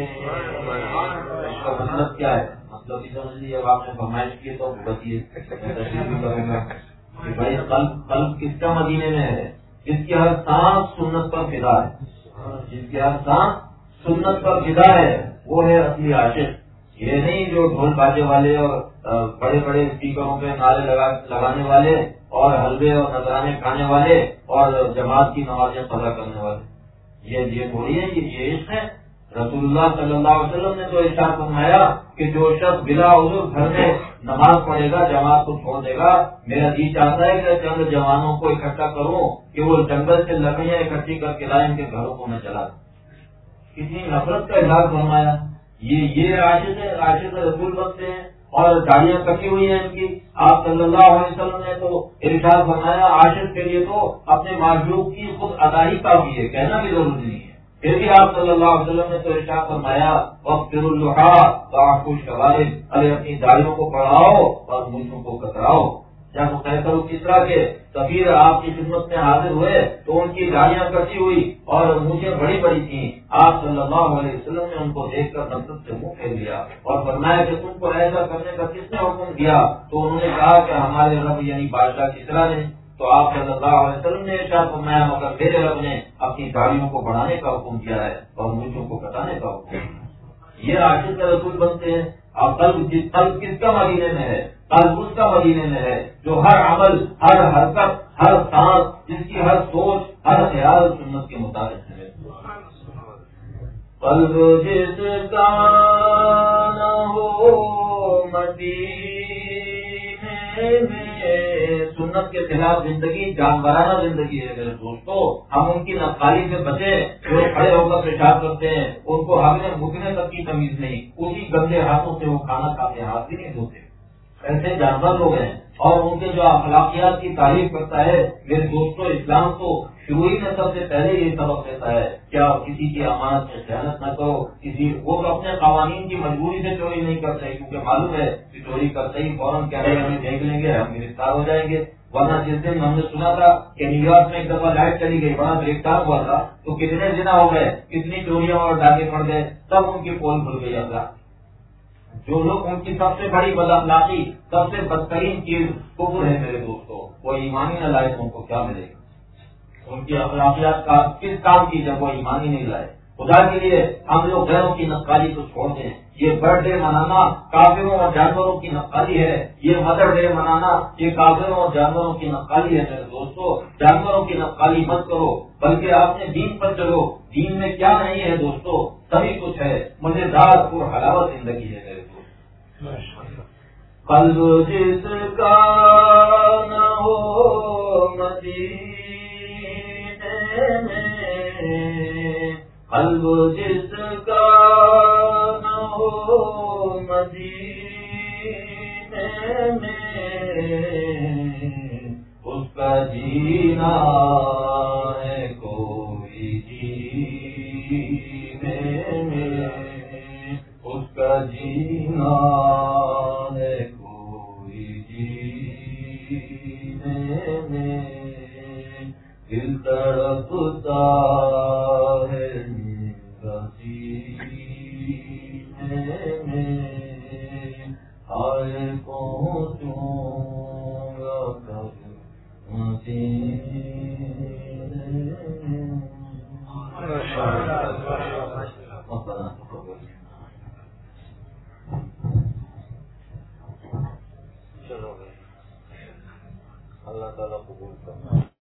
مطلب کیا ہے؟ مطلب یہ سمجھ لیجیے، اب آپ نے فرمائش کی تو بتائیے، میں تشریح بھی کروں گا کہ بھائی قلب کس کا مدینے میں ہے؟ جس کی ہر سانس سنت پر فدا ہے، جس کی ہر سانس سنت پر فدا ہے وہ ہے اصلی عاشق. یہ نہیں جو ڈھول باجے والے اور بڑے بڑے اسپیکروں پہ نعرے لگانے والے اور حلوے اور نذرانے کھانے والے اور جماعت کی نمازیں قضا کرنے والے. یہ تھوڑی ہے، یہ عشق ہے. رسول اللہ صلی اللہ علیہ وسلم نے تو ارشاد فرمایا کہ جو شخص بلا عذر گھر میں نماز پڑھے گا، جماعت کو چھوڑ دے گا، میرا جی چاہتا ہے کہ چند جوانوں کو اکٹھا کروں کہ وہ جنگل سے لکڑیاں اکٹھی کر کے لائیں، ان کے گھروں کو میں چلا دوں. کتنی نفرت کا اظہار فرمایا. یہ عاشق رسول بنتے ہیں اور داڑیاں کٹی ہوئی ہیں ان کی. آپ صلی اللہ علیہ وسلم نے تو ارشاد فرمایا عاشق کے لیے تو اپنے معشوق کی خود ادائی کافی ہے، کہنا بھی ضروری نہیں ہے. پھر بھی آپ صلی اللہ علیہ وسلم نے تو ارشاد فرمایا وَاغْفِرُ اللُّحَىٰ وَأَعْفُوا الشَّوَارِبَ، ارے اپنی داڑھیوں کو بڑھاؤ اور مونچھوں کو کتراؤ. جب قیصر و کسریٰ کے سفیر آپ کی خدمت میں حاضر ہوئے تو ان کی داڑیاں کٹی ہوئی اور مونچھیں بڑی بڑی تھیں. آپ صلی اللہ علیہ وسلم نے ان کو دیکھ کر نفرت سے منہ پھیر لیا اور فرمایا کہ تم کو ایسا کرنے کا کس نے حکم دیا؟ تو انہوں نے کہا کہ ہمارے رب یعنی بادشاہ کسریٰ نے. تو آپ صلی اللہ علیہ وسلم نے ارشاد فرمایا مگر میرے رب نے اپنی داڑھیوں کو بڑھانے کا حکم کیا ہے اور مونچھوں کو کٹانے کا حکم کیا ہے. یہ عاشق کا رسول بنتے ہیں. اور قلب کس کا مدینے میں ہے؟ قلب اس کا مدینے میں ہے جو ہر عمل، ہر حرکت، ہر سانس، جس کی ہر سوچ، ہر خیال سنت کے مطابق ہے. قلب جس کا نہ ہو مدینے میں، سنت کے خلاف زندگی جانورانہ زندگی ہے میرے دوستو. ہم ان کی نقالی سے بچے جو کھڑے ہو کر پیشاب کرتے ہیں، ان کو ہمیں مکنے تک کی تمیز نہیں، اسی گندے ہاتھوں سے وہ کھانا کھاتے، ہاتھ بھی نہیں دھوتے. ایسے جانور لوگ ہیں. اور ان کے جو اخلاقیات کی تعریف کرتا ہے میرے دوستو، اسلام تو شروع ہی میں سب سے پہلے یہ سبق دیتا ہے کیا کسی کی امانت میں خیانت نہ کرو. وہ تو اپنے قوانین کی مجبوری سے چوری نہیں کرتے کیونکہ معلوم ہے کہ چوری کرتے ہی فوراً کیا ہے ہمیں دیکھ لیں گے، ہم گرفتار ہو جائیں گے. ورنہ جس دن ہم نے سنا تھا کہ نیو یارک میں ایک دفعہ لائٹ چلی گئی، بڑا بریک ڈاؤن ہوا تھا، تو کتنے زنا ہو گئے، کتنی چوریاں اور ڈاکے پڑ گئے، تب ان کی پول کھل گئی. اخلاق جو لوگ ان کی سب سے بڑی بد اخلاقی، سب سے بدترین چیز کفر ہے میرے دوستوں. وہ ایمانی نہ لائے تو ان کو کیا ملے گا؟ ان کی اخلاقیات کا کس کام کی جب وہ ایمان ہی نہیں لائے. خدا کے لیے ہم لوگ غیروں کی نقالی کو چھوڑ دیں. یہ برتھ ڈے منانا کافروں اور جانوروں کی نقالی ہے. یہ مدر ڈے منانا یہ کافروں اور جانوروں کی نقالی ہے. میرے دوستو جانوروں کی نقالی مت کرو بلکہ آپ نے دین پر چلو. دین میں کیا نہیں ہے دوستو؟ سبھی کچھ ہے. مزیدار اور حلاوت زندگی ہے میرے دوست. قلب جس کا نہ ہو مدینے میں، قلب جس کا نہ ہو مدینے میں، اس کا جینا ہے کوئی جینے میں، اس کا جینا ہے کوئی جینے میں. دل تڑپتا ہے میرا سینے میں، ہائے پہنچوں گا کب مدینے میں. اللہ تعالیٰ قبول کرنا.